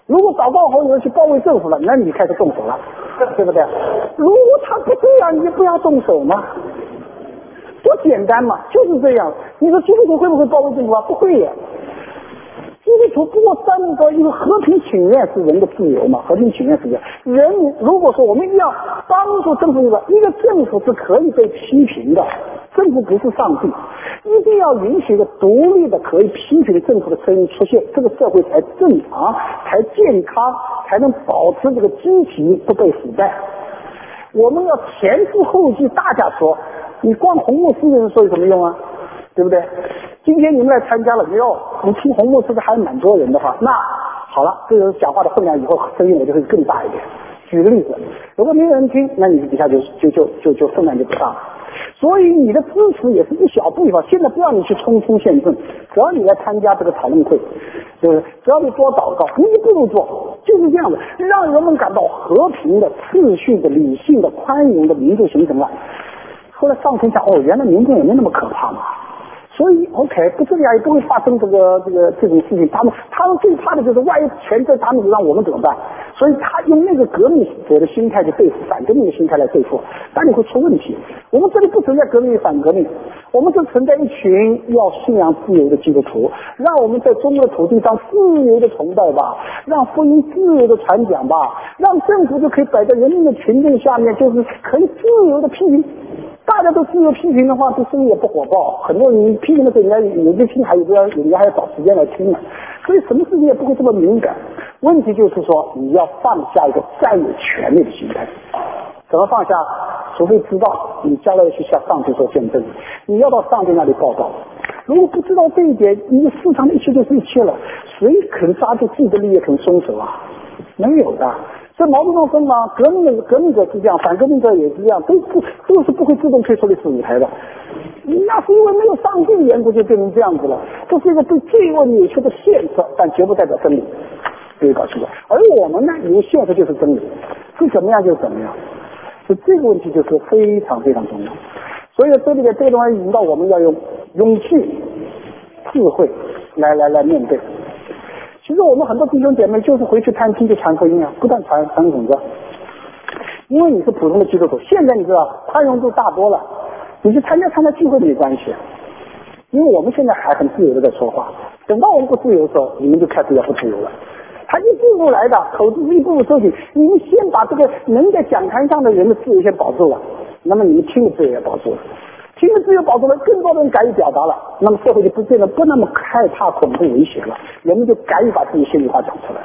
如果祷告后有人去包围政府了，那你开始动手了，对不对？如果他不这样，你就不要动手嘛，多简单嘛，就是这样。你说基督徒会不会包围政府啊？不会呀。基督徒不过三个，因为和平请愿是人的自由嘛，和平请愿是这样。人如果说我们要帮助政府一个，一个政府是可以被批评的，政府不是上帝，一定要允许一个独立的可以批评政府的声音出现，这个社会才正常，才健康，才能保持这个积极不被腐败。我们要前赴后继，大家说，你光红牧师的人说有什么用啊？对不对？今天你们来参加了没有？你听红牧师的还蛮多人的话，那好了，这个人讲话的分量以后声音我就会更大一点。举个例子，如果没有人听，那你底下就就就就就分量就不大了。所以你的支持也是一小步一步。现在不要你去冲锋陷阵，只要你来参加这个讨论会，对不对？只要你多祷告，你一步步做，就是这样的，让人们感到和平的、秩序的、理性的、宽容的民主形成了。后来上层想，哦，原来民众也没那么可怕嘛。所以 OK， 不这样也不会发生这个这个这种事情。他们他们最怕的就是万一全在他们手上，我们怎么办？所以他用那个革命者的心态去对付，反革命的心态来对付，那你会出问题。我们这里不存在革命与反革命，我们这存在一群要信仰自由的基督徒，让我们在中国的土地上自由的崇拜吧，让福音自由的传讲吧，让政府就可以摆在人民的群众下面，就是可以自由的批评。大家都自由批评的话，这生意也不火爆。很多人批评的时候，人家有的听，还有的有人家还要找时间来听呢。所以什么事情也不会这么敏感。问题就是说，你要放下一个占有权利的心态。怎么放下？除非知道你将来要去向上帝做见证，你要到上帝那里报道。如果不知道这一点，你的市场的一切就是一切了。谁肯抓住自己的利益肯松手啊？没有的。这毛泽东说嘛，革命的革命者是这样，反革命者也是这样，都不都是不会自动退出历史舞台的。那是因为没有上帝缘故就变成这样子了。这是一个对罪恶扭曲的现实，但绝不代表真理。各位搞清楚。而我们呢，以为现实就是真理，是怎么样就怎么样。所以这个问题就是非常非常重要。所以这里面这个东西引导我们要用勇气、智慧来来来面对。其实我们很多弟兄姐妹就是回去探亲就传福音啊，不但传传种子。因为你是普通的基督徒，现在你知道宽容度大多了，你去参加参加聚会没关系。因为我们现在还很自由的在说话，等到我们不自由的时候，你们就开始要不自由了。他一步步来的，口子一步步收紧，你们先把这个能在讲坛上的人的自由先保住了，那么你们听的自由也保住了。听的自由保住了，更多的人敢于表达了，那么社会就不变得不那么害怕恐怖危险了，人们就敢于把自己心里话讲出来。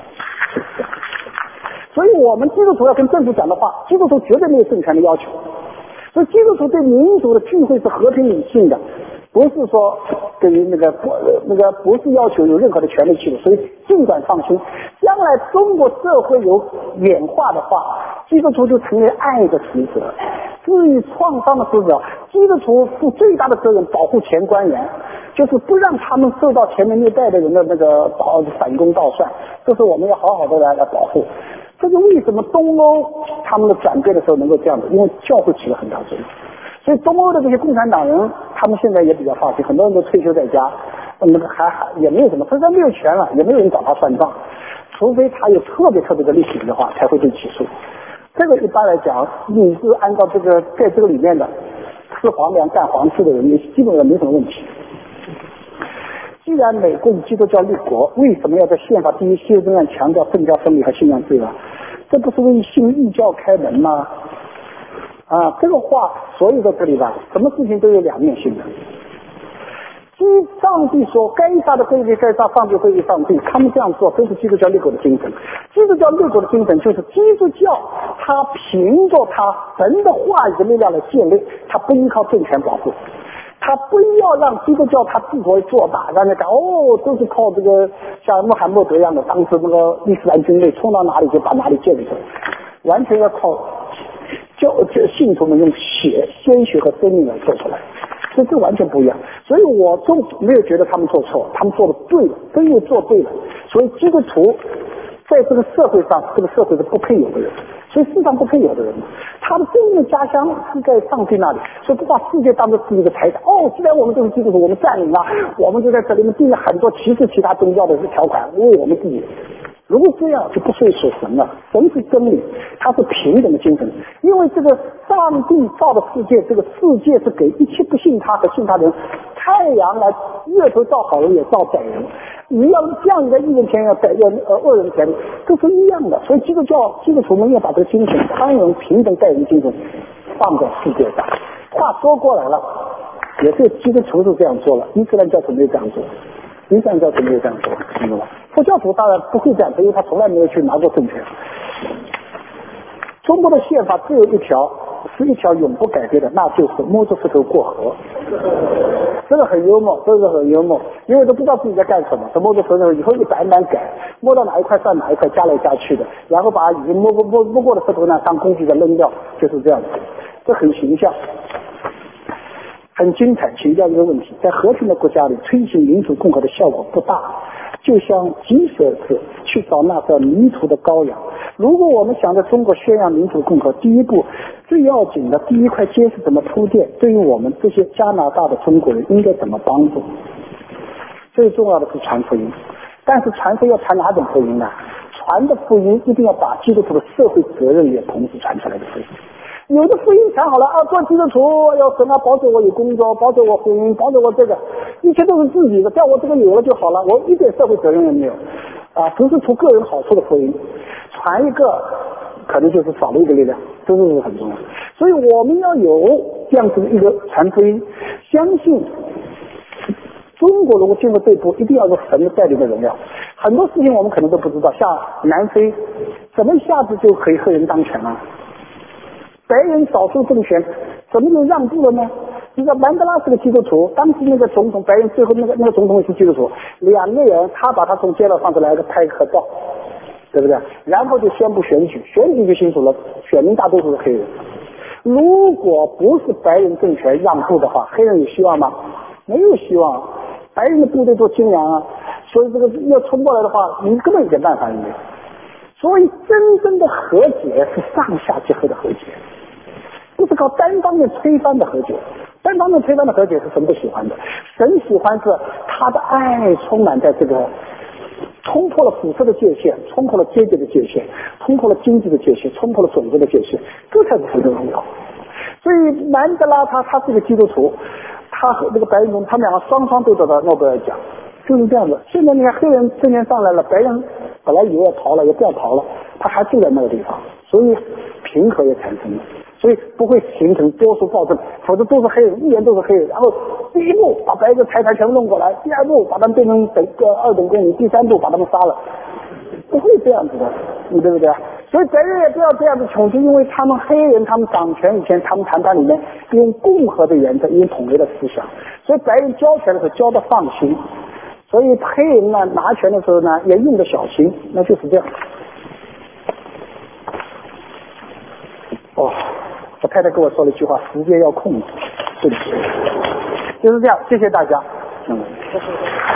所以我们基督徒要跟政府讲的话，基督徒绝对没有政权的要求。所以基督徒对民主的聚会是和平理性的，不是说对于那个不那个不是要求有任何的权利去的。所以尽管放心，将来中国社会有演化的话，基督徒就成为爱的使者。至于创伤的使者，基督徒负最大的责任，保护前官员，就是不让他们受到前面那代的人的那个反攻倒算，这是我们要好好的来来保护。这是为什么东欧他们的转变的时候能够这样子，因为教会起了很大作用。所以东欧的这些共产党人，他们现在也比较放心，很多人都退休在家，那个还还也没有什么，他没有权了，也没有人找他算账，除非他有特别特别的历史的话，才会被起诉。这个一般来讲，你是按照这个在这个里面的吃皇粮干皇室的人，你基本上没什么问题。既然美国以基督教立国，为什么要在宪法第一修正案强调政教分离和信仰自由？这不是为信异教开门吗？啊，这个话所有的这里吧，什么事情都有两面性的。基上帝说该杀的归为该杀，上帝归为上帝，他们这样做都是基督教立国的精神。基督教立国的精神就是基督教，他凭着他神的话语的力量来建立，他不依靠政权保护。他不要让基督教他自作做大，让人家哦都是靠这个像穆罕默德一样的，当时那个伊斯兰军队冲到哪里就把哪里建立起来，完全要靠教这信徒们用血、鲜血和生命来做出来，所以这完全不一样。所以我就没有觉得他们做错，他们做的对了，真又做对了。所以基督徒在这个社会上，这个社会是不配有的人，所以世上不配有的人，他的真正的家乡是在上帝那里，所以不把世界当作是一个财产。哦，既然我们都是基督徒，我们占领了，我们就在这里面定了很多歧视其他宗教的条款，为我们自己如果这样就不属于属神了，神是真理，它是平等的精神。因为这个上帝造的世界，这个世界是给一切不信他和信他的人，太阳来月头照好人也照歹人，你要降在一人前要歹要呃恶人前，都是一样的。所以基督教基督徒们要把这个精神宽容平等待人精神放在世界上。话说过来了，也是基督徒是这样做了，伊斯兰教徒没有这样做。伊斯兰教徒没有这样做，明白吧？佛教徒当然不会这样，因为他从来没有去拿过政权。中国的宪法只有一条，是一条永不改变的，那就是摸着石头过河。这个很幽默，这个很幽默，因为都不知道自己在干什么。这摸着石头以后一板一板改，摸到哪一块算哪一块，加来加去的，然后把已经摸过摸摸过的石头呢当工具再扔掉，就是这样子。这很形象。很精彩，请教一个问题，在和平的国家里推行民主共和的效果不大，就像鸡舍子去找那个迷途的羔羊。如果我们想在中国宣扬民主共和，第一步最要紧的第一块街是怎么铺垫，对于我们这些加拿大的中国人应该怎么帮助？最重要的是传福音，但是传福音要传哪种福音呢？传的福音一定要把基督徒的社会责任也同时传出来的福音。有的福音传好了啊，做基督徒要神啊保守我有工作，保守我婚姻，保守我这个，一切都是自己的，叫我这个有了就好了，我一点社会责任也没有啊，只是图个人好处的福音，传一个可能就是少了一个力量，这是很重要。所以我们要有这样子的一个传福音，相信中国如果进入这一步，一定要有神的带领的荣耀。很多事情我们可能都不知道，像南非怎么一下子就可以黑人当权了？白人少数政权怎么就让步了呢？你知道曼德拉是个基督徒，当时那个总统白人最后那个那个总统也是基督徒，两个人他把他从街道上头来个拍个合照，对不对？然后就宣布选举，选举就清楚了，选民大多数是黑人。如果不是白人政权让步的话，黑人有希望吗？没有希望。白人的部队多精良啊，所以这个要冲过来的话，你根本一点办法也没有。所以真正的和解是上下结合的和解，不是靠单方面推翻的和解。单方面推翻的和解是神不喜欢的，神喜欢是他的爱充满在这个冲破了肤色的界限，冲破了阶级的界限，冲破了经济的界限，冲破了种族的界限，这才是神的荣耀。所以曼德拉他他是一个基督徒，他和那个白人中他们两个双双都得到诺贝尔奖，就是这样子。现在你看黑人政权上来了，白人本来以为要逃了，也不要逃了，他还住在那个地方，所以平和也产生了，所以不会形成多数暴政，否则都是黑人，一言都是黑人。然后第一步把白人财产全部弄过来，第二步把他们变成等个二等公民，第三步把他们杀了，不会这样子的，你对不对？所以白人也不要这样子穷，就因为他们黑人他们掌权以前，他们谈判里面用共和的原则，用统一的思想，所以白人交权的时候交的放心。所以黑人呢拿权的时候呢也用的小心，那就是这样。哦，我太太跟我说了一句话，时间要控制，对不起，就是这样，谢谢大家。嗯。